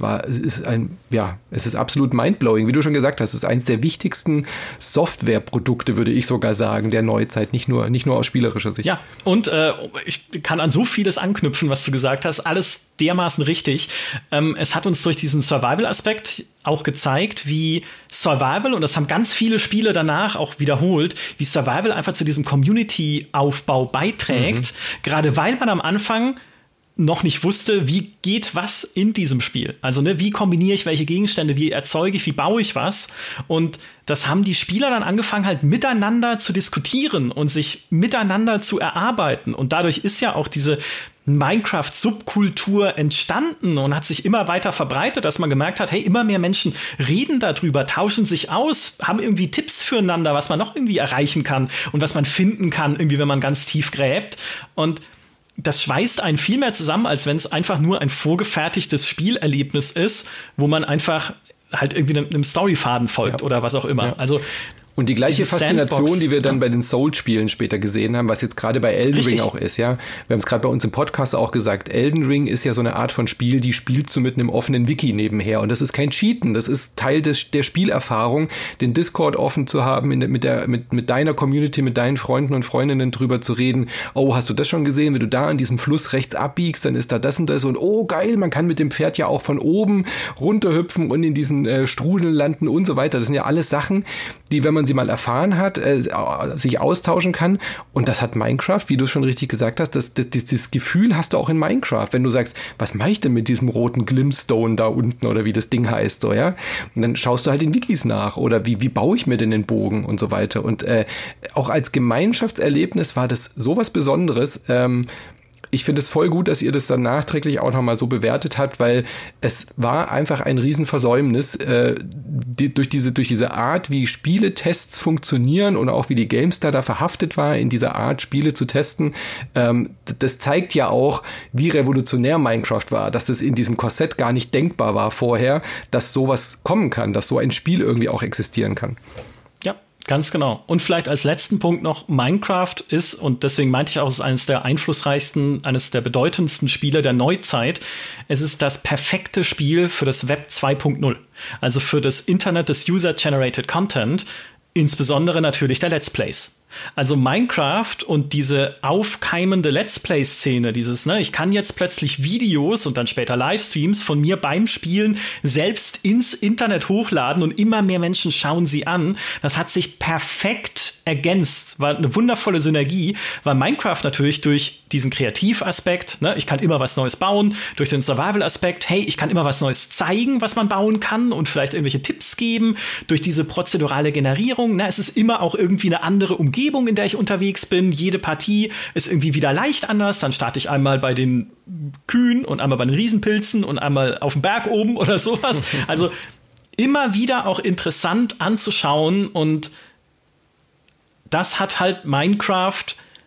ist absolut mindblowing. Wie du schon gesagt hast, es ist eines der wichtigsten Softwareprodukte, würde ich sogar sagen, der Neuzeit, nicht nur aus spielerischer Sicht. Ja, und ich kann an so vieles anknüpfen, was du gesagt hast. Alles dermaßen richtig. Es hat uns durch diesen Survival-Aspekt auch gezeigt, wie Survival, und das haben ganz viele Spiele danach auch wiederholt, wie Survival einfach zu diesem Community-Aufbau beiträgt. Gerade weil man am Anfang noch nicht wusste, wie geht was in diesem Spiel. Also, wie kombiniere ich welche Gegenstände, wie erzeuge ich, wie baue ich was? Und das haben die Spieler dann angefangen, halt miteinander zu diskutieren und sich miteinander zu erarbeiten. Und dadurch ist ja auch diese Minecraft-Subkultur entstanden und hat sich immer weiter verbreitet, dass man gemerkt hat, hey, immer mehr Menschen reden darüber, tauschen sich aus, haben irgendwie Tipps füreinander, was man noch irgendwie erreichen kann und was man finden kann, irgendwie, wenn man ganz tief gräbt. Und das schweißt einen viel mehr zusammen, als wenn es einfach nur ein vorgefertigtes Spielerlebnis ist, wo man einfach halt irgendwie einem Storyfaden folgt oder was auch immer. Ja. Also und die gleiche Faszination, Sandbox, die wir dann bei den Souls-Spielen später gesehen haben, was jetzt gerade bei Elden Ring auch ist, ja. Wir haben es gerade bei uns im Podcast auch gesagt, Elden Ring ist ja so eine Art von Spiel, die spielst du mit einem offenen Wiki nebenher. Und das ist kein Cheaten, das ist Teil der Spielerfahrung, den Discord offen zu haben, mit deiner Community, mit deinen Freunden und Freundinnen drüber zu reden. Oh, hast du das schon gesehen? Wenn du da an diesem Fluss rechts abbiegst, dann ist da das und das. Und oh, geil, man kann mit dem Pferd ja auch von oben runterhüpfen und in diesen Strudeln landen und so weiter. Das sind ja alles Sachen, die, wenn man man sie mal erfahren hat, sich austauschen kann. Und das hat Minecraft, wie du schon richtig gesagt hast, das Gefühl hast du auch in Minecraft, wenn du sagst, was mache ich denn mit diesem roten Glimstone da unten oder wie das Ding heißt, so, ja? Und dann schaust du halt in Wikis nach oder wie baue ich mir denn den Bogen und so weiter. Und auch als Gemeinschaftserlebnis war das sowas Besonderes. Ich finde es voll gut, dass ihr das dann nachträglich auch nochmal so bewertet habt, weil es war einfach ein Riesenversäumnis, durch diese Art, wie Spieletests funktionieren und auch wie die GameStar da verhaftet war, in dieser Art Spiele zu testen. Das zeigt ja auch, wie revolutionär Minecraft war, dass das in diesem Korsett gar nicht denkbar war vorher, dass sowas kommen kann, dass so ein Spiel irgendwie auch existieren kann. Ganz genau. Und vielleicht als letzten Punkt noch, Minecraft ist, und deswegen meinte ich auch, es ist eines der einflussreichsten, eines der bedeutendsten Spiele der Neuzeit. Es ist das perfekte Spiel für das Web 2.0. Also für das Internet des User-Generated Content, insbesondere natürlich der Let's Plays. Also Minecraft und diese aufkeimende Let's Play-Szene, dieses, ich kann jetzt plötzlich Videos und dann später Livestreams von mir beim Spielen selbst ins Internet hochladen und immer mehr Menschen schauen sie an. Das hat sich perfekt ergänzt, war eine wundervolle Synergie, weil Minecraft natürlich durch diesen Kreativaspekt, ich kann immer was Neues bauen, durch den Survival-Aspekt, hey, ich kann immer was Neues zeigen, was man bauen kann und vielleicht irgendwelche Tipps geben, durch diese prozedurale Generierung, es ist immer auch irgendwie eine andere Umgebung, in der ich unterwegs bin. Jede Partie ist irgendwie wieder leicht anders. Dann starte ich einmal bei den Kühen und einmal bei den Riesenpilzen und einmal auf dem Berg oben oder sowas. Also immer wieder auch interessant anzuschauen und das hat halt Minecraft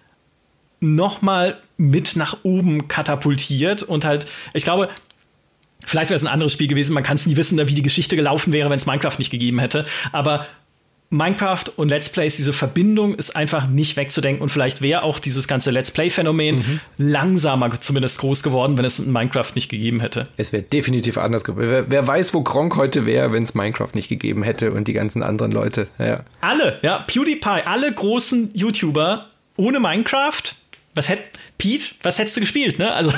nochmal mit nach oben katapultiert und halt, ich glaube, vielleicht wäre es ein anderes Spiel gewesen, man kann es nie wissen, wie die Geschichte gelaufen wäre, wenn es Minecraft nicht gegeben hätte, aber Minecraft und Let's Plays, diese Verbindung ist einfach nicht wegzudenken und vielleicht wäre auch dieses ganze Let's Play-Phänomen langsamer zumindest groß geworden, wenn es Minecraft nicht gegeben hätte. Es wäre definitiv anders geworden. Wer weiß, wo Gronkh heute wäre, wenn es Minecraft nicht gegeben hätte und die ganzen anderen Leute. Ja. Alle, PewDiePie, alle großen YouTuber ohne Minecraft, was hättest du gespielt, Also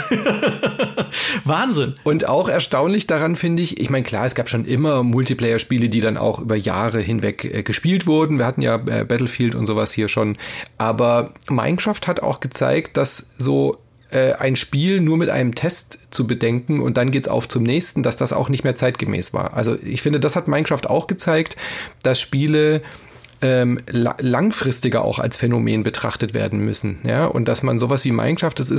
Wahnsinn. Und auch erstaunlich daran finde ich meine, klar, es gab schon immer Multiplayer-Spiele, die dann auch über Jahre hinweg gespielt wurden. Wir hatten ja Battlefield und sowas hier schon. Aber Minecraft hat auch gezeigt, dass so ein Spiel nur mit einem Test zu bedenken und dann geht's auf zum nächsten, dass das auch nicht mehr zeitgemäß war. Also ich finde, das hat Minecraft auch gezeigt, dass Spiele langfristiger auch als Phänomen betrachtet werden müssen, ja, und dass man sowas wie Minecraft, das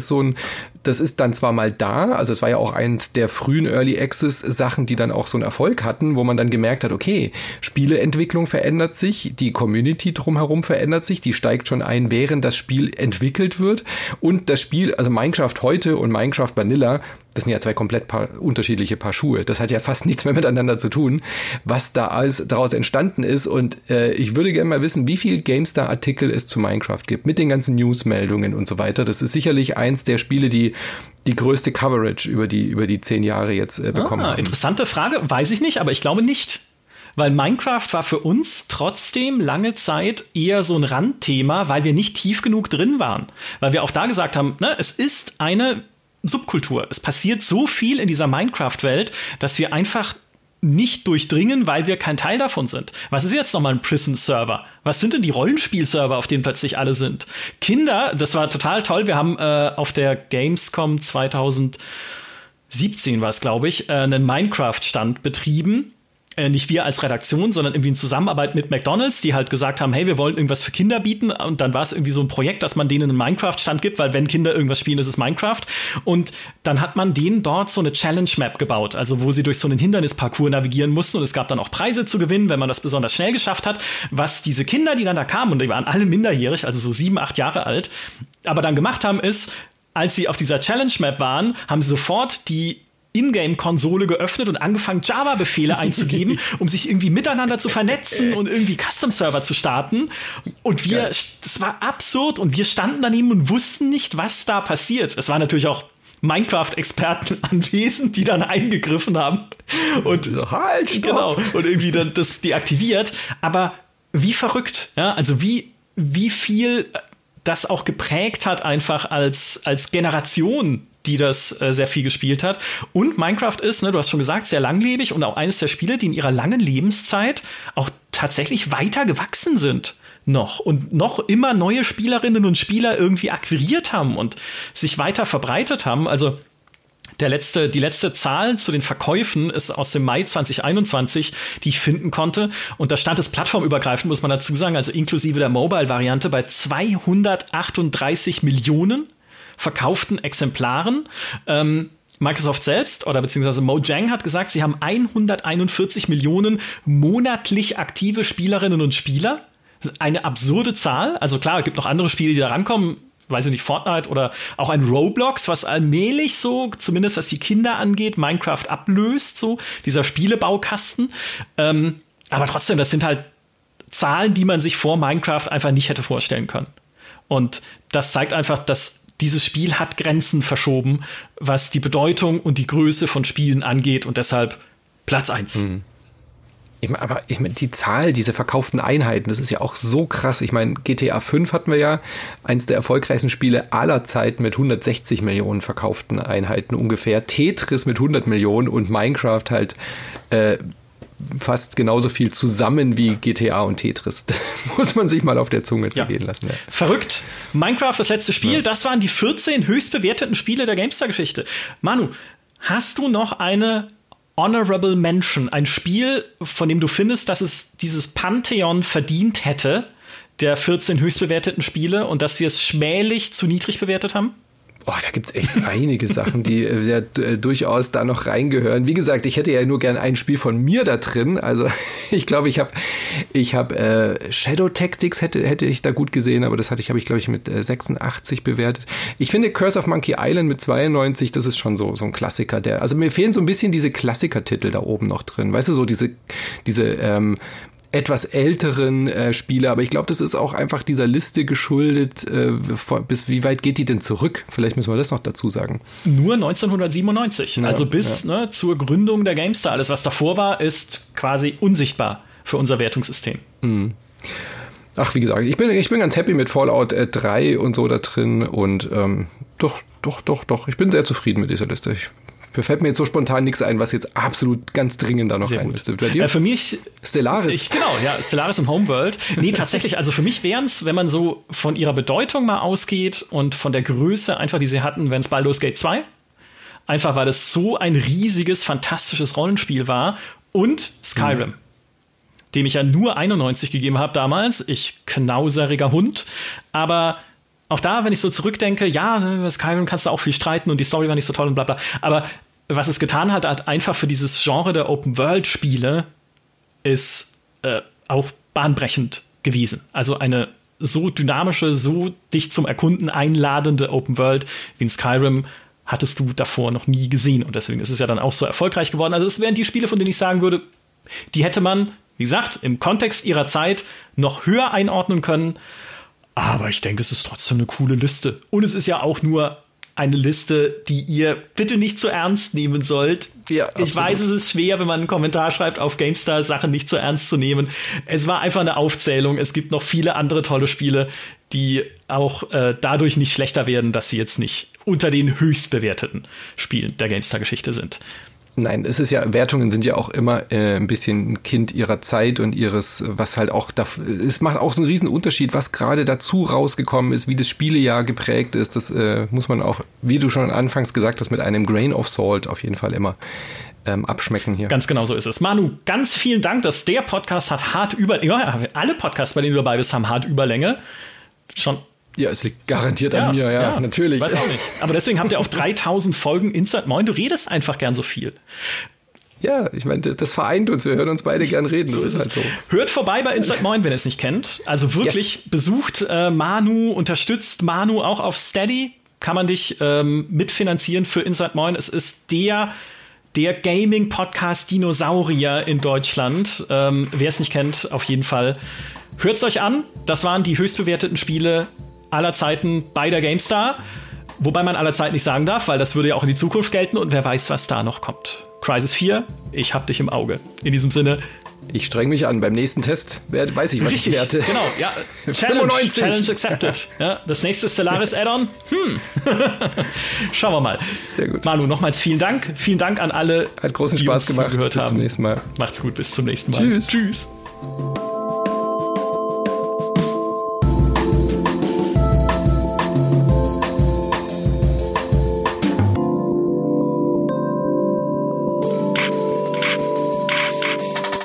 ist dann zwar mal da, also es war ja auch eins der frühen Early Access Sachen, die dann auch so einen Erfolg hatten, wo man dann gemerkt hat, okay, Spieleentwicklung verändert sich, die Community drumherum verändert sich, die steigt schon ein, während das Spiel entwickelt wird und das Spiel, also Minecraft heute und Minecraft Vanilla, das sind ja zwei komplett unterschiedliche Paar Schuhe. Das hat ja fast nichts mehr miteinander zu tun, was da alles daraus entstanden ist. Und ich würde gerne mal wissen, wie viel GameStar-Artikel es zu Minecraft gibt, mit den ganzen Newsmeldungen und so weiter. Das ist sicherlich eins der Spiele, die größte Coverage über die 10 Jahre jetzt bekommen haben. Interessante Frage, weiß ich nicht, aber ich glaube nicht. Weil Minecraft war für uns trotzdem lange Zeit eher so ein Randthema, weil wir nicht tief genug drin waren. Weil wir auch da gesagt haben, es ist eine Subkultur. Es passiert so viel in dieser Minecraft-Welt, dass wir einfach nicht durchdringen, weil wir kein Teil davon sind. Was ist jetzt nochmal ein Prison-Server? Was sind denn die Rollenspiel-Server, auf denen plötzlich alle sind? Kinder, das war total toll. Wir haben auf der Gamescom 2017 war es, glaube ich, einen Minecraft-Stand betrieben. Nicht wir als Redaktion, sondern irgendwie in Zusammenarbeit mit McDonald's, die halt gesagt haben, hey, wir wollen irgendwas für Kinder bieten. Und dann war es irgendwie so ein Projekt, dass man denen einen Minecraft-Stand gibt, weil wenn Kinder irgendwas spielen, ist es Minecraft. Und dann hat man denen dort so eine Challenge-Map gebaut, also wo sie durch so einen Hindernisparcours navigieren mussten. Und es gab dann auch Preise zu gewinnen, wenn man das besonders schnell geschafft hat. Was diese Kinder, die dann da kamen, und die waren alle minderjährig, also so 7, 8 Jahre alt, aber dann gemacht haben, ist, als sie auf dieser Challenge-Map waren, haben sie sofort die Ingame-Konsole geöffnet und angefangen, Java-Befehle einzugeben, um sich irgendwie miteinander zu vernetzen und irgendwie Custom-Server zu starten. Und das war absurd und wir standen daneben und wussten nicht, was da passiert. Es waren natürlich auch Minecraft-Experten anwesend, die dann eingegriffen haben und halt, stopp. Genau, und irgendwie dann das deaktiviert. Aber wie verrückt, ja, also wie viel das auch geprägt hat, einfach als Generation, die das sehr viel gespielt hat. Und Minecraft ist, du hast schon gesagt, sehr langlebig und auch eines der Spiele, die in ihrer langen Lebenszeit auch tatsächlich weiter gewachsen sind noch und noch immer neue Spielerinnen und Spieler irgendwie akquiriert haben und sich weiter verbreitet haben. Also die letzte Zahl zu den Verkäufen ist aus dem Mai 2021, die ich finden konnte. Und da stand es plattformübergreifend, muss man dazu sagen, also inklusive der Mobile-Variante, bei 238 Millionen verkauften Exemplaren. Microsoft selbst oder beziehungsweise Mojang hat gesagt, sie haben 141 Millionen monatlich aktive Spielerinnen und Spieler. Eine absurde Zahl. Also klar, es gibt noch andere Spiele, die da rankommen. Weiß ich nicht, Fortnite oder auch ein Roblox, was allmählich so, zumindest was die Kinder angeht, Minecraft ablöst, so dieser Spielebaukasten. Aber trotzdem, das sind halt Zahlen, die man sich vor Minecraft einfach nicht hätte vorstellen können. Und das zeigt einfach, dass dieses Spiel hat Grenzen verschoben, was die Bedeutung und die Größe von Spielen angeht und deshalb Platz 1. Mhm. Aber die Zahl, diese verkauften Einheiten, das ist ja auch so krass. Ich meine, GTA 5 hatten wir ja, eins der erfolgreichsten Spiele aller Zeiten mit 160 Millionen verkauften Einheiten ungefähr. Tetris mit 100 Millionen und Minecraft halt fast genauso viel zusammen wie GTA und Tetris. Das muss man sich mal auf der Zunge zergehen lassen. Ja. Verrückt. Minecraft, das letzte Spiel, das waren die 14 höchst bewerteten Spiele der GameStar-Geschichte. Manu, hast du noch eine Honorable Mention, ein Spiel, von dem du findest, dass es dieses Pantheon verdient hätte, der 14 höchst bewerteten Spiele, und dass wir es schmählich zu niedrig bewertet haben? Oh, da gibt's echt einige Sachen, die ja durchaus da noch reingehören. Wie gesagt, ich hätte ja nur gern ein Spiel von mir da drin. Also ich glaube, ich habe Shadow Tactics hätte ich da gut gesehen, aber das habe ich glaube ich mit 86 bewertet. Ich finde Curse of Monkey Island mit 92, das ist schon so ein Klassiker. Also mir fehlen so ein bisschen diese Klassikertitel da oben noch drin. Weißt du, so diese etwas älteren Spiele, aber ich glaube, das ist auch einfach dieser Liste geschuldet. Bis wie weit geht die denn zurück? Vielleicht müssen wir das noch dazu sagen. Nur 1997, also bis zur Gründung der GameStar. Alles, was davor war, ist quasi unsichtbar für unser Wertungssystem. Mhm. Ach, wie gesagt, ich bin ganz happy mit Fallout 3 und so da drin und doch, ich bin sehr zufrieden mit dieser Liste. Mir fällt mir jetzt so spontan nichts ein, was jetzt absolut ganz dringend da noch rein müsste. Bei dir? Für mich Stellaris. Stellaris im Homeworld. Nee, tatsächlich, also für mich wären es, wenn man so von ihrer Bedeutung mal ausgeht und von der Größe einfach, die sie hatten, wären es Baldur's Gate 2. Einfach, weil es so ein riesiges, fantastisches Rollenspiel war. Und Skyrim, dem ich ja nur 91 gegeben habe damals. Ich knauseriger Hund. Aber auch da, wenn ich so zurückdenke, ja, Skyrim kannst du auch viel streiten und die Story war nicht so toll und bla bla. Aber was es getan hat einfach für dieses Genre der Open-World-Spiele, ist auch bahnbrechend gewesen. Also eine so dynamische, so dich zum Erkunden einladende Open-World wie in Skyrim hattest du davor noch nie gesehen. Und deswegen ist es ja dann auch so erfolgreich geworden. Also es wären die Spiele, von denen ich sagen würde, die hätte man, wie gesagt, im Kontext ihrer Zeit noch höher einordnen können. Aber ich denke, es ist trotzdem eine coole Liste. Und es ist ja auch nur eine Liste, die ihr bitte nicht zu ernst nehmen sollt. Ja, ich weiß, es ist schwer, wenn man einen Kommentar schreibt auf GameStar, Sachen nicht zu ernst zu nehmen. Es war einfach eine Aufzählung. Es gibt noch viele andere tolle Spiele, die auch dadurch nicht schlechter werden, dass sie jetzt nicht unter den höchst bewerteten Spielen der GameStar-Geschichte sind. Nein, Wertungen sind ja auch immer ein bisschen ein Kind ihrer Zeit und ihres, was halt auch, es macht auch so einen riesen Unterschied, was gerade dazu rausgekommen ist, wie das Spielejahr geprägt ist. Das muss man auch, wie du schon anfangs gesagt hast, mit einem Grain of Salt auf jeden Fall immer abschmecken hier. Ganz genau so ist es. Manu, ganz vielen Dank, dass der Podcast hat alle Podcasts, bei denen du dabei bist, haben hart Überlänge. Ja, es liegt garantiert an mir, ja, natürlich. Weiß auch nicht. Aber deswegen habt ihr auch 3000 Folgen Inside Moin. Du redest einfach gern so viel. Ja, ich meine, das vereint uns. Wir hören uns beide gern reden. Das ist halt so. Hört vorbei bei Inside Moin, wenn ihr es nicht kennt. Also wirklich besucht Manu, unterstützt Manu auch auf Steady. Kann man dich mitfinanzieren für Inside Moin. Es ist der Gaming-Podcast Dinosaurier in Deutschland. Wer es nicht kennt, auf jeden Fall. Hört es euch an. Das waren die höchst bewerteten Spiele aller Zeiten bei der GameStar. Wobei man aller Zeiten nicht sagen darf, weil das würde ja auch in die Zukunft gelten und wer weiß, was da noch kommt. Crysis 4, ich hab dich im Auge. In diesem Sinne. Ich streng mich an. Beim nächsten Test weiß ich, was ich werte. Genau, ja. Challenge accepted. Ja, das nächste Stellaris Add-on. Schauen wir mal. Sehr gut. Manu, nochmals vielen Dank. Vielen Dank an alle, hat großen Spaß gemacht. Bis zum nächsten Mal. Macht's gut, bis zum nächsten Mal. Tschüss.